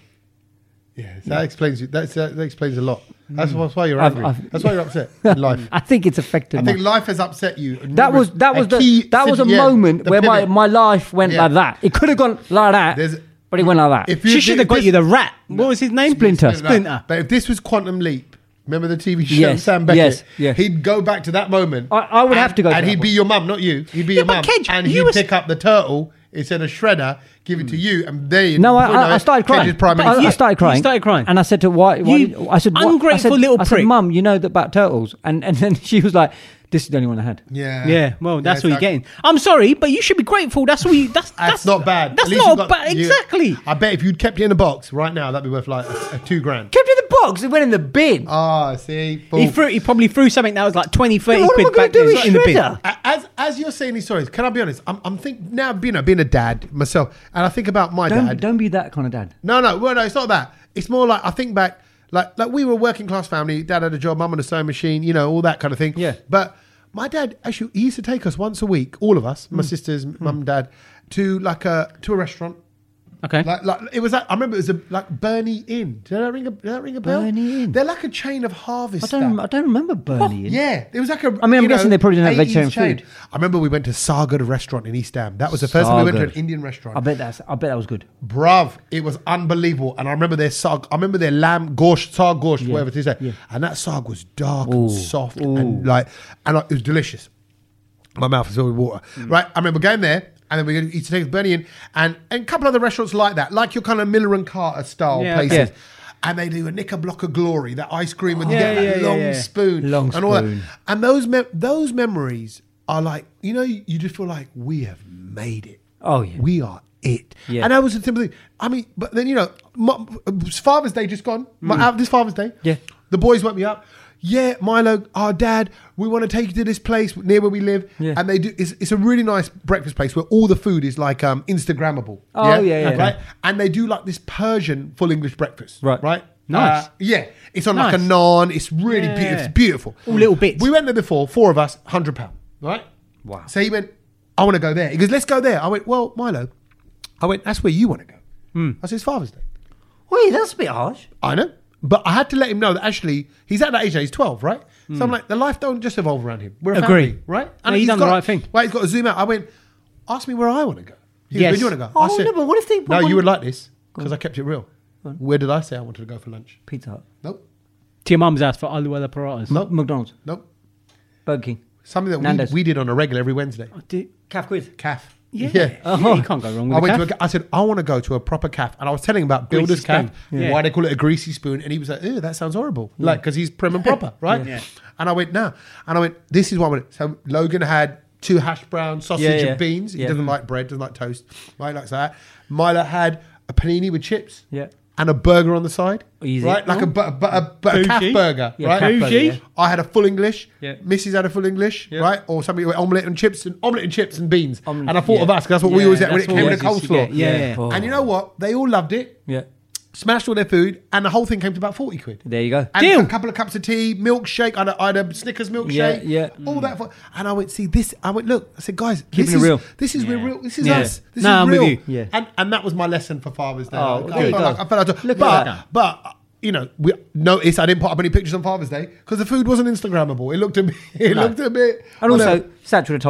[SPEAKER 3] Yeah. So that explains you. That's, that, that explains a lot. That's, why- that's why you're
[SPEAKER 5] I've-
[SPEAKER 3] angry.
[SPEAKER 5] I've-
[SPEAKER 3] that's why you're upset in life.
[SPEAKER 5] I think it's affected.
[SPEAKER 3] I
[SPEAKER 5] my-
[SPEAKER 3] think life has upset you.
[SPEAKER 5] That was that was
[SPEAKER 3] A
[SPEAKER 5] the
[SPEAKER 3] key
[SPEAKER 5] that was a
[SPEAKER 3] yeah,
[SPEAKER 5] moment
[SPEAKER 3] the
[SPEAKER 5] where my,
[SPEAKER 3] pivot.
[SPEAKER 5] my life went
[SPEAKER 3] Yeah.
[SPEAKER 5] like that. It could have gone like that,
[SPEAKER 3] There's-
[SPEAKER 5] but it went like that.
[SPEAKER 3] If you
[SPEAKER 4] She
[SPEAKER 3] did
[SPEAKER 4] should have got
[SPEAKER 3] this-
[SPEAKER 4] you the rat. What was his name?
[SPEAKER 5] Splinter.
[SPEAKER 4] Splinter.
[SPEAKER 3] But if this was Quantum Leap, remember the T V show
[SPEAKER 5] Yes,
[SPEAKER 3] Sam Beckett?
[SPEAKER 5] yes, yes.
[SPEAKER 3] He'd go back to that moment.
[SPEAKER 5] I- I would
[SPEAKER 3] and-
[SPEAKER 5] have to go to
[SPEAKER 3] and
[SPEAKER 5] that
[SPEAKER 3] he'd be
[SPEAKER 5] one.
[SPEAKER 3] your mum, not you. He'd be
[SPEAKER 4] Yeah,
[SPEAKER 3] your
[SPEAKER 4] but
[SPEAKER 3] mum,
[SPEAKER 4] Kedge,
[SPEAKER 3] and
[SPEAKER 4] you
[SPEAKER 3] he'd
[SPEAKER 4] was-
[SPEAKER 3] pick up the turtle instead of Shredder, give it to you, and then
[SPEAKER 5] no, I,
[SPEAKER 3] before you know
[SPEAKER 5] I, I
[SPEAKER 3] it,
[SPEAKER 5] started crying.
[SPEAKER 3] Kedge's Prime
[SPEAKER 5] I,
[SPEAKER 3] Minister.
[SPEAKER 5] I started crying.
[SPEAKER 4] You started crying.
[SPEAKER 5] and I said to her, why? why
[SPEAKER 4] You
[SPEAKER 5] did- I said, what- I
[SPEAKER 4] ungrateful
[SPEAKER 5] said,
[SPEAKER 4] little
[SPEAKER 5] I said,
[SPEAKER 4] prick.
[SPEAKER 5] "Mum, you know that about turtles?" And and then she was like, "This is the only one I had."
[SPEAKER 3] Yeah,
[SPEAKER 4] Yeah, well, that's
[SPEAKER 3] Yeah,
[SPEAKER 4] what you're
[SPEAKER 3] so-
[SPEAKER 4] getting. I'm sorry, but you should be grateful. That's what you. That's
[SPEAKER 3] That's,
[SPEAKER 4] that's,
[SPEAKER 3] not bad.
[SPEAKER 4] That's
[SPEAKER 3] At least
[SPEAKER 4] not
[SPEAKER 3] you've got-
[SPEAKER 4] bad.
[SPEAKER 3] you-
[SPEAKER 4] Exactly.
[SPEAKER 3] I bet if you'd kept it in a box right now, that'd be worth like a, a two grand.
[SPEAKER 5] Kept it in the box. It went in the bin.
[SPEAKER 3] Ah, see,
[SPEAKER 4] He
[SPEAKER 3] fool.
[SPEAKER 4] threw. He probably threw something that was like twenty, thirty
[SPEAKER 5] What am I
[SPEAKER 4] quid
[SPEAKER 5] gonna
[SPEAKER 4] back
[SPEAKER 5] do
[SPEAKER 4] then
[SPEAKER 5] with
[SPEAKER 4] in the bin.
[SPEAKER 5] Shredder?
[SPEAKER 3] A- As as you're saying these stories, can I be honest? I'm I'm thinking now, you know, being a dad myself, and I think about my
[SPEAKER 5] don't
[SPEAKER 3] dad.
[SPEAKER 5] don't be that kind of dad.
[SPEAKER 3] No, no, well, no, it's not that. It's more like I think back, like like we were a working class family. Dad had a job, mum on a sewing machine, you know, all that kind of thing.
[SPEAKER 5] Yeah.
[SPEAKER 3] But my dad actually he used to take us once a week, all of us,
[SPEAKER 5] Hmm.
[SPEAKER 3] my sisters, mum, and dad, to like a to a restaurant.
[SPEAKER 4] Okay.
[SPEAKER 3] Like, like it was. Like, I remember it was a, like Bernie Inn. Did that ring a Did that ring a bell?
[SPEAKER 5] Bernie Inn?
[SPEAKER 3] They're like a chain of harvest.
[SPEAKER 5] I don't rem- I don't remember Bernie. in.
[SPEAKER 3] Yeah, it was like a.
[SPEAKER 5] I mean, I'm
[SPEAKER 3] you
[SPEAKER 5] guessing
[SPEAKER 3] know,
[SPEAKER 5] they probably didn't have
[SPEAKER 3] eighties
[SPEAKER 5] vegetarian
[SPEAKER 3] chain.
[SPEAKER 5] food.
[SPEAKER 3] I remember we went to Saga the restaurant in East Ham. That was the first time we went to an
[SPEAKER 5] Saga.
[SPEAKER 3] Indian restaurant.
[SPEAKER 5] I bet that's I bet that was good.
[SPEAKER 3] Bruv, it was unbelievable. And I remember their sag, I remember their lamb gosht, sag gosht, whatever it is. There.
[SPEAKER 5] yeah.
[SPEAKER 3] And that sag was dark and soft and like, and like, it was delicious. My mouth is filled with water.
[SPEAKER 5] Mm.
[SPEAKER 3] Right, I remember going there, and then we used to take Bernie in, and, and a couple other restaurants like that, like your kind of Miller and Carter style
[SPEAKER 4] Yeah,
[SPEAKER 3] places.
[SPEAKER 5] yeah.
[SPEAKER 3] And they do a Knickerblocker Glory, that ice cream, and you
[SPEAKER 4] Yeah,
[SPEAKER 3] get that
[SPEAKER 4] yeah, yeah,
[SPEAKER 3] long
[SPEAKER 4] yeah.
[SPEAKER 3] spoon,
[SPEAKER 5] Long
[SPEAKER 3] and all that.
[SPEAKER 5] spoon.
[SPEAKER 3] And those me- those memories are like, you know, you, you just feel like we have made it.
[SPEAKER 5] Oh, yeah.
[SPEAKER 3] We are it.
[SPEAKER 5] Yeah.
[SPEAKER 3] And that was a simple thing. I mean, but then, you know, my, Father's Day just gone. My, out this Father's Day.
[SPEAKER 5] Mm. Yeah.
[SPEAKER 3] The boys woke me up. Yeah, Milo, our dad, we want to take you to this place near where we live.
[SPEAKER 5] Yeah.
[SPEAKER 3] And they do, it's, it's a really nice breakfast place where all the food is like um, Instagrammable.
[SPEAKER 5] Oh, yeah, yeah.
[SPEAKER 3] Right? And they do like this Persian full English breakfast.
[SPEAKER 5] Right.
[SPEAKER 3] Right?
[SPEAKER 4] Nice.
[SPEAKER 3] Uh, yeah. It's on like a
[SPEAKER 4] Nice.
[SPEAKER 3] naan. It's really
[SPEAKER 4] Yeah.
[SPEAKER 3] beautiful. It's beautiful.
[SPEAKER 4] All little bits.
[SPEAKER 3] We went there before, four of us, one hundred pounds. Right?
[SPEAKER 5] Wow.
[SPEAKER 3] So he went, I want to go there. He goes, let's go there. I went, well, Milo, I went, that's where you want to go.
[SPEAKER 4] Hmm.
[SPEAKER 3] I said, it's Father's Day.
[SPEAKER 5] Wait, that's a bit harsh.
[SPEAKER 3] I know. But I had to let him know that actually he's at that age now, he's twelve, right? So I'm
[SPEAKER 4] Hmm.
[SPEAKER 3] like, the life don't just evolve around him. We're a
[SPEAKER 4] Agree.
[SPEAKER 3] family, right?
[SPEAKER 4] No, he's
[SPEAKER 3] he's
[SPEAKER 4] done the
[SPEAKER 3] got-
[SPEAKER 4] right thing.
[SPEAKER 3] Right, he's got to zoom out. I went, ask me where I want to go. He
[SPEAKER 4] Yes.
[SPEAKER 3] goes, where do you want to go?
[SPEAKER 5] Oh,
[SPEAKER 3] I said,
[SPEAKER 5] no, but what if they-
[SPEAKER 3] No,
[SPEAKER 5] what-
[SPEAKER 3] you would like this because I kept it real. Where did I say I wanted to go for lunch?
[SPEAKER 5] Pizza Hut.
[SPEAKER 3] Nope.
[SPEAKER 4] To your mum's house for aloo ala parathas.
[SPEAKER 3] Nope.
[SPEAKER 5] McDonald's.
[SPEAKER 3] Nope.
[SPEAKER 5] Burger King.
[SPEAKER 3] Something that we,
[SPEAKER 5] Nando's.
[SPEAKER 3] we did on a regular every Wednesday.
[SPEAKER 4] Did-
[SPEAKER 5] Calf quiz.
[SPEAKER 3] Calf.
[SPEAKER 4] Yeah.
[SPEAKER 3] Yeah.
[SPEAKER 4] Yeah, you can't go wrong with
[SPEAKER 3] I
[SPEAKER 4] a
[SPEAKER 3] went
[SPEAKER 4] calf.
[SPEAKER 3] to a, I said, I want to go to a proper calf. And I was telling him about
[SPEAKER 4] Greasy
[SPEAKER 3] Builder's calf,
[SPEAKER 4] spoon. Yeah.
[SPEAKER 3] why they call it a greasy spoon. And he was like, ew, that sounds horrible. Like, because he's prim and proper, right?
[SPEAKER 4] Yeah.
[SPEAKER 3] And I went, no. And I went, this is what I want. So Logan had two hash brown, sausage
[SPEAKER 5] Yeah, yeah.
[SPEAKER 3] and beans. He
[SPEAKER 5] Yeah.
[SPEAKER 3] doesn't like bread, doesn't like toast. Right, likes that. Milo had a panini with chips.
[SPEAKER 5] Yeah.
[SPEAKER 3] And a burger on the side.
[SPEAKER 5] Easy.
[SPEAKER 3] Right? Like a, bu- bu- a, bu- a calf
[SPEAKER 4] Bougie.
[SPEAKER 3] burger.
[SPEAKER 5] Yeah,
[SPEAKER 3] right?
[SPEAKER 5] calf burger,
[SPEAKER 4] Bougie.
[SPEAKER 5] yeah.
[SPEAKER 3] I had a full English.
[SPEAKER 4] Yeah.
[SPEAKER 3] Missus had a full English, right? Or something with omelette and chips and omelette and chips and beans.
[SPEAKER 5] Omelette,
[SPEAKER 3] and I thought
[SPEAKER 5] yeah.
[SPEAKER 3] of us because that's what we
[SPEAKER 4] Yeah,
[SPEAKER 3] always had when it
[SPEAKER 4] that's
[SPEAKER 3] came
[SPEAKER 4] what
[SPEAKER 3] with a
[SPEAKER 4] we used to
[SPEAKER 3] coleslaw.
[SPEAKER 4] get. Yeah, yeah.
[SPEAKER 5] Oh.
[SPEAKER 3] And you know what? They all loved it.
[SPEAKER 5] Yeah.
[SPEAKER 3] Smashed all their food, and the whole thing came to about forty quid.
[SPEAKER 5] There you go.
[SPEAKER 3] And
[SPEAKER 4] Deal.
[SPEAKER 3] a couple of cups of tea, milkshake. I had a, I had a Snickers milkshake.
[SPEAKER 5] Yeah, yeah.
[SPEAKER 3] All that. For, and I went, see this. I went, look. I said, guys,
[SPEAKER 5] Keeping
[SPEAKER 3] this
[SPEAKER 5] it
[SPEAKER 3] is
[SPEAKER 5] real.
[SPEAKER 3] This is
[SPEAKER 4] Yeah.
[SPEAKER 3] real. This is
[SPEAKER 4] Yeah.
[SPEAKER 3] us. This
[SPEAKER 4] No,
[SPEAKER 3] is
[SPEAKER 4] I'm with
[SPEAKER 3] real.
[SPEAKER 4] you.
[SPEAKER 5] Yeah.
[SPEAKER 3] And and that was my lesson for Father's Day.
[SPEAKER 5] Oh,
[SPEAKER 3] I,
[SPEAKER 5] good.
[SPEAKER 3] felt like, I felt like,
[SPEAKER 5] Look at
[SPEAKER 3] but
[SPEAKER 4] that.
[SPEAKER 3] but you know, we noticed I didn't put up any pictures on Father's Day because the food wasn't Instagrammable. It looked a bit. It
[SPEAKER 5] No.
[SPEAKER 3] looked a bit.
[SPEAKER 5] And
[SPEAKER 3] whatever.
[SPEAKER 5] also, Satch would have told you off.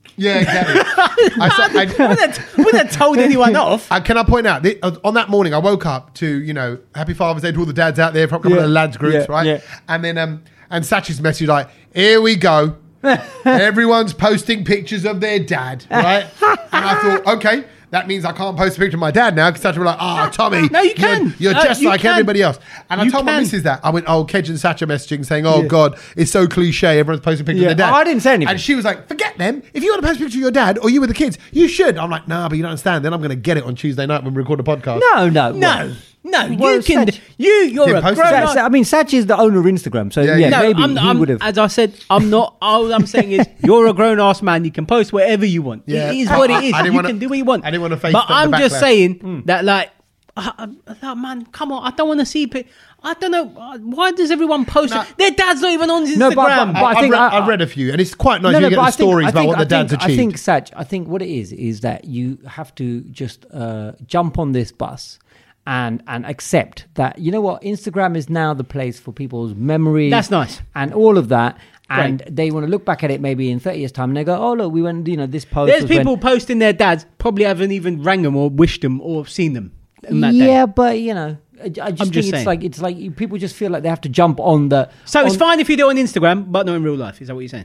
[SPEAKER 3] Yeah, exactly. I, said, I,
[SPEAKER 4] wouldn't have, wouldn't have told anyone off.
[SPEAKER 3] I, can I point out, the, on that morning, I woke up to, you know, Happy Father's Day to all the dads out there from a couple
[SPEAKER 5] Yeah.
[SPEAKER 3] of the lads groups,
[SPEAKER 5] Yeah,
[SPEAKER 3] right?
[SPEAKER 5] yeah.
[SPEAKER 3] And then, um, and Satch's message like, here we go. Everyone's posting pictures of their dad, right? And I thought, okay, that means I can't post a picture of my dad now because Satch will be like, oh, Tommy,
[SPEAKER 4] No, you can.
[SPEAKER 3] You're, you're
[SPEAKER 4] Uh,
[SPEAKER 3] just
[SPEAKER 4] you
[SPEAKER 3] like
[SPEAKER 4] can.
[SPEAKER 3] everybody else. And I
[SPEAKER 4] You
[SPEAKER 3] told my
[SPEAKER 4] can.
[SPEAKER 3] missus that. I went, oh, Kedge and Satch are messaging saying, oh, God, it's so cliche. Everyone's posting pictures
[SPEAKER 5] Yeah.
[SPEAKER 3] of their dad.
[SPEAKER 5] I didn't say anything.
[SPEAKER 3] And she was like, forget them. If you want to post a picture of your dad or you with the kids, you should. I'm like, nah, but you don't understand. Then I'm going to get it on Tuesday night when we record a podcast.
[SPEAKER 5] No, no,
[SPEAKER 4] No, no,
[SPEAKER 5] Well,
[SPEAKER 4] you can.
[SPEAKER 5] Satch-
[SPEAKER 4] You, you're
[SPEAKER 3] Didn't
[SPEAKER 4] a
[SPEAKER 3] post it.
[SPEAKER 4] grown
[SPEAKER 3] Satch-
[SPEAKER 4] up.
[SPEAKER 5] Sa- I mean, Satch is the owner of Instagram, so
[SPEAKER 3] Yeah,
[SPEAKER 5] yeah,
[SPEAKER 3] yeah.
[SPEAKER 4] No,
[SPEAKER 5] maybe
[SPEAKER 4] I'm,
[SPEAKER 5] he
[SPEAKER 4] I'm,
[SPEAKER 5] would have.
[SPEAKER 4] as I said, I'm not. All I'm saying is, you're a grown ass man. You can post whatever you want.
[SPEAKER 3] Yeah.
[SPEAKER 4] It is what
[SPEAKER 3] I-
[SPEAKER 4] it is.
[SPEAKER 3] I didn't
[SPEAKER 4] you
[SPEAKER 3] wanna-
[SPEAKER 4] can do what you want.
[SPEAKER 3] I didn't wanna face
[SPEAKER 4] But
[SPEAKER 3] the- the
[SPEAKER 4] I'm just
[SPEAKER 3] backlash.
[SPEAKER 4] saying that, like, uh, uh, man, come on. I don't want to see. Pic- I don't know. uh, Why does everyone post
[SPEAKER 3] No.
[SPEAKER 4] it? Their dad's not even on Instagram.
[SPEAKER 5] No, but- but- but- I
[SPEAKER 3] I've,
[SPEAKER 5] think
[SPEAKER 3] read,
[SPEAKER 5] I-
[SPEAKER 3] I've read a few, and it's quite nice.
[SPEAKER 5] No,
[SPEAKER 3] you
[SPEAKER 5] no,
[SPEAKER 3] get
[SPEAKER 5] but
[SPEAKER 3] the
[SPEAKER 5] I think,
[SPEAKER 3] stories
[SPEAKER 5] I
[SPEAKER 3] about
[SPEAKER 5] think,
[SPEAKER 3] what the
[SPEAKER 5] I
[SPEAKER 3] dad's
[SPEAKER 5] think,
[SPEAKER 3] achieved.
[SPEAKER 5] I think, Satch, I think what it is is that you have to just uh, jump on this bus and and accept that, you know what, Instagram is now the place for people's memories.
[SPEAKER 4] That's nice.
[SPEAKER 5] And all of that. And
[SPEAKER 4] Great.
[SPEAKER 5] they want to look back at it maybe in thirty years' time and they go, oh, look, we went, you know, this post.
[SPEAKER 4] There's
[SPEAKER 5] was when-
[SPEAKER 4] people posting their dads, probably haven't even rang them or wished them or seen them. On that
[SPEAKER 5] yeah,
[SPEAKER 4] day.
[SPEAKER 5] but, you know, I, I just
[SPEAKER 4] I'm
[SPEAKER 5] think
[SPEAKER 4] just
[SPEAKER 5] it's
[SPEAKER 4] saying.
[SPEAKER 5] like, it's like you- people just feel like they have to jump on the.
[SPEAKER 4] So it's
[SPEAKER 5] on-
[SPEAKER 4] fine if you do it on Instagram, but not in real life. Is that what you're saying?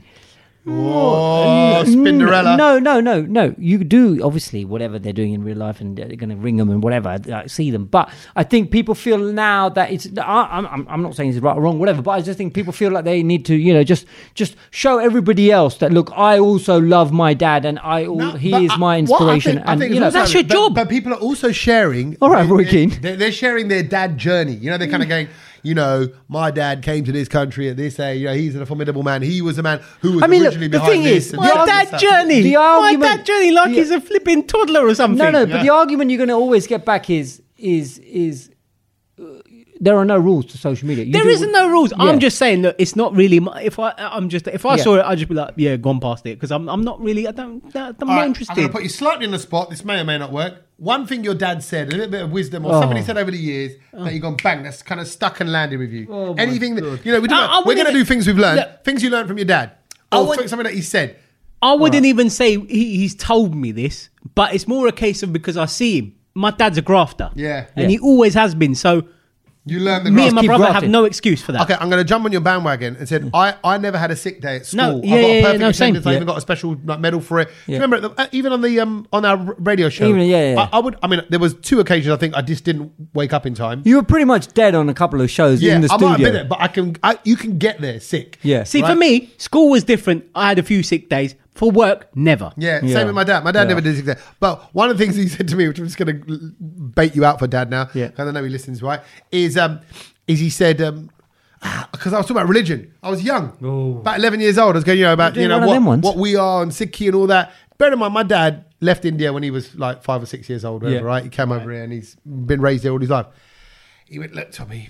[SPEAKER 3] Oh, Spinderella.
[SPEAKER 5] No, no, no, no. You do obviously whatever they're doing in real life, and they're going to ring them and whatever. I see them, but I think people feel now that it's. I, I'm, I'm not saying it's right or wrong, whatever. But I just think people feel like they need to, you know, just just show everybody else that look, I also love my dad, and I, al-
[SPEAKER 3] No,
[SPEAKER 5] he
[SPEAKER 3] but
[SPEAKER 5] is
[SPEAKER 3] I-
[SPEAKER 5] my
[SPEAKER 3] what I
[SPEAKER 5] inspiration.
[SPEAKER 3] think- I
[SPEAKER 5] and
[SPEAKER 3] think
[SPEAKER 5] you
[SPEAKER 3] it's
[SPEAKER 5] know,
[SPEAKER 3] also-
[SPEAKER 4] that's your
[SPEAKER 3] but-
[SPEAKER 4] job.
[SPEAKER 3] But people are also sharing.
[SPEAKER 5] All right, Roy
[SPEAKER 3] they-
[SPEAKER 5] Keane.
[SPEAKER 3] They're, they're sharing their dad journey. You know, they're kind of going, you know, my dad came to this country at this age. You know, he's a formidable man. He was a man who was
[SPEAKER 5] I mean, look,
[SPEAKER 3] originally
[SPEAKER 5] the
[SPEAKER 3] behind
[SPEAKER 5] thing
[SPEAKER 3] this.
[SPEAKER 5] is,
[SPEAKER 3] and
[SPEAKER 5] the
[SPEAKER 3] this
[SPEAKER 4] My
[SPEAKER 3] and
[SPEAKER 4] dad
[SPEAKER 3] this.
[SPEAKER 4] journey.
[SPEAKER 5] The
[SPEAKER 4] My
[SPEAKER 5] argument-
[SPEAKER 4] dad journey, like
[SPEAKER 5] the-
[SPEAKER 4] he's a flipping toddler or something.
[SPEAKER 5] no, no. But
[SPEAKER 3] Yeah.
[SPEAKER 5] the argument you're going to always get back is is is uh, there are no rules to social media. You
[SPEAKER 4] There
[SPEAKER 5] do-
[SPEAKER 4] isn't no rules.
[SPEAKER 5] Yeah.
[SPEAKER 4] I'm just saying that it's not really. My, if I, I'm just if I
[SPEAKER 5] Yeah.
[SPEAKER 4] saw it, I'd just be like, yeah, gone past it because I'm, I'm not really. I don't. I'm
[SPEAKER 3] All
[SPEAKER 4] not
[SPEAKER 3] right, I'm
[SPEAKER 4] interested.
[SPEAKER 3] going to put you slightly in the spot. This may or may not work. One thing your dad said, a little bit of wisdom, or
[SPEAKER 5] Oh.
[SPEAKER 3] somebody said over the years that you've gone bang. That's kind of stuck and landed with you.
[SPEAKER 5] Oh, my
[SPEAKER 3] Anything that
[SPEAKER 5] God.
[SPEAKER 3] you know, we do
[SPEAKER 4] I- I
[SPEAKER 3] we're going to
[SPEAKER 4] wouldn't-
[SPEAKER 3] do things we've learned,
[SPEAKER 4] Look.
[SPEAKER 3] things you learned from your dad,
[SPEAKER 4] I
[SPEAKER 3] or
[SPEAKER 4] would-
[SPEAKER 3] something that he said.
[SPEAKER 4] I wouldn't even say he, he's told me this, but it's more a case of because I see him. My dad's a grafter,
[SPEAKER 3] Yeah.
[SPEAKER 4] and
[SPEAKER 5] Yeah.
[SPEAKER 4] he always has been. So
[SPEAKER 3] You learned the
[SPEAKER 4] me
[SPEAKER 3] grass.
[SPEAKER 4] and my
[SPEAKER 5] keep
[SPEAKER 4] brother have
[SPEAKER 5] grafting.
[SPEAKER 4] no excuse for that.
[SPEAKER 3] Okay, I'm going to jump on your bandwagon and said I, I never had a sick day at school.
[SPEAKER 4] No, yeah,
[SPEAKER 3] I got
[SPEAKER 4] yeah,
[SPEAKER 3] a
[SPEAKER 4] yeah,
[SPEAKER 3] perfect
[SPEAKER 4] no, same.
[SPEAKER 3] attendance. I
[SPEAKER 5] Yeah.
[SPEAKER 3] even got a special like, medal for it. Do you
[SPEAKER 5] Yeah.
[SPEAKER 3] remember at the, uh, even on the um on our r- radio show?
[SPEAKER 5] Even- yeah, yeah.
[SPEAKER 3] I, I would. I mean, there was two occasions I think I just didn't wake up in time.
[SPEAKER 5] You were pretty much dead on a couple of shows
[SPEAKER 3] yeah,
[SPEAKER 5] in the
[SPEAKER 3] I might have
[SPEAKER 5] studio.
[SPEAKER 3] been it, but I can. I, you can get there sick.
[SPEAKER 5] Yeah.
[SPEAKER 4] See,
[SPEAKER 3] Right.
[SPEAKER 4] for me, school was different. I had a few sick days. For work, never.
[SPEAKER 3] Yeah,
[SPEAKER 5] Yeah.
[SPEAKER 3] same with my dad. My dad
[SPEAKER 5] Yeah.
[SPEAKER 3] never did sick day. But one of the things he said to me, which I'm just going to bait you out for, Dad. Now,
[SPEAKER 5] Yeah.
[SPEAKER 3] because I know he listens, right? Is um, is he said um. Because I was talking about religion, I was young, about eleven years old. I was going, you know, about
[SPEAKER 5] You're
[SPEAKER 3] you
[SPEAKER 5] doing
[SPEAKER 3] know
[SPEAKER 5] one of them
[SPEAKER 3] what,
[SPEAKER 5] ones.
[SPEAKER 3] what we are and Sikhi and all that. Bear in mind, my dad left India when he was like five or six years old, whatever,
[SPEAKER 5] Yeah.
[SPEAKER 3] right? He came over here and he's been raised here all his life. He went, look, Tommy.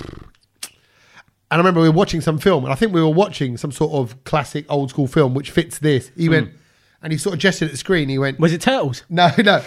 [SPEAKER 3] And I remember we were watching some film, and I think we were watching some sort of classic old school film which fits this. He went, and he sort of gestured at the screen. He went,
[SPEAKER 4] Was it Turtles?
[SPEAKER 3] no, no.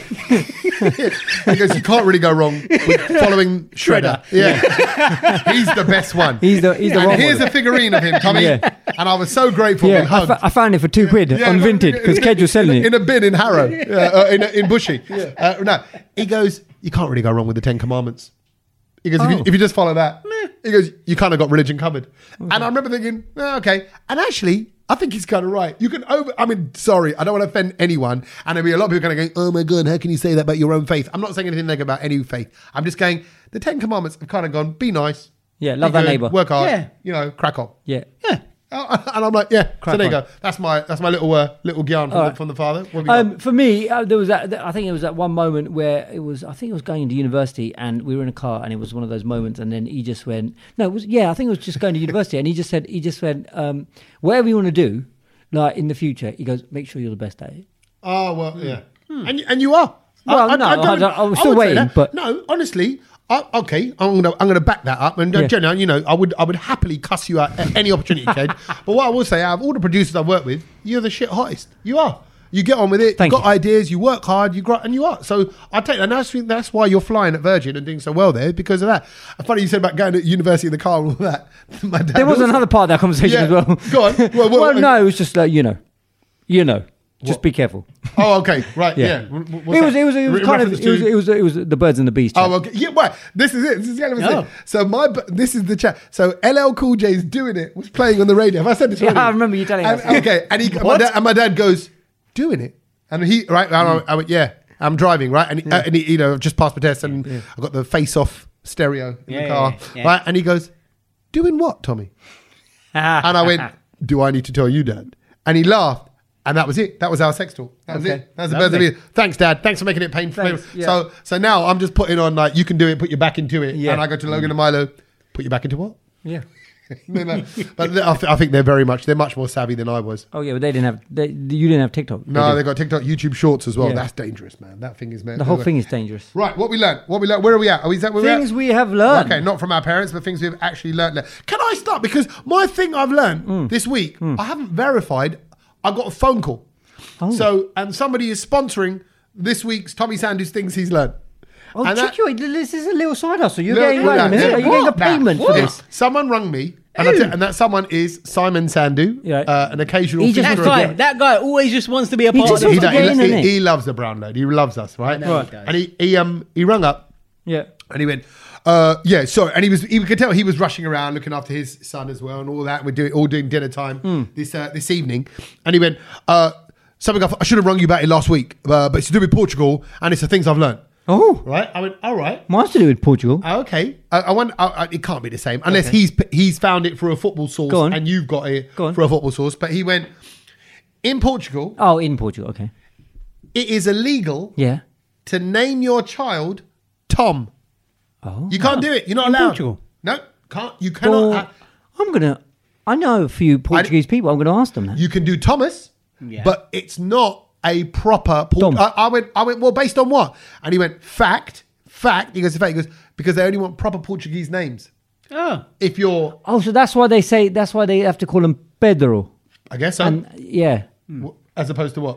[SPEAKER 3] He goes, you can't really go wrong with following Shredder. Yeah. He's the best one.
[SPEAKER 5] He's the he's the
[SPEAKER 3] and
[SPEAKER 5] wrong
[SPEAKER 3] here's
[SPEAKER 5] one.
[SPEAKER 3] a figurine of him, Tommy.
[SPEAKER 5] Yeah.
[SPEAKER 3] And I was so grateful.
[SPEAKER 5] Yeah,
[SPEAKER 3] we
[SPEAKER 5] I,
[SPEAKER 3] hugged.
[SPEAKER 5] fa- I found it for two quid
[SPEAKER 3] Yeah,
[SPEAKER 5] on
[SPEAKER 3] no,
[SPEAKER 5] Vinted because
[SPEAKER 3] in-
[SPEAKER 5] Kedge was selling
[SPEAKER 3] in,
[SPEAKER 5] it.
[SPEAKER 3] in a bin in Harrow, uh, uh, in, in Bushy. Uh, no, he goes, you can't really go wrong with the Ten Commandments. He goes, if, you,
[SPEAKER 5] Oh.
[SPEAKER 3] if you just follow that, meh. He goes, you kind of got religion covered. And I remember thinking, oh, okay. And actually, I think he's kind of right. You can over, I mean, sorry, I don't want to offend anyone. And there'll be a lot of people kind of going, oh my God, how can you say that about your own faith? I'm not saying anything negative about any faith. I'm just going, the Ten Commandments have kind of gone, be nice.
[SPEAKER 5] Yeah, love
[SPEAKER 3] be
[SPEAKER 5] thy
[SPEAKER 3] good,
[SPEAKER 5] neighbour.
[SPEAKER 3] Work hard.
[SPEAKER 4] Yeah.
[SPEAKER 3] You know, crack on.
[SPEAKER 5] Yeah.
[SPEAKER 4] Yeah.
[SPEAKER 3] Oh, and I'm like, yeah. so
[SPEAKER 5] Crack
[SPEAKER 3] there you
[SPEAKER 5] on.
[SPEAKER 3] go. That's my that's my little uh, little yarn from,
[SPEAKER 5] All
[SPEAKER 3] the,
[SPEAKER 5] right.
[SPEAKER 3] from the father. What have you got?
[SPEAKER 5] Um, for me, uh, there was that. I think it was that one moment where it was. I think it was going into university, and we were in a car, and it was one of those moments. And then he just went, "No, it was yeah." I think it was just going to university, and he just said, "He just went, um, whatever you want to do, like in the future." He goes, "Make sure you're the best at it."
[SPEAKER 3] Oh well, yeah, and you- and you are.
[SPEAKER 5] Well, no, I don't- I was still
[SPEAKER 3] would say
[SPEAKER 5] waiting,
[SPEAKER 3] that.
[SPEAKER 5] but-
[SPEAKER 3] no, honestly, I, okay, I'm gonna I'm gonna back that up, and uh,
[SPEAKER 5] Yeah.
[SPEAKER 3] Jenna, you know, I would I would happily cuss you out at any opportunity, Ked. But what I will say, out of all the producers I've worked with, you're the shit hottest. You are. You get on with it.
[SPEAKER 5] Thank
[SPEAKER 3] You've got
[SPEAKER 5] you.
[SPEAKER 3] ideas. You work hard. You grow, and you are. So I take that. And I think that's why you're flying at Virgin and doing so well there because of that. Funny you said about going to university in the car and all that. My dad
[SPEAKER 5] There was
[SPEAKER 3] also-
[SPEAKER 5] another part of that conversation
[SPEAKER 3] Yeah.
[SPEAKER 5] as well.
[SPEAKER 3] Go on. Well,
[SPEAKER 5] Well,
[SPEAKER 3] well,
[SPEAKER 5] no, it was just like you know, you know. Just be careful.
[SPEAKER 3] Oh, okay, right, yeah.
[SPEAKER 5] Yeah.
[SPEAKER 3] W- w-
[SPEAKER 5] It
[SPEAKER 3] what's
[SPEAKER 5] was,
[SPEAKER 3] that?
[SPEAKER 5] it was, it was
[SPEAKER 3] Re-
[SPEAKER 5] kind of,
[SPEAKER 3] reference
[SPEAKER 5] it was,
[SPEAKER 3] to-
[SPEAKER 5] it was, it was the birds and the bees. Chat.
[SPEAKER 3] Oh, okay. Yeah, well, this is it. This is the element.
[SPEAKER 4] Oh.
[SPEAKER 3] So my, bu- this is the chat. So L L Cool J's doing it was playing on the radio. Have I said this?
[SPEAKER 5] Yeah,
[SPEAKER 3] already?
[SPEAKER 5] I remember you telling
[SPEAKER 3] and,
[SPEAKER 5] us.
[SPEAKER 3] Okay, and he, my dad, and my dad goes, doing it, and he right. And I, I went, yeah, I'm driving, right, and he, uh, and he, you know, just passed my test, and I got the face off stereo in
[SPEAKER 4] Yeah,
[SPEAKER 3] the car,
[SPEAKER 4] yeah, yeah.
[SPEAKER 3] right, and he goes, doing what, Tommy? And I went, do I need to tell you, Dad? And he laughed. And that was it. That was our sex talk. That was
[SPEAKER 5] Okay.
[SPEAKER 3] it. That was the
[SPEAKER 4] Lovely.
[SPEAKER 3] birds of the bee. Thanks, Dad. Thanks for making it painful.
[SPEAKER 5] Thanks, yeah.
[SPEAKER 3] So, so now I'm just putting on like you can do it. Put your back into it.
[SPEAKER 5] Yeah.
[SPEAKER 3] And I go to Logan and Milo. Put your back into what?
[SPEAKER 5] Yeah.
[SPEAKER 3] No, no. But I, th- I think they're very much. They're much more savvy than I was.
[SPEAKER 5] Oh yeah, but they didn't have. They, you didn't have TikTok.
[SPEAKER 3] No,
[SPEAKER 5] did
[SPEAKER 3] they
[SPEAKER 5] you?
[SPEAKER 3] got TikTok, YouTube Shorts as well.
[SPEAKER 5] Yeah.
[SPEAKER 3] That's dangerous, man. That thing is man.
[SPEAKER 5] the whole thing is dangerous.
[SPEAKER 3] Right. What we learned. What we learned. Where are we at? Are we, is that where
[SPEAKER 5] Things
[SPEAKER 3] we're
[SPEAKER 5] we have learned.
[SPEAKER 3] at? Okay, not from our parents, but things we've actually learned. Can I start? Because my thing I've learned
[SPEAKER 5] Mm.
[SPEAKER 3] this week, I haven't verified. I got a phone call.
[SPEAKER 5] Oh.
[SPEAKER 3] So, and somebody is sponsoring this week's Tommy Sanders things he's learned.
[SPEAKER 5] Oh,
[SPEAKER 3] And
[SPEAKER 5] check
[SPEAKER 3] that-
[SPEAKER 5] your. This is a little side hustle. You're
[SPEAKER 3] Look,
[SPEAKER 5] getting.
[SPEAKER 3] look
[SPEAKER 5] Wait a
[SPEAKER 3] at
[SPEAKER 5] minute.
[SPEAKER 3] that.
[SPEAKER 5] Are you getting a
[SPEAKER 3] What?
[SPEAKER 5] payment
[SPEAKER 3] What?
[SPEAKER 5] for this?
[SPEAKER 3] Someone rung me, and, I tell- and that someone is Simon Sandu,
[SPEAKER 5] Yeah.
[SPEAKER 3] uh, an occasional.
[SPEAKER 5] He just
[SPEAKER 3] fixture
[SPEAKER 4] That
[SPEAKER 3] of
[SPEAKER 4] guy,
[SPEAKER 3] the-
[SPEAKER 4] that guy always just wants to be a
[SPEAKER 5] He
[SPEAKER 4] part
[SPEAKER 5] just
[SPEAKER 4] of
[SPEAKER 3] he,
[SPEAKER 4] the
[SPEAKER 5] wants to
[SPEAKER 3] he,
[SPEAKER 5] get in,
[SPEAKER 3] he,
[SPEAKER 5] innit?
[SPEAKER 3] he loves the brown load. He loves us, right?
[SPEAKER 4] know he does.
[SPEAKER 3] And he he um he rung up
[SPEAKER 5] Yeah.
[SPEAKER 3] and he went, uh, yeah, sorry. And he was, he could tell he was rushing around looking after his son as well and all that. We're doing all doing dinner time
[SPEAKER 5] Hmm.
[SPEAKER 3] this uh, this evening. And he went, uh, something I, I should have rung you about it last week, uh, but it's to do with Portugal and it's the things I've learned.
[SPEAKER 5] Oh,
[SPEAKER 3] Right? I went, all right.
[SPEAKER 5] mine's to do with Portugal.
[SPEAKER 3] Uh, Okay, I, I want. I, I, it can't be the same unless he's he's found it through a football source
[SPEAKER 5] Go on.
[SPEAKER 3] and you've got it
[SPEAKER 5] Go on.
[SPEAKER 3] for a football source. But he went in Portugal.
[SPEAKER 5] Oh, in Portugal. Okay.
[SPEAKER 3] It is illegal
[SPEAKER 5] Yeah.
[SPEAKER 3] to name your child Tom.
[SPEAKER 5] Oh.
[SPEAKER 3] You can't do it. You're not
[SPEAKER 4] In
[SPEAKER 3] allowed.
[SPEAKER 4] Portugal?
[SPEAKER 3] No, can't. You cannot.
[SPEAKER 5] Well,
[SPEAKER 3] uh,
[SPEAKER 5] I'm gonna. I know a few Portuguese people. I'm gonna ask them that.
[SPEAKER 3] you can do Thomas,
[SPEAKER 4] Yeah.
[SPEAKER 3] but it's not a proper. Port-
[SPEAKER 5] Tom.
[SPEAKER 3] I, I went. I went. Well, based on what? And he went fact. Fact. He goes. Fact. He goes because they only want proper Portuguese names.
[SPEAKER 4] Oh.
[SPEAKER 3] If you're,
[SPEAKER 5] Oh, so that's why they say. That's why they have to call him Pedro.
[SPEAKER 3] I guess so.
[SPEAKER 5] And yeah,
[SPEAKER 3] W- As opposed to what?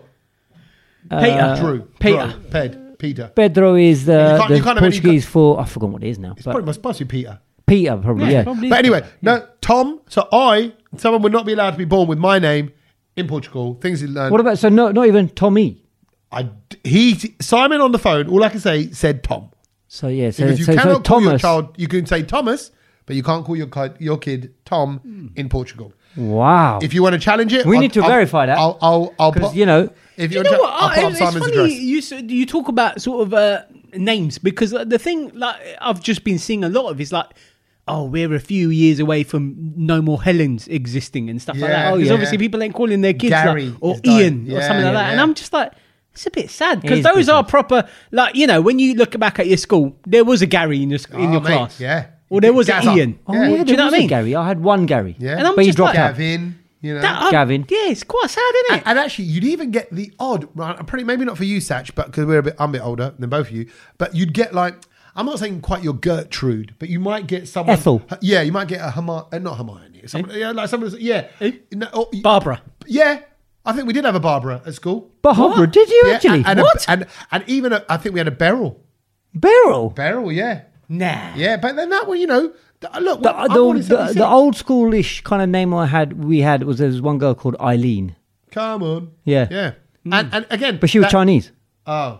[SPEAKER 4] Peter.
[SPEAKER 3] Drew.
[SPEAKER 4] Peter.
[SPEAKER 3] Drew, Ped. Peter.
[SPEAKER 5] Pedro is
[SPEAKER 3] You
[SPEAKER 5] the,
[SPEAKER 3] can't-
[SPEAKER 5] the
[SPEAKER 3] you can't have any-
[SPEAKER 5] Portuguese for. I forgot what it is now.
[SPEAKER 3] It's
[SPEAKER 5] But
[SPEAKER 3] probably supposed to be Peter.
[SPEAKER 5] Peter probably. Yeah.
[SPEAKER 4] probably.
[SPEAKER 3] But anyway, no, Tom. So I, someone would not be allowed to be born with my name in Portugal. Things he learned.
[SPEAKER 5] What about so no, not even Tommy.
[SPEAKER 3] I, he, Simon on the phone, all I can say said Tom.
[SPEAKER 5] So yeah. So,
[SPEAKER 3] Because you
[SPEAKER 5] so, so
[SPEAKER 3] cannot call your
[SPEAKER 5] Thomas.
[SPEAKER 3] child, you can say Thomas, but you can't call your kid, your kid Tom in Portugal.
[SPEAKER 5] Wow.
[SPEAKER 3] If you want to challenge it,
[SPEAKER 5] We
[SPEAKER 3] I'll-
[SPEAKER 5] need to
[SPEAKER 3] I'll-
[SPEAKER 5] verify that.
[SPEAKER 3] I'll, I'll, I'll
[SPEAKER 5] Because
[SPEAKER 3] put,
[SPEAKER 5] you know.
[SPEAKER 3] if
[SPEAKER 4] You
[SPEAKER 3] you
[SPEAKER 4] know
[SPEAKER 3] want to,
[SPEAKER 4] what?
[SPEAKER 3] I'll
[SPEAKER 4] I-
[SPEAKER 3] put up
[SPEAKER 4] it's
[SPEAKER 3] Simon's
[SPEAKER 4] funny
[SPEAKER 3] address.
[SPEAKER 4] you s- you talk about sort of uh, names because the thing like I've just been seeing a lot of is like, oh, we're a few years away from no more Helens existing and stuff like
[SPEAKER 3] Yeah.
[SPEAKER 4] that.
[SPEAKER 3] Oh,
[SPEAKER 4] Because
[SPEAKER 3] yeah.
[SPEAKER 4] obviously people ain't calling their kids
[SPEAKER 3] Gary
[SPEAKER 4] like, or
[SPEAKER 3] is dying.
[SPEAKER 4] Ian or
[SPEAKER 3] Yeah,
[SPEAKER 4] something like
[SPEAKER 3] yeah,
[SPEAKER 4] that, and
[SPEAKER 3] yeah.
[SPEAKER 4] I'm just like. It's a bit sad
[SPEAKER 5] It
[SPEAKER 4] because
[SPEAKER 5] is a
[SPEAKER 4] those
[SPEAKER 5] bit
[SPEAKER 4] are
[SPEAKER 5] sad.
[SPEAKER 4] proper, like you know, when you look back at your school, there was a Gary in your sc- in
[SPEAKER 3] Oh,
[SPEAKER 4] your
[SPEAKER 3] mate,
[SPEAKER 4] class,
[SPEAKER 3] yeah.
[SPEAKER 4] or there was
[SPEAKER 3] Gazza.
[SPEAKER 4] an Ian.
[SPEAKER 5] Oh
[SPEAKER 3] Yeah.
[SPEAKER 5] yeah,
[SPEAKER 3] Do
[SPEAKER 5] there
[SPEAKER 4] Do you know
[SPEAKER 5] was
[SPEAKER 4] what I
[SPEAKER 5] a
[SPEAKER 4] mean?
[SPEAKER 5] Gary. I had one Gary.
[SPEAKER 3] Yeah.
[SPEAKER 4] And I'm
[SPEAKER 5] but he
[SPEAKER 4] just
[SPEAKER 5] dropped
[SPEAKER 4] like-
[SPEAKER 5] out.
[SPEAKER 3] Gavin, you know.
[SPEAKER 4] That, um,
[SPEAKER 5] Gavin.
[SPEAKER 4] yeah, it's quite sad, isn't
[SPEAKER 3] And,
[SPEAKER 4] it?
[SPEAKER 3] and actually, you'd even get the odd, right? Pretty, maybe not for you, Satch, but because we're a bit, I'm a bit older than both of you. But you'd get like, I'm not saying quite your Gertrude, but you might get someone.
[SPEAKER 5] Ethel.
[SPEAKER 3] Yeah, you might get a Hermione, uh, not Hermione. Someone, yeah, like someone. Yeah, no, oh,
[SPEAKER 4] Barbara.
[SPEAKER 3] Yeah, I think we did have a Barbara at school.
[SPEAKER 5] Barbara, did you
[SPEAKER 3] Yeah,
[SPEAKER 5] actually?
[SPEAKER 3] And,
[SPEAKER 5] what?
[SPEAKER 3] A, and and even a, I think we had a Beryl.
[SPEAKER 5] Beryl.
[SPEAKER 3] Beryl, yeah,
[SPEAKER 4] Nah.
[SPEAKER 3] yeah. But then that one, you know, th- look,
[SPEAKER 5] The,
[SPEAKER 3] I'm
[SPEAKER 5] the,
[SPEAKER 3] born in
[SPEAKER 5] the,
[SPEAKER 3] seventy-six.
[SPEAKER 5] the old schoolish kind of name I had, we had was there was one girl called Eileen,
[SPEAKER 3] Come on,
[SPEAKER 5] Yeah.
[SPEAKER 3] yeah. And and again,
[SPEAKER 5] but she was
[SPEAKER 3] that-
[SPEAKER 5] Chinese.
[SPEAKER 3] Oh.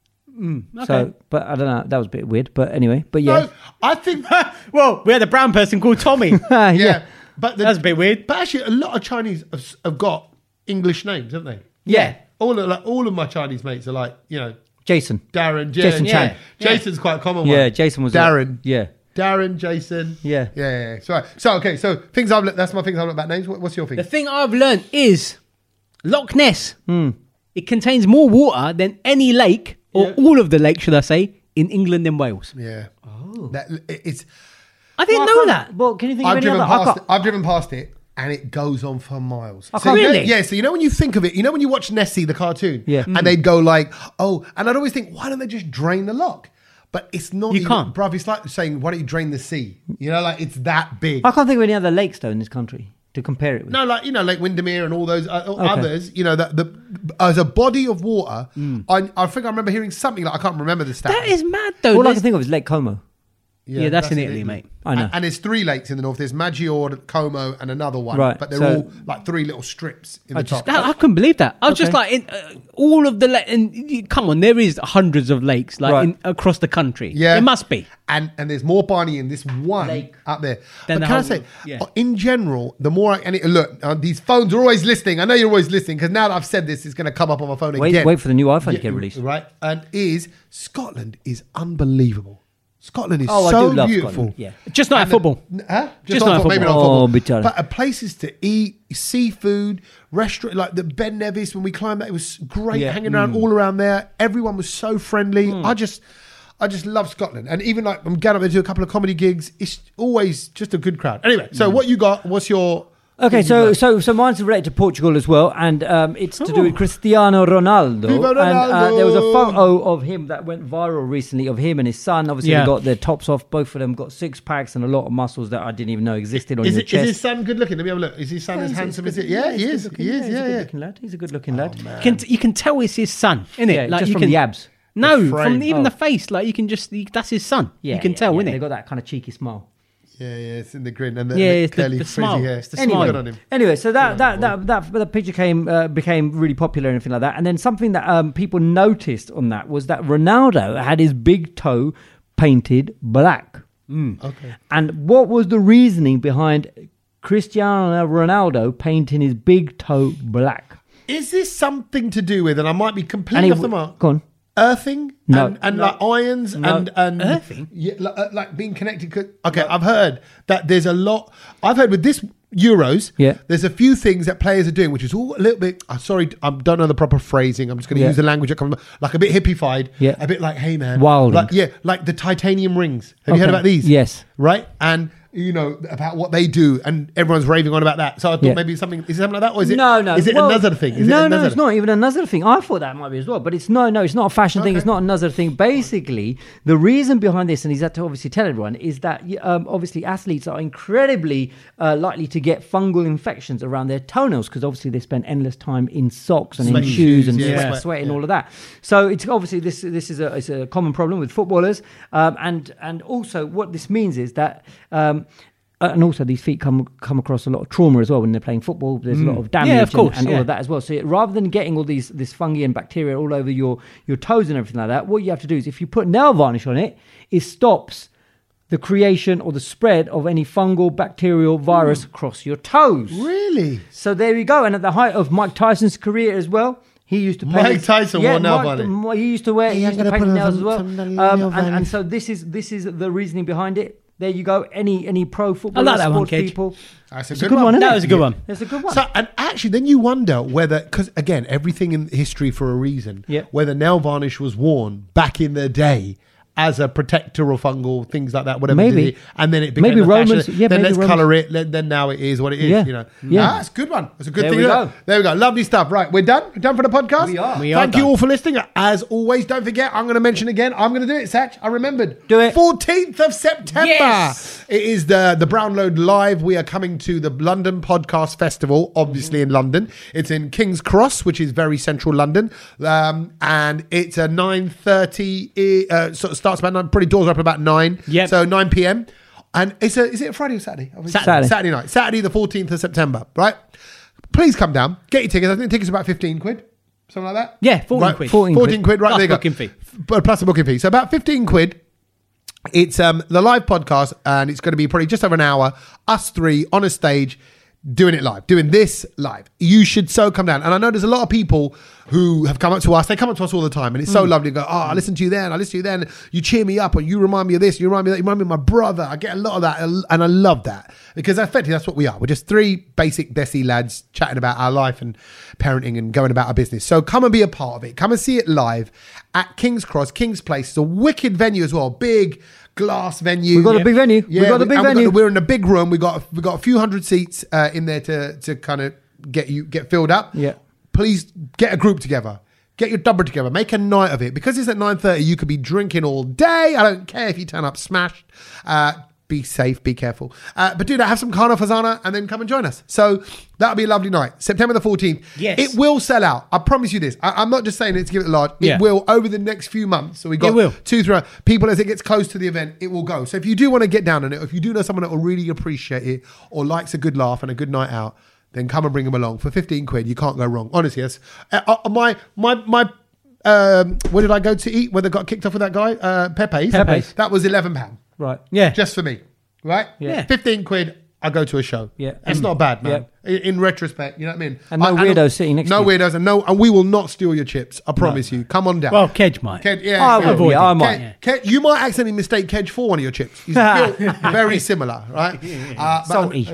[SPEAKER 5] So, but I don't know. That was a bit weird. But anyway, but yeah,
[SPEAKER 3] No, I think
[SPEAKER 4] Well, we had a brown person called Tommy.
[SPEAKER 5] yeah.
[SPEAKER 3] yeah, but the,
[SPEAKER 4] That's a bit weird.
[SPEAKER 3] But actually, a lot of Chinese have, have got English names, haven't they?
[SPEAKER 4] Yeah.
[SPEAKER 3] All of like, all of my Chinese mates are like, you know,
[SPEAKER 5] Jason.
[SPEAKER 3] Darren,
[SPEAKER 5] Jason
[SPEAKER 3] yeah,
[SPEAKER 5] Chan.
[SPEAKER 3] yeah. Jason's quite a common
[SPEAKER 5] Yeah,
[SPEAKER 3] one.
[SPEAKER 5] Jason was
[SPEAKER 3] Darren.
[SPEAKER 5] yeah.
[SPEAKER 3] Darren, Jason.
[SPEAKER 5] Yeah.
[SPEAKER 3] yeah, yeah. yeah. So, so okay, so things I've learned. That's my things I've learned about names. What, what's your thing?
[SPEAKER 4] The thing I've learned is Loch Ness. It contains more water than any lake, or
[SPEAKER 3] Yeah.
[SPEAKER 4] all of the lakes, should I say, in England and Wales.
[SPEAKER 3] yeah. Oh, that, it- it's.
[SPEAKER 4] I didn't
[SPEAKER 5] Well, I
[SPEAKER 4] know
[SPEAKER 5] can't-
[SPEAKER 4] that.
[SPEAKER 5] Well, can you think
[SPEAKER 3] I've
[SPEAKER 5] of any
[SPEAKER 3] driven
[SPEAKER 5] other? I
[SPEAKER 3] past. It,
[SPEAKER 5] can't-
[SPEAKER 3] I've driven past it, and it goes on for miles.
[SPEAKER 5] I
[SPEAKER 3] So
[SPEAKER 5] can't-
[SPEAKER 3] you know-
[SPEAKER 4] Really?
[SPEAKER 3] yeah. So you know when you think of it, you know when you watch Nessie the cartoon,
[SPEAKER 5] Yeah.
[SPEAKER 3] and they'd go like, oh, and I'd always think, why don't they just drain the lock? But it's not.
[SPEAKER 4] You
[SPEAKER 3] even,
[SPEAKER 4] can't.
[SPEAKER 3] bruv. It's like saying, why don't you drain the sea? You know, like it's that big.
[SPEAKER 5] I can't think of any other lakes though in this country to compare it with.
[SPEAKER 3] No, like you know, like Windermere and all those uh,
[SPEAKER 5] Okay.
[SPEAKER 3] others. You know, that the as a body of water.
[SPEAKER 5] Mm.
[SPEAKER 3] I, I think I remember hearing something like I can't remember the stat.
[SPEAKER 4] That is mad, though.
[SPEAKER 5] All I
[SPEAKER 4] There's-
[SPEAKER 5] can think of is Lake Como.
[SPEAKER 4] Yeah, that's in Italy, mate.
[SPEAKER 5] I know.
[SPEAKER 3] And, and there's three lakes in the north. There's Maggiore, Como, and another one.
[SPEAKER 5] Right,
[SPEAKER 3] But they're
[SPEAKER 5] so-
[SPEAKER 3] all like three little strips in
[SPEAKER 5] I
[SPEAKER 3] the
[SPEAKER 5] just-
[SPEAKER 3] top.
[SPEAKER 4] I, I couldn't believe that. I was just
[SPEAKER 5] Okay.
[SPEAKER 4] like, in, uh, all of the la- and you- come on, there is hundreds of lakes like
[SPEAKER 5] Right.
[SPEAKER 4] in, across the country.
[SPEAKER 3] Yeah.
[SPEAKER 4] It must be.
[SPEAKER 3] And and there's more Barney in this one
[SPEAKER 5] Lake.
[SPEAKER 3] up there.
[SPEAKER 4] Than
[SPEAKER 3] but
[SPEAKER 4] the
[SPEAKER 3] can I
[SPEAKER 4] whole-
[SPEAKER 3] say,
[SPEAKER 4] yeah.
[SPEAKER 3] uh, in general, the more I, and it, look, uh, these phones are always listening. I know you're always listening because now that I've said this, it's going to come up on my phone
[SPEAKER 5] Wait,
[SPEAKER 3] again.
[SPEAKER 5] wait for the new iPhone to
[SPEAKER 3] Yeah,
[SPEAKER 5] get released.
[SPEAKER 3] Right? And is Scotland is unbelievable. Scotland is
[SPEAKER 5] Oh, I
[SPEAKER 3] so
[SPEAKER 5] do love
[SPEAKER 3] beautiful.
[SPEAKER 5] Scotland, yeah.
[SPEAKER 4] Just not at
[SPEAKER 3] And the-
[SPEAKER 4] football.
[SPEAKER 3] n- huh?
[SPEAKER 4] Just not
[SPEAKER 3] football, maybe not
[SPEAKER 5] football. Oh,
[SPEAKER 3] football.
[SPEAKER 5] bitter.
[SPEAKER 3] But uh, places to eat, seafood, restaurant like the Ben Nevis. When we climbed that, it was great
[SPEAKER 5] Yeah.
[SPEAKER 3] hanging around all around there. Everyone was so friendly. I just, I just love Scotland. And even like I'm going up there to do a couple of comedy gigs. It's always just a good crowd. Anyway, so what you got? What's your
[SPEAKER 5] Okay,
[SPEAKER 3] thing you
[SPEAKER 5] so
[SPEAKER 3] like?
[SPEAKER 5] so so mine's related to Portugal as well, and um, it's to do with Cristiano Ronaldo.
[SPEAKER 3] Viva
[SPEAKER 5] And uh,
[SPEAKER 3] Ronaldo!
[SPEAKER 5] there was a photo of him that went viral recently of him and his son. Obviously,
[SPEAKER 4] Yeah.
[SPEAKER 5] they got their tops off. Both of them got six packs and a lot of muscles that I didn't even know existed on
[SPEAKER 3] Is,
[SPEAKER 5] your
[SPEAKER 3] it, is
[SPEAKER 5] chest.
[SPEAKER 3] his son good looking? Let me have a look. Is his son as
[SPEAKER 5] He's a
[SPEAKER 3] handsome
[SPEAKER 5] good-
[SPEAKER 3] as it? Yeah, he
[SPEAKER 5] he's
[SPEAKER 3] is.
[SPEAKER 5] good looking,
[SPEAKER 3] He is.
[SPEAKER 5] He's
[SPEAKER 3] Yeah,
[SPEAKER 5] a good
[SPEAKER 3] yeah.
[SPEAKER 5] looking lad. He's a good looking lad.
[SPEAKER 4] You can, you can tell it's his son, innit?
[SPEAKER 5] Yeah,
[SPEAKER 4] like
[SPEAKER 5] just
[SPEAKER 4] you
[SPEAKER 5] from
[SPEAKER 4] can,
[SPEAKER 5] the abs.
[SPEAKER 4] No,
[SPEAKER 3] The frame.
[SPEAKER 4] from even
[SPEAKER 5] Oh.
[SPEAKER 4] the face. Like you can just, you, that's his son.
[SPEAKER 5] Yeah,
[SPEAKER 4] you can
[SPEAKER 5] yeah,
[SPEAKER 4] tell,
[SPEAKER 5] yeah.
[SPEAKER 4] innit?
[SPEAKER 5] They got that kind of cheeky smile.
[SPEAKER 3] Yeah, yeah, it's in the grin and the,
[SPEAKER 4] Yeah,
[SPEAKER 3] and the
[SPEAKER 4] it's the-
[SPEAKER 3] curly
[SPEAKER 4] the
[SPEAKER 3] frizzy
[SPEAKER 4] smile.
[SPEAKER 3] hair.
[SPEAKER 4] It's the
[SPEAKER 5] Anyway,
[SPEAKER 4] smile.
[SPEAKER 3] Good on him.
[SPEAKER 5] anyway, so that that, that that that picture came uh, became really popular and everything like that. And then something that um, people noticed on that was that Ronaldo had his big toe painted black.
[SPEAKER 3] Okay.
[SPEAKER 5] And what was the reasoning behind Cristiano Ronaldo painting his big toe black?
[SPEAKER 3] Is this something to do with, and I might be
[SPEAKER 5] And
[SPEAKER 3] completely
[SPEAKER 5] he,
[SPEAKER 3] off the mark,
[SPEAKER 5] go on.
[SPEAKER 3] earthing
[SPEAKER 5] No.
[SPEAKER 3] and, and
[SPEAKER 5] No.
[SPEAKER 3] like ions
[SPEAKER 5] No.
[SPEAKER 3] and, and
[SPEAKER 4] Earthing?
[SPEAKER 3] Yeah, like, uh, like being connected. co- Okay, I've heard that there's a lot. I've heard with this Euros,
[SPEAKER 5] Yeah.
[SPEAKER 3] there's a few things that players are doing, which is all a little bit. I'm sorry, I don't know the proper phrasing. I'm just going to
[SPEAKER 5] Yeah.
[SPEAKER 3] use the language that comes like a bit hippified.
[SPEAKER 5] Yeah.
[SPEAKER 3] a bit like, hey man,
[SPEAKER 5] Wilding.
[SPEAKER 3] like yeah, like the titanium rings. Have you heard
[SPEAKER 5] Okay.
[SPEAKER 3] about these?
[SPEAKER 5] Yes.
[SPEAKER 3] right, and. You know about what they do, and everyone's raving on about that. So I thought
[SPEAKER 5] Yeah.
[SPEAKER 3] maybe something is it something like that, or is it
[SPEAKER 5] no, no.
[SPEAKER 3] Is it
[SPEAKER 5] Well,
[SPEAKER 3] another thing? Is
[SPEAKER 5] no,
[SPEAKER 3] it
[SPEAKER 5] no,
[SPEAKER 3] another
[SPEAKER 5] it's not even another thing. I thought that might be as well, but it's no, no. It's not a fashion thing.
[SPEAKER 3] Okay.
[SPEAKER 5] It's not another thing. Basically, the reason behind this, and he's had to obviously tell everyone, is that um, obviously athletes are incredibly uh, likely to get fungal infections around their toenails because obviously they spend endless time in socks and
[SPEAKER 3] Sweaty
[SPEAKER 5] in shoes
[SPEAKER 3] shoes,
[SPEAKER 5] and
[SPEAKER 3] yeah,
[SPEAKER 5] sweat,
[SPEAKER 3] sweat,
[SPEAKER 5] sweat and
[SPEAKER 3] yeah.
[SPEAKER 5] all of that. So it's obviously this this is a, it's a common problem with footballers, um, and and also what this means is that. Um, Uh, and also, these feet come come across a lot of trauma as well when they're playing football. There's a lot of damage
[SPEAKER 4] Yeah, of
[SPEAKER 5] and-
[SPEAKER 4] course,
[SPEAKER 5] and, all
[SPEAKER 4] yeah.
[SPEAKER 5] of that as well. So rather than getting all these this fungi and bacteria all over your your toes and everything like that, what you have to do is if you put nail varnish on it, it stops the creation or the spread of any fungal, bacterial virus across your toes.
[SPEAKER 3] Really?
[SPEAKER 5] So there you go. And at the height of Mike Tyson's career as well. He used to paint
[SPEAKER 3] Mike
[SPEAKER 5] his-
[SPEAKER 3] Tyson wore nail varnish.
[SPEAKER 5] Mike- He used to wear. He
[SPEAKER 3] Yeah,
[SPEAKER 5] used
[SPEAKER 3] I'm
[SPEAKER 5] to
[SPEAKER 3] gonna
[SPEAKER 5] paint
[SPEAKER 3] put
[SPEAKER 5] nails
[SPEAKER 3] some-
[SPEAKER 5] as well.
[SPEAKER 3] some nail
[SPEAKER 5] Um, and,
[SPEAKER 3] varnish.
[SPEAKER 5] and so this is this is the reasoning behind it. There you go. Any any pro football
[SPEAKER 4] like that one,
[SPEAKER 5] sports
[SPEAKER 4] Kedge.
[SPEAKER 5] people.
[SPEAKER 3] That's a
[SPEAKER 5] It's
[SPEAKER 3] good,
[SPEAKER 5] a good one. isn't
[SPEAKER 4] That
[SPEAKER 5] it?
[SPEAKER 4] was a good one.
[SPEAKER 5] It's a good one.
[SPEAKER 3] So, and actually, then you wonder whether, because again, everything in history for a reason,
[SPEAKER 5] Yeah.
[SPEAKER 3] whether nail varnish was worn back in the day as a protector or fungal, things like that, whatever.
[SPEAKER 5] Maybe.
[SPEAKER 3] did it, and then it became
[SPEAKER 5] Maybe
[SPEAKER 3] a fashion.
[SPEAKER 5] Romans- yeah,
[SPEAKER 3] then
[SPEAKER 5] maybe
[SPEAKER 3] let's
[SPEAKER 5] Romans-
[SPEAKER 3] colour it. Then, then now it is what it is.
[SPEAKER 5] Yeah.
[SPEAKER 3] You know.
[SPEAKER 5] Yeah.
[SPEAKER 3] Ah, it's a good one. It's a good
[SPEAKER 5] There
[SPEAKER 3] thing.
[SPEAKER 5] we
[SPEAKER 3] to
[SPEAKER 5] go.
[SPEAKER 3] know. There we go. Lovely stuff. Right, we're done. We're done for the podcast.
[SPEAKER 5] We are.
[SPEAKER 4] We are
[SPEAKER 3] Thank you
[SPEAKER 4] done.
[SPEAKER 3] all for listening. As always, don't forget. I'm going to mention again. I'm going to do it, Satch. I remembered.
[SPEAKER 5] Do it.
[SPEAKER 3] fourteenth of September.
[SPEAKER 4] Yes.
[SPEAKER 3] It is the the Brownload Live. We are coming to the London Podcast Festival, obviously in London. It's in King's Cross, which is very central London, um, and it's a nine thirty. Uh, sort of starts about nine. Probably doors are up about nine.
[SPEAKER 4] Yep.
[SPEAKER 3] So nine p.m. And it's a is it a Friday or Saturday?
[SPEAKER 5] Saturday.
[SPEAKER 3] Saturday night. Saturday the fourteenth of September. Right. Please come down. Get your tickets. I think tickets are about fifteen quid. Something like that.
[SPEAKER 4] Yeah, fourteen
[SPEAKER 3] Right,
[SPEAKER 4] quid.
[SPEAKER 5] fourteen
[SPEAKER 3] fourteen quid. Right
[SPEAKER 4] Plus
[SPEAKER 3] there you go.
[SPEAKER 4] booking fee.
[SPEAKER 3] F- Plus the booking fee. So about fifteen quid. It's um the live podcast, and it's going to be probably just over an hour. Us three on a stage, doing it live, doing this live. You should so come down. And I know there's a lot of people who have come up to us. They come up to us all the time, and it's so lovely to go, oh, I listen to you then, I listen to you then. You cheer me up, or you remind me of this, you remind me of that, you remind me of my brother. I get a lot of that, and I love that because effectively that's what we are. We're just three basic Desi lads chatting about our life and parenting and going about our business. So come and be a part of it. Come and see it live at King's Cross, King's Place. It's a wicked venue as well. Big glass venue.
[SPEAKER 5] We've got a big venue.
[SPEAKER 3] Yeah,
[SPEAKER 5] We've got a big
[SPEAKER 3] and we've
[SPEAKER 5] venue.
[SPEAKER 3] got- we're in a big room. We got we got a few hundred seats uh, in there to to kind of get you get filled up.
[SPEAKER 5] Yeah.
[SPEAKER 3] Please get a group together. Get your double together. Make a night of it because it's at nine thirty. You could be drinking all day. I don't care if you turn up smashed. Uh, be safe, be careful. Uh, but do that, have some Carne Fasana and then come and join us. So that'll be a lovely night. September the fourteenth.
[SPEAKER 4] Yes.
[SPEAKER 3] It will sell out. I promise you this. I, I'm not just saying it to give it a large. It
[SPEAKER 4] Yeah.
[SPEAKER 3] will over the next few months. So we got
[SPEAKER 4] It will.
[SPEAKER 3] two, three people as it gets close to the event, it will go. So if you do want to get down on it, if you do know someone that will really appreciate it or likes a good laugh and a good night out, then come and bring them along for fifteen quid. You can't go wrong. Honestly, yes. Uh, uh, my, my, my, um, where did I go to eat when they got kicked off with that guy? Uh, Pepe's.
[SPEAKER 5] Pepe's.
[SPEAKER 3] That was eleven pounds.
[SPEAKER 5] Right.
[SPEAKER 4] Yeah.
[SPEAKER 3] Just for me. Right?
[SPEAKER 4] Yeah.
[SPEAKER 3] fifteen quid, I go to a show.
[SPEAKER 5] Yeah.
[SPEAKER 3] It's
[SPEAKER 5] Mm.
[SPEAKER 3] not bad, man.
[SPEAKER 5] Yeah.
[SPEAKER 3] In, in retrospect, you know what I mean?
[SPEAKER 5] And no
[SPEAKER 3] I- I
[SPEAKER 5] weirdos
[SPEAKER 3] don't-
[SPEAKER 5] sitting next
[SPEAKER 3] no
[SPEAKER 5] to you.
[SPEAKER 3] weirdos, and no, and we will not steal your chips. I promise you. Come on down.
[SPEAKER 4] Well, Kedge might.
[SPEAKER 3] Ked, yeah,
[SPEAKER 5] I
[SPEAKER 3] exactly.
[SPEAKER 5] will, yeah, I
[SPEAKER 3] Ked-
[SPEAKER 5] might.
[SPEAKER 3] Ked- you might accidentally mistake Kedge for one of your chips. He's built very similar, right? Uh, but-
[SPEAKER 5] Salty.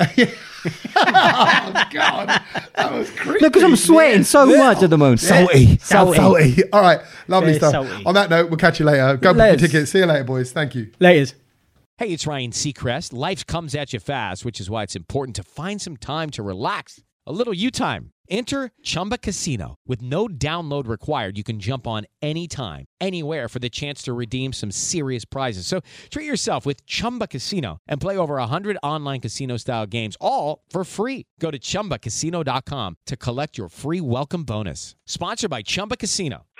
[SPEAKER 3] oh, God. That was creepy.
[SPEAKER 5] Look, because I'm sweating so much at the moment.
[SPEAKER 3] Salty.
[SPEAKER 5] Salty.
[SPEAKER 3] Salty. All right. Lovely
[SPEAKER 4] Very
[SPEAKER 3] stuff.
[SPEAKER 4] salty.
[SPEAKER 3] On that note, we'll catch you later. Go book your
[SPEAKER 5] Laters.
[SPEAKER 3] tickets. See you later, boys. Thank you.
[SPEAKER 4] Laters.
[SPEAKER 1] Hey, it's Ryan Seacrest. Life comes at you fast, which is why it's important to find some time to relax. A little you time. Enter Chumba Casino. With no download required, you can jump on anytime, anywhere for the chance to redeem some serious prizes. So treat yourself with Chumba Casino and play over one hundred online casino-style games, all for free. Go to chumba casino dot com to collect your free welcome bonus. Sponsored by Chumba Casino.